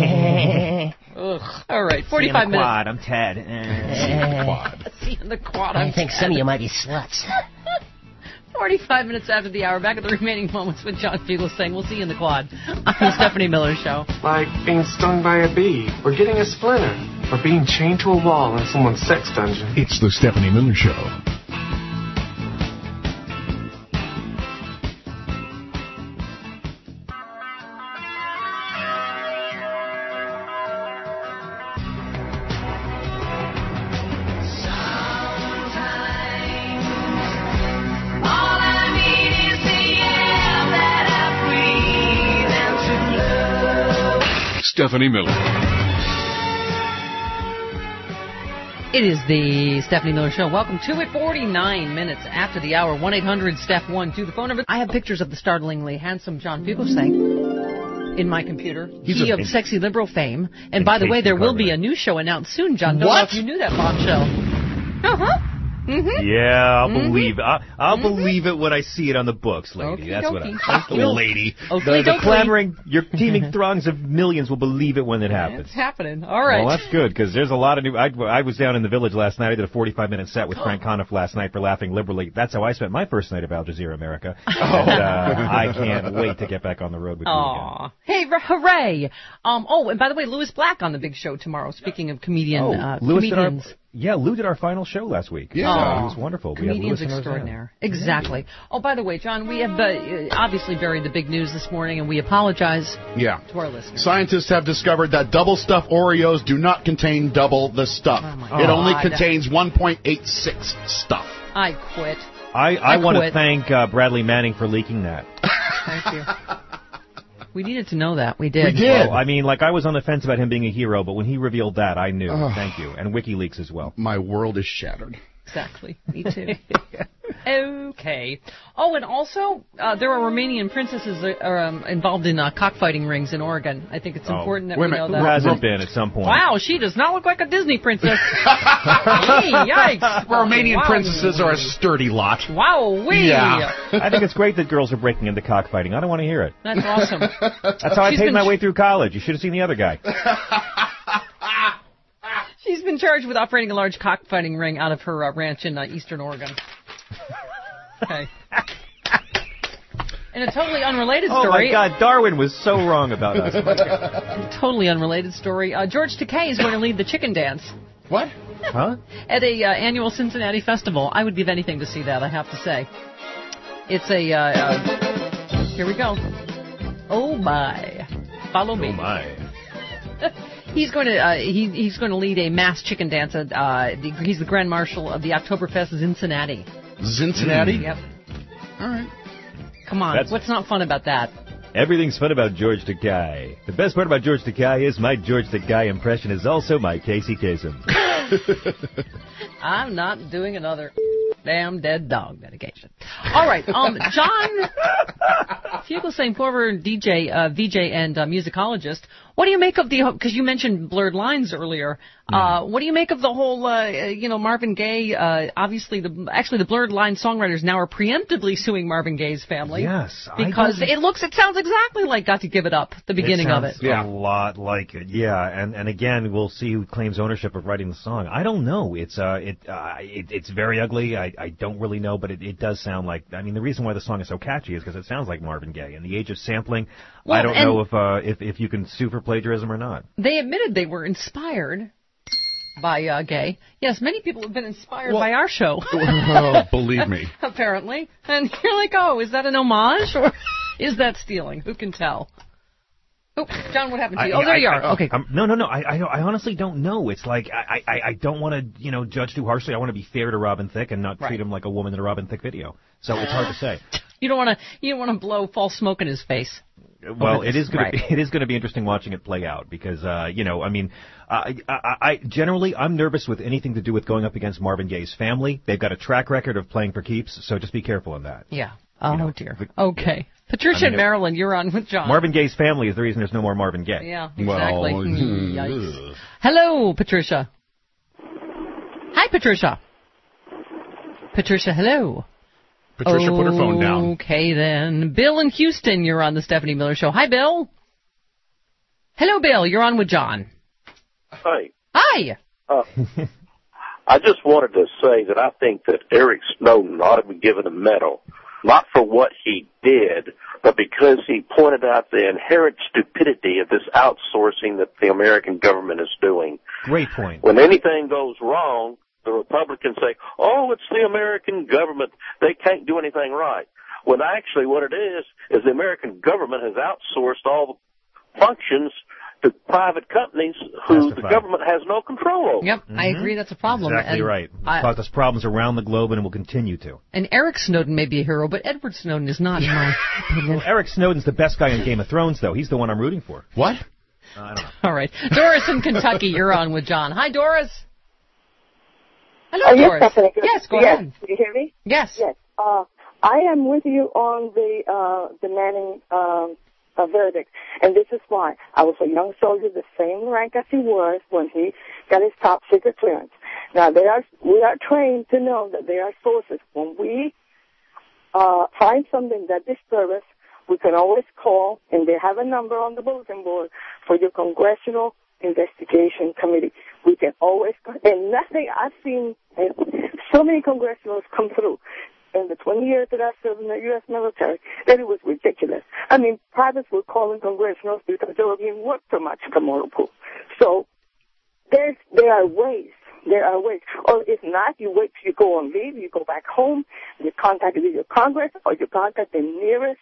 Ugh. All right, 45 minutes. Quad. I'm Ted. See you in the quad. I think some of you might be sluts. 45 minutes after the hour, back at the remaining moments with John Fugel saying, we'll see you in the quad on the Stephanie Miller Show. Like being stung by a bee, or getting a splinter, or being chained to a wall in someone's sex dungeon. It's the Stephanie Miller Show. Stephanie Miller. It is the Stephanie Miller Show. Welcome to it. 49 minutes after the hour. 1-800-STEPH-1-2. The phone number. I have pictures of the startlingly handsome John Fugelsang in my computer. He of sexy liberal fame. And by the way, there will be a new show announced soon, John. Don't know if you knew that bombshell. Uh-huh. Mm-hmm. Yeah, I'll believe it. I'll believe it when I see it on the books, lady. Okay, That's what lady. The clamoring, your teeming throngs of millions will believe it when it happens. It's happening. All right. Well, that's good, because there's a lot of new... I was down in the Village last night. I did a 45-minute set with Frank Conniff last night for Laughing Liberally. That's how I spent my first night of Al Jazeera America. And I can't wait to get back on the road with you again. Hey, hooray. And by the way, Louis Black on the big show tomorrow, speaking of comedians. Lou did our final show last week. Yeah. It was wonderful. Comedians extraordinaire. Exactly. Oh, by the way, John, we have obviously buried the big news this morning, and we apologize to our listeners. Scientists have discovered that double stuffed Oreos do not contain double the stuff. It only contains 1.86 stuff. I quit. I want to thank Bradley Manning for leaking that. Thank you. We needed to know that. We did. We did. Well, I mean, I was on the fence about him being a hero, but when he revealed that, I knew. Thank you. And WikiLeaks as well. My world is shattered. Exactly. Me too. Okay. Oh, and also, there are Romanian princesses involved in cockfighting rings in Oregon. I think it's important that we know that. Who hasn't been at some point? Wow, she does not look like a Disney princess. Hey, yikes. Romanian princesses are a sturdy lot. Wow, yeah. I think it's great that girls are breaking into cockfighting. I don't want to hear it. That's awesome. That's how I paid my way through college. You should have seen the other guy. She's been charged with operating a large cockfighting ring out of her ranch in eastern Oregon. Okay. In a totally unrelated story... Oh, my God, Darwin was so wrong about us. Totally unrelated story. George Takei is going to lead the chicken dance. What? Huh? At a annual Cincinnati festival. I would give anything to see that, I have to say. It's a... here we go. Oh, my. Follow me. Oh, my. He's going to lead a mass chicken dance. He's the Grand Marshal of the Oktoberfest Cincinnati. Cincinnati? Yep. All right. Come on, what's not fun about that? Everything's fun about George Takei. The best part about George Takei is my George Takei impression is also my Casey Kasem. I'm not doing another... Damn dead dog dedication. All right, John Fugelsang, former DJ, VJ, and musicologist. What do you make of because you mentioned Blurred Lines earlier. What do you make of the whole, Marvin Gaye? Obviously, the Blurred Lines songwriters now are preemptively suing Marvin Gaye's family. Yes, because it sounds exactly like "Got to Give It Up," the beginning of it. A lot like it, yeah. And again, we'll see who claims ownership of writing the song. I don't know. It's very ugly. I don't really know, but it does sound like. I mean, the reason why the song is so catchy is because it sounds like Marvin Gaye. In the age of sampling, I don't know if you can sue for plagiarism or not. They admitted they were inspired by Gaye. Yes, many people have been inspired by our show. Believe me. Apparently. And you're like, oh, is that an homage or is that stealing? Who can tell? Oh, John, what happened to you? There you are. Okay. No. I honestly don't know. It's like I don't want to judge too harshly. I want to be fair to Robin Thicke and not treat him like a woman in a Robin Thicke video. So it's hard to say. You don't want to blow false smoke in his face. Well, it is going to be interesting watching it play out because I generally I'm nervous with anything to do with going up against Marvin Gaye's family. They've got a track record of playing for keeps, so just be careful on that. Yeah. Oh dear. Okay. Patricia in Maryland, you're on with John. Marvin Gaye's family is the reason there's no more Marvin Gaye. Yeah, exactly. Well, yikes. Hello, Patricia. Hi, Patricia. Patricia, hello. Patricia put her phone down. Okay, then. Bill in Houston, you're on the Stephanie Miller Show. Hi, Bill. Hello, Bill. You're on with John. Hi. Hi. I just wanted to say that I think that Eric Snowden ought to be given a medal, not for what he did, but because he pointed out the inherent stupidity of this outsourcing that the American government is doing. Great point. When anything goes wrong, the Republicans say, oh, it's the American government. They can't do anything right. When actually what it is the American government has outsourced all the functions to private companies who the government has no control over. Yep, I agree that's a problem. Exactly right. It's caused us problems around the globe and will continue to. And Eric Snowden may be a hero, but Edward Snowden is not, in my opinion. Well, Eric Snowden's the best guy in Game of Thrones, though. He's the one I'm rooting for. What? I don't know. All right. Doris in Kentucky, you're on with John. Hi, Doris. Hello, Doris. Yes, Stephanie. Yes, go ahead. Can you hear me? Yes. Yes. I am with you on the Manning verdict, and this is why. I was a young soldier, the same rank as he was when he got his top secret clearance. Now, we are trained to know that there are sources. When we find something that disturbs us, we can always call, and they have a number on the bulletin board for your Congressional Investigation Committee. We can always, and nothing, I've seen so many congressionals come through in the 20 years that I served in the U.S. military that it was ridiculous. I mean, privates were calling congressionals because they were being worked too much at the motor pool. So there are ways. There are ways. Or if not, you wait till you go on leave, you go back home, you contact either your Congress or you contact the nearest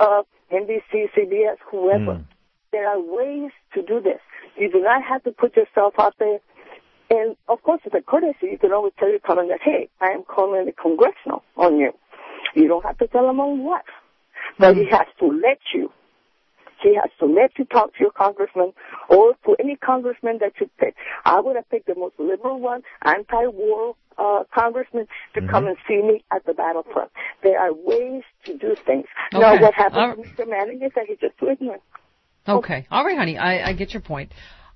NBC, CBS, whoever. There are ways to do this. You do not have to put yourself out there. And, of course, as a courtesy, you can always tell your colleague that, hey, I am calling the congressional on you. You don't have to tell him on what. But he has to let you. He has to let you talk to your congressman or to any congressman that you pick. I would have picked the most liberal one, anti-war congressman, to come and see me at the battlefront. There are ways to do things. Okay. Now, what happened to Mr. Manning is that he's just too ignorant. Okay. All right, honey. I get your point.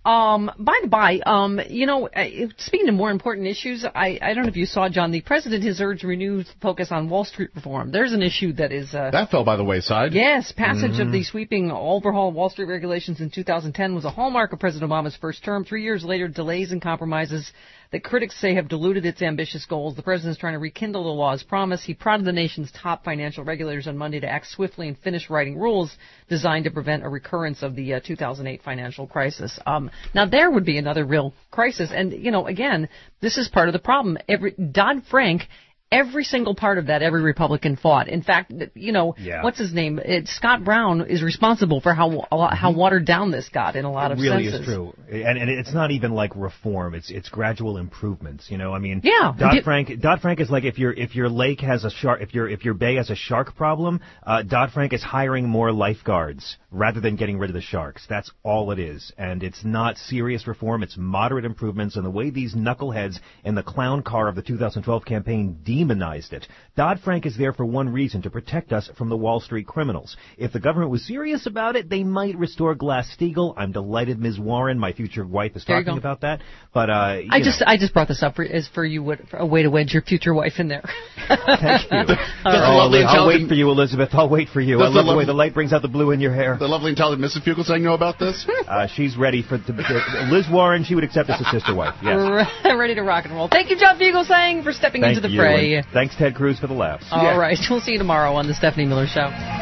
By the by, speaking of more important issues, I don't know if you saw, John, the president has urged renewed focus on Wall Street reform. There's an issue that is... that fell by the wayside. Yes, passage of the sweeping overhaul of Wall Street regulations in 2010 was a hallmark of President Obama's first term. 3 years later, delays and compromises that critics say have diluted its ambitious goals. The president is trying to rekindle the law's promise. He prodded the nation's top financial regulators on Monday to act swiftly and finish writing rules designed to prevent a recurrence of the 2008 financial crisis. Now, there would be another real crisis. And, again, this is part of the problem. Dodd-Frank, every single part of that, every Republican fought. In fact, what's his name? Scott Brown is responsible for how watered down this got in a lot of senses. It really is true. And it's not even like reform. It's gradual improvements, Yeah. Dodd-Frank is like if your lake has a shark, if your bay has a shark problem, Dodd-Frank is hiring more lifeguards rather than getting rid of the sharks. That's all it is. And it's not serious reform. It's moderate improvements. And the way these knuckleheads in the clown car of the 2012 campaign demonized it. Dodd-Frank is there for one reason, to protect us from the Wall Street criminals. If the government was serious about it, they might restore Glass-Steagall. I'm delighted Ms. Warren, my future wife, is talking about that. But I just brought this up for a way to wedge your future wife in there. Thank you. I'll wait for you, Elizabeth. I'll wait for you. I love the way the light brings out the blue in your hair. The lovely intelligent Mrs. Fugelsang know about this? She's ready for Liz Warren. She would accept us as sister wife. Yes. Ready to rock and roll. Thank you, John Fugelsang, for stepping into the fray. Thanks, Ted Cruz, for the laughs. All right. We'll see you tomorrow on the Stephanie Miller Show.